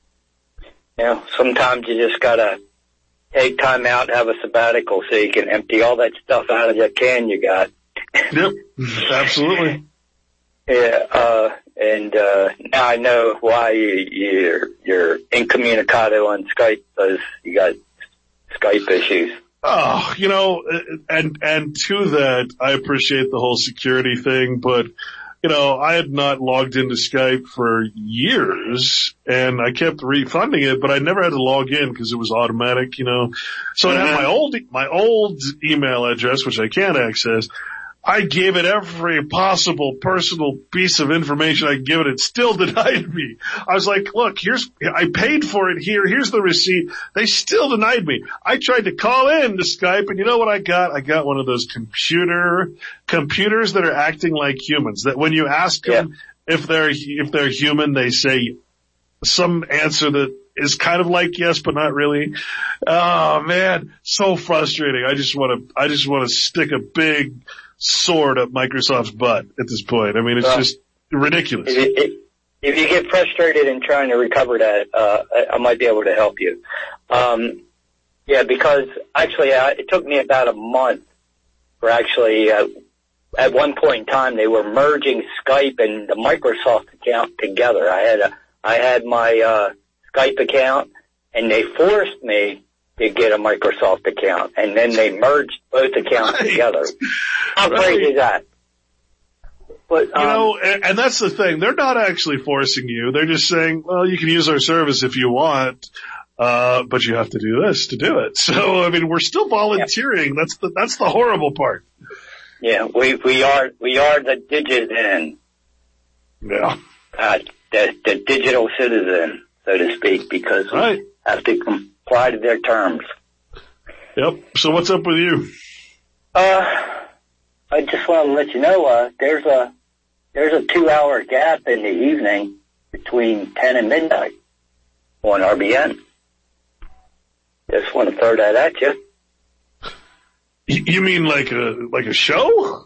Yeah, sometimes you just gotta take time out and have a sabbatical so you can empty all that stuff out of that can you got. Yep, absolutely. Yeah, uh, and, uh, now I know why you, you're, you're incommunicado on Skype, because you got Skype issues. Oh, you know, and, and to that, I appreciate the whole security thing, but, you know, I had not logged into Skype for years, and I kept refunding it, but I never had to log in because it was automatic, you know. So mm-hmm. I had my old, my old email address, which I can't access. I gave it every possible personal piece of information I could give it. It still denied me. I was like, look, here's, I paid for it here. Here's the receipt. They still denied me. I tried to call in to Skype, and you know what I got? I got one of those computer, computers that are acting like humans, that when you ask them yeah. if they're, if they're human, they say some answer that is kind of like yes, but not really. Oh man, so frustrating. I just want to, I just want to stick a big sword up Microsoft's butt at this point. I mean, it's well, just ridiculous. If you, if you get frustrated in trying to recover that, uh, I, I might be able to help you. Um, yeah, because actually uh, it took me about a month for actually, uh, at one point in time they were merging Skype and the Microsoft account together. I had a, I had my, uh, Skype account, and they forced me to get a Microsoft account, and then they merged both accounts right. together. How right. crazy is that? But, um, you know, and, and that's the thing. They're not actually forcing you. They're just saying, well, you can use our service if you want, uh, but you have to do this to do it. So, I mean, we're still volunteering. Yeah. That's the, that's the horrible part. Yeah, we, we are, we are the digital, yeah. uh, the, the digital citizen, so to speak, because we right. have to comply to their terms. Yep. So what's up with you? Uh, I just want to let you know, uh, there's a, there's a two hour gap in the evening between ten and midnight on R B N. Just want to throw that at you. You mean like a, like a show?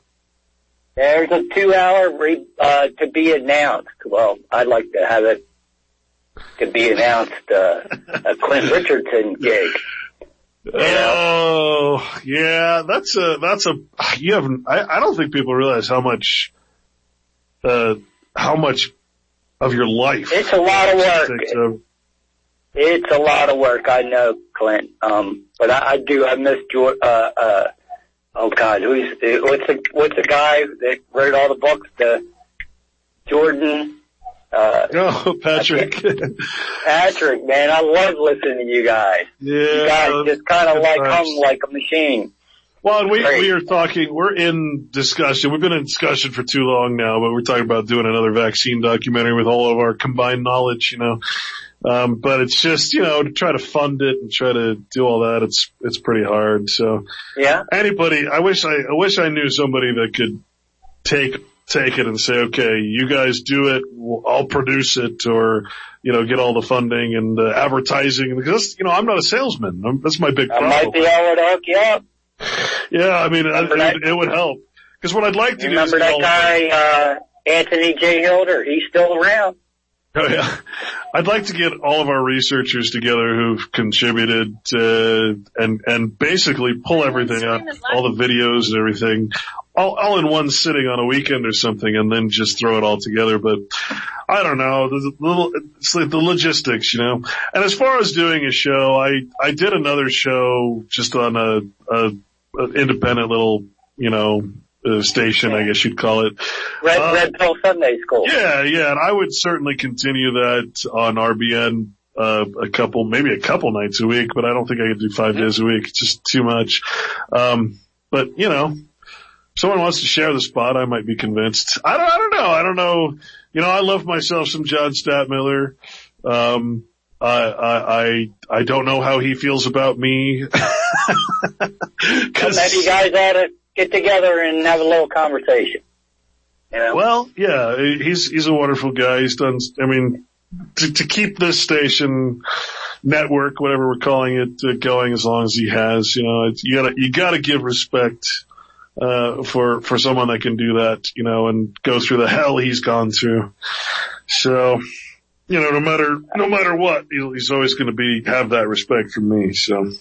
There's a two hour, re, uh, to be announced. Well, I'd like to have it to be announced uh, a Clint Richardson gig. You know? Oh, yeah, that's a, that's a, you haven't, I, I don't think people realize how much, uh, how much of your life. It's a lot of work. Of, it's a lot of work, I know, Clint. Um, but I, I do, I miss George, uh, uh, oh God, who's, what's the, what's the guy that wrote all the books? The Jordan, Uh, oh, Patrick. Patrick, man, I love listening to you guys. Yeah. You guys just kind of like hum like a machine. Well, and we, we are talking, we're in discussion. We've been in discussion for too long now, but we're talking about doing another vaccine documentary with all of our combined knowledge, you know. Um, but it's just, you know, to try to fund it and try to do all that, it's, it's pretty hard. So. Yeah. Anybody, I wish I, I wish I knew somebody that could take take it and say, okay, you guys do it, I'll produce it, or, you know, get all the funding and uh, advertising, because, you know, I'm not a salesman. I'm, that's my big problem. I might be able to hook you up. Yeah, I mean, it, it, it would help. Because what I'd like to Remember do is... Remember that guy, uh, Anthony J. Hilder? He's still around. Oh, yeah. I'd like to get all of our researchers together who've contributed, uh, and, and basically pull everything out, all the videos and everything, all, all in one sitting on a weekend or something, and then just throw it all together. But I don't know. The little, it's like the logistics, you know. And as far as doing a show, I, I did another show just on a, a, a independent little, you know, Uh, station, I guess you'd call it. Red, uh, Red Pill Sunday School. Yeah, yeah, and I would certainly continue that on R B N, uh, a couple, maybe a couple nights a week, but I don't think I could do five days a week. It's just too much. Um, but, you know, if someone wants to share the spot, I might be convinced. I don't, I don't know. I don't know. You know, I love myself some John Stadtmiller. Um, I, I, I, I don't know how he feels about me. Well, maybe you guys ought to get together and have a little conversation. You know? Well, yeah, he's, he's a wonderful guy. He's done, I mean, to, to keep this station, network, whatever we're calling it, uh, going as long as he has, you know, it's, you gotta, you gotta give respect, uh, for, for someone that can do that, you know, and go through the hell he's gone through. So, you know, no matter, no matter what, he's always gonna be, have that respect from me, so.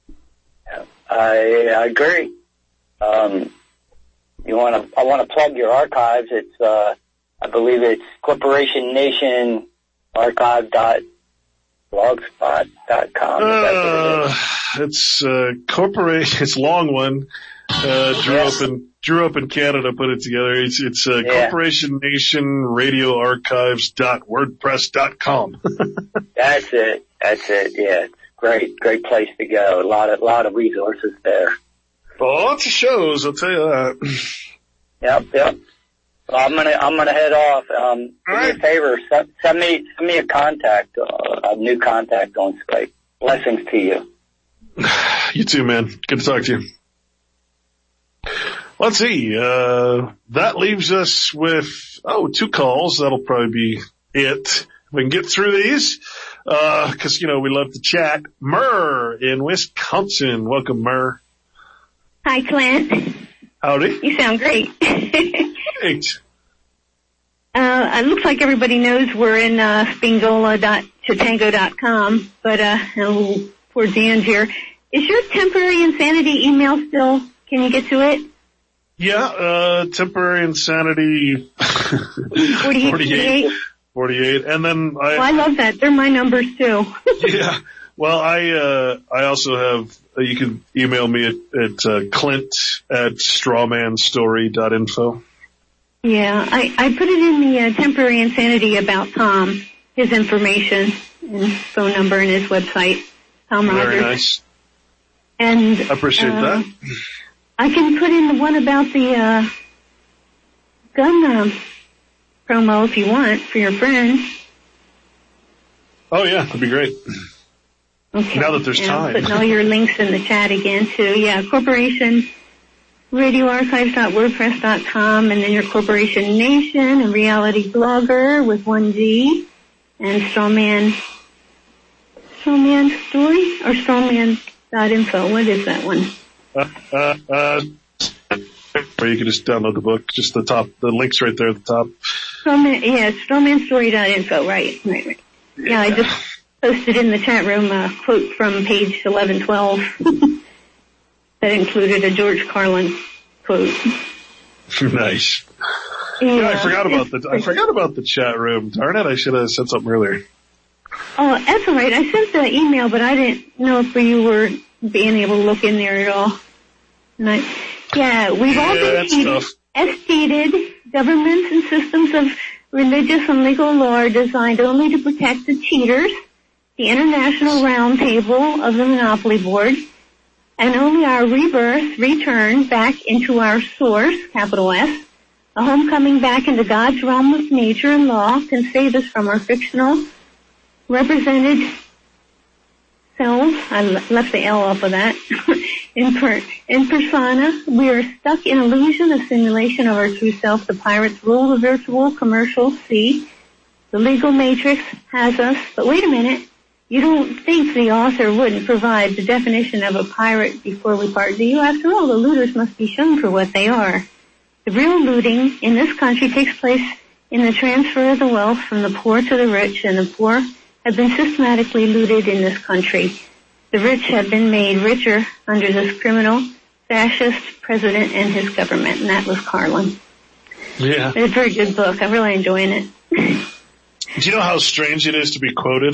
I, I agree. Um, you want to? I want to plug your archives. It's, uh, I believe it's Corporation Nation Archive dot blogspot dot com. Uh, it's uh, corporation. It's a long one. Uh, Drew yes. up in Drew up in Canada put it together. It's it's uh, yeah. Corporation Nation Radio Archives dot wordpress dot com. That's it. That's it. Yeah, it's great. Great place to go. A lot of lot of resources there. Lots of shows, I'll tell you that. Yep, yep. Well, I'm gonna, I'm gonna head off. Um, do me a favor, send, send me, send me a contact, uh, a new contact on Skype. Blessings to you. You too, man. Good to talk to you. Let's see, uh, that leaves us with, oh, two calls. That'll probably be it. We can get through these, uh, cause, you know, we love to chat. Murr in Wisconsin. Welcome, Murr. Hi, Clint. Howdy. You sound great. Great. Uh, it looks like everybody knows we're in, uh, spingola dot chatango dot com, but, uh, towards the end here. Is your temporary insanity email still, can you get to it? Yeah, uh, temporary insanity. forty-eight. forty-eight. forty-eight. And then I. Well, I love that. They're my numbers too. Yeah. Well, I, uh, I also have, uh, you can email me at, at, uh, Clint at strawmanstory dot info. Yeah, I, I put it in the, uh, temporary insanity about Tom, his information and phone number and his website, Tom Rogers. Very nice. And. I appreciate uh, that. I can put in the one about the, uh, gun, uh, promo if you want for your friends. Oh yeah, that'd be great. Okay. Now that there's and time. I'm putting all your links in the chat again too. Yeah, Corporation Radio Archives dot wordpress dot com, and then your Corporation Nation and Reality Blogger with one G, and Strawman, Strawman Story or Strawman dot info. What is that one? Uh, uh, uh, or you can just download the book, just the top, the link's right there at the top. Strawman, yeah, Strawman Story dot info. Right, right, right. Yeah, I just posted in the chat room a quote from page eleven twelve that included a George Carlin quote. Nice. Yeah, yeah, I forgot about the I forgot about the chat room. Darn it, I should have said something earlier. Oh, that's all right. I sent the email, but I didn't know if you were being able to look in there at all. And I, yeah, we've yeah, all been cheated. As stated, governments and systems of religious and legal law are designed only to protect the cheaters, the International Roundtable of the Monopoly Board, and only our rebirth, return back into our source, capital S, a homecoming back into God's realm of nature and law can save us from our fictional, represented selves. I left the L off of that. in, per, in persona, we are stuck in illusion, a simulation of our true self. The pirates rule the virtual commercial sea. The legal matrix has us. But wait a minute. You don't think the author wouldn't provide the definition of a pirate before we part, do you? After all, the looters must be shown for what they are. The real looting in this country takes place in the transfer of the wealth from the poor to the rich, and the poor have been systematically looted in this country. The rich have been made richer under this criminal, fascist president and his government, and that was Carlin. Yeah. It's a very good book. I'm really enjoying it. Do you know how strange it is to be quoted?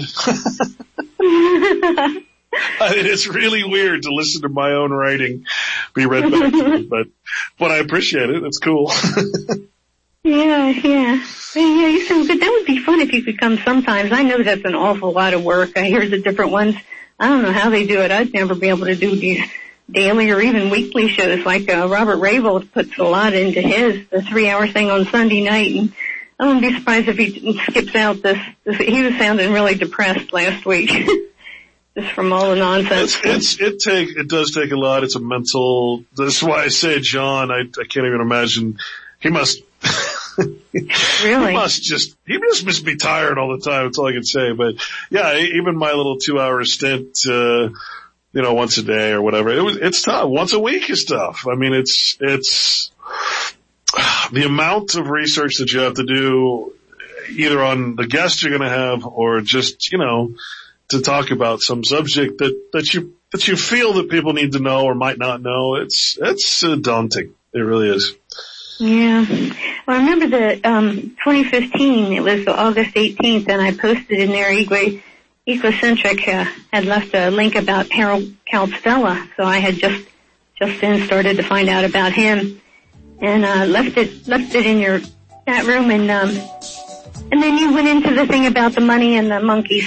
I mean, it's really weird to listen to my own writing be read back to me, but, but I appreciate it. It's cool. Yeah, yeah. Yeah, you're so good. That would be fun if you could come sometimes. I know that's an awful lot of work. I hear the different ones. I don't know how they do it. I'd never be able to do these daily or even weekly shows. Like uh, Robert Rabel puts a lot into his, the three-hour thing on Sunday night. And I wouldn't be surprised if he skips out this. this he was sounding really depressed last week. Just from all the nonsense. It's, it's, it take, it does take a lot. It's a mental, that's why I say John, I, I can't even imagine. He must, really? He must just, he just must be tired all the time. That's all I can say. But yeah, even my little two hour stint, uh, you know, once a day or whatever, it was, it's tough. Once a week is tough. I mean, it's, it's the amount of research that you have to do either on the guest you're going to have or just, you know, to talk about some subject that, that you, that you feel that people need to know or might not know. It's, it's uh, daunting. It really is. Yeah. Well, I remember the, um, twenty fifteen, it was August eighteenth, and I posted in there, Equi, Equicentric, uh, had left a link about Harold Calstella, so I had just, just then started to find out about him, and, uh, left it, left it in your chat room, and, um, and then you went into the thing about the money and the monkeys.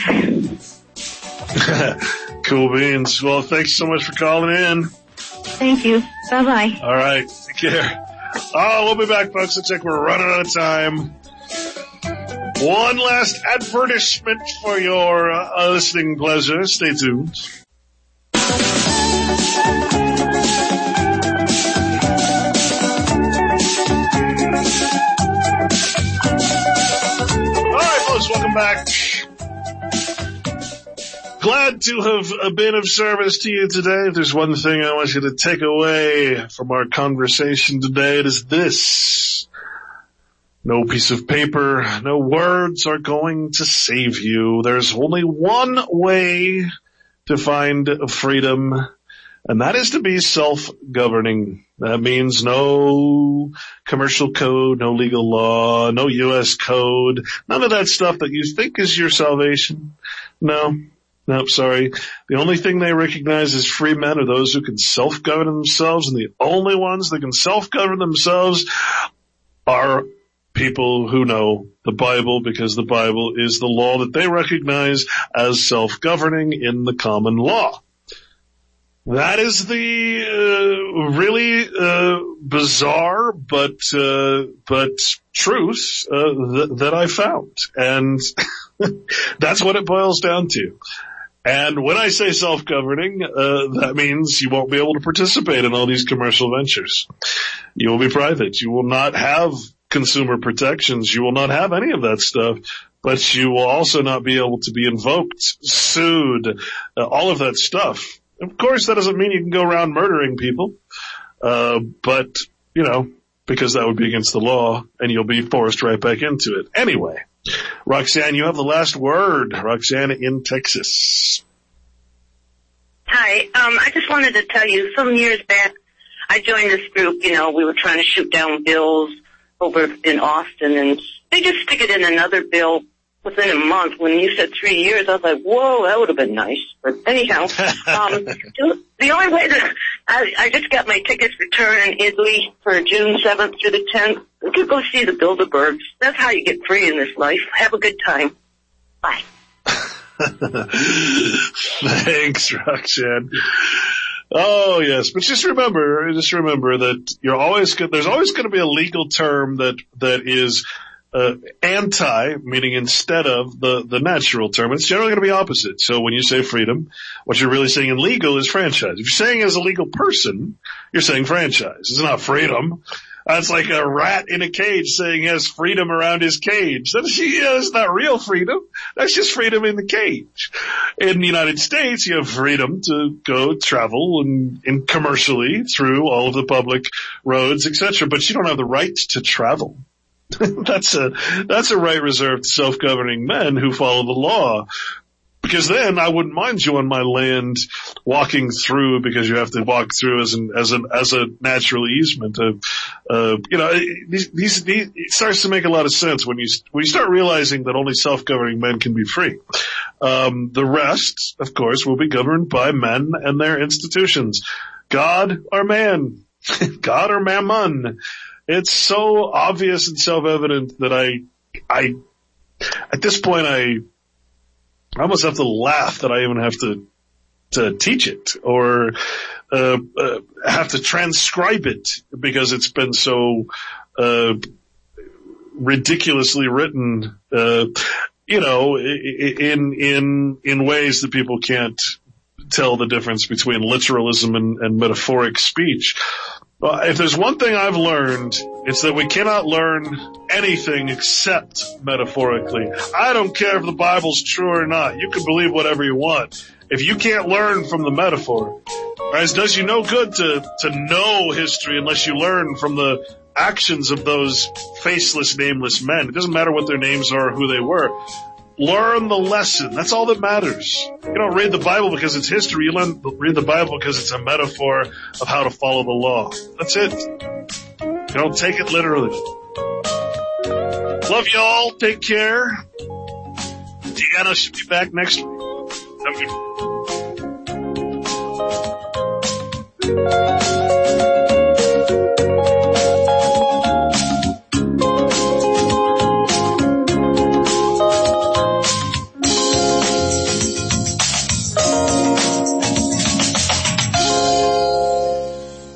Cool beans. Well, thanks so much for calling in. Thank you. Bye-bye. All right. Take care. Oh, we'll be back, folks. Looks like we're running out of time. One last advertisement for your uh, listening pleasure. Stay tuned. All right, folks, welcome back. Glad to have been of service to you today. If there's one thing I want you to take away from our conversation today, it is this. No piece of paper, no words are going to save you. There's only one way to find freedom, and that is to be self-governing. That means no commercial code, no legal law, no U S code, none of that stuff that you think is your salvation. No. Nope, sorry. The only thing they recognize as free men are those who can self-govern themselves, and the only ones that can self-govern themselves are people who know the Bible, because the Bible is the law that they recognize as self-governing in the common law. That is the uh, really uh, bizarre but uh, but truth uh, th- that I found, and that's what it boils down to. And when I say self-governing, uh, that means you won't be able to participate in all these commercial ventures. You will be private. You will not have consumer protections. You will not have any of that stuff. But you will also not be able to be invoked, sued, uh, all of that stuff. Of course, that doesn't mean you can go around murdering people. Uh, but, you know, because that would be against the law, and you'll be forced right back into it. Anyway. Roxanne, you have the last word. Roxanne in Texas. Hi. Um, I just wanted to tell you, some years back, I joined this group. You know, we were trying to shoot down bills over in Austin, and they just stick it in another bill within a month. When you said three years, I was like, whoa, that would have been nice. But anyhow, um, the only way that I, I just got my tickets returned in Italy for June seventh through the tenth. We could go see the Bilderbergs. That's how you get free in this life. Have a good time. Bye. Thanks, Roxanne. Oh, yes. But just remember, just remember that you're always good. There's always going to be a legal term that, that is, uh, anti, meaning instead of the, the natural term. It's generally going to be opposite. So when you say freedom, what you're really saying in legal is franchise. If you're saying as a legal person, you're saying franchise. It's not freedom. That's like a rat in a cage saying he has freedom around his cage. That's, yeah, that's not real freedom. That's just freedom in the cage. In the United States, you have freedom to go travel and, and commercially through all of the public roads, et cetera, but you don't have the right to travel. that's a, that's a right reserved to self-governing men who follow the law. Because then I wouldn't mind you on my land walking through, because you have to walk through as an, as an, as a natural easement. Uh, uh, you know, these, these, these, it starts to make a lot of sense when you, when you start realizing that only self-governing men can be free. Um, the rest, of course, will be governed by men and their institutions. God or man. God or mammon. It's so obvious and self-evident that I, I, at this point I, I almost have to laugh that I even have to to teach it or uh, uh have to transcribe it because it's been so uh ridiculously written, uh you know, in in in ways that people can't tell the difference between literalism and, and metaphoric speech. Uh, if there's one thing I've learned, it's that we cannot learn anything except metaphorically. I don't care if the Bible's true or not. You can believe whatever you want. If you can't learn from the metaphor, it does you no good to, to know history unless you learn from the actions of those faceless, nameless men. It doesn't matter what their names are or who they were. Learn the lesson. That's all that matters. You don't read the Bible because it's history. You learn, read the Bible because it's a metaphor of how to follow the law. That's it. You don't take it literally. Love y'all. Take care. Deanna should be back next week. Have a good one.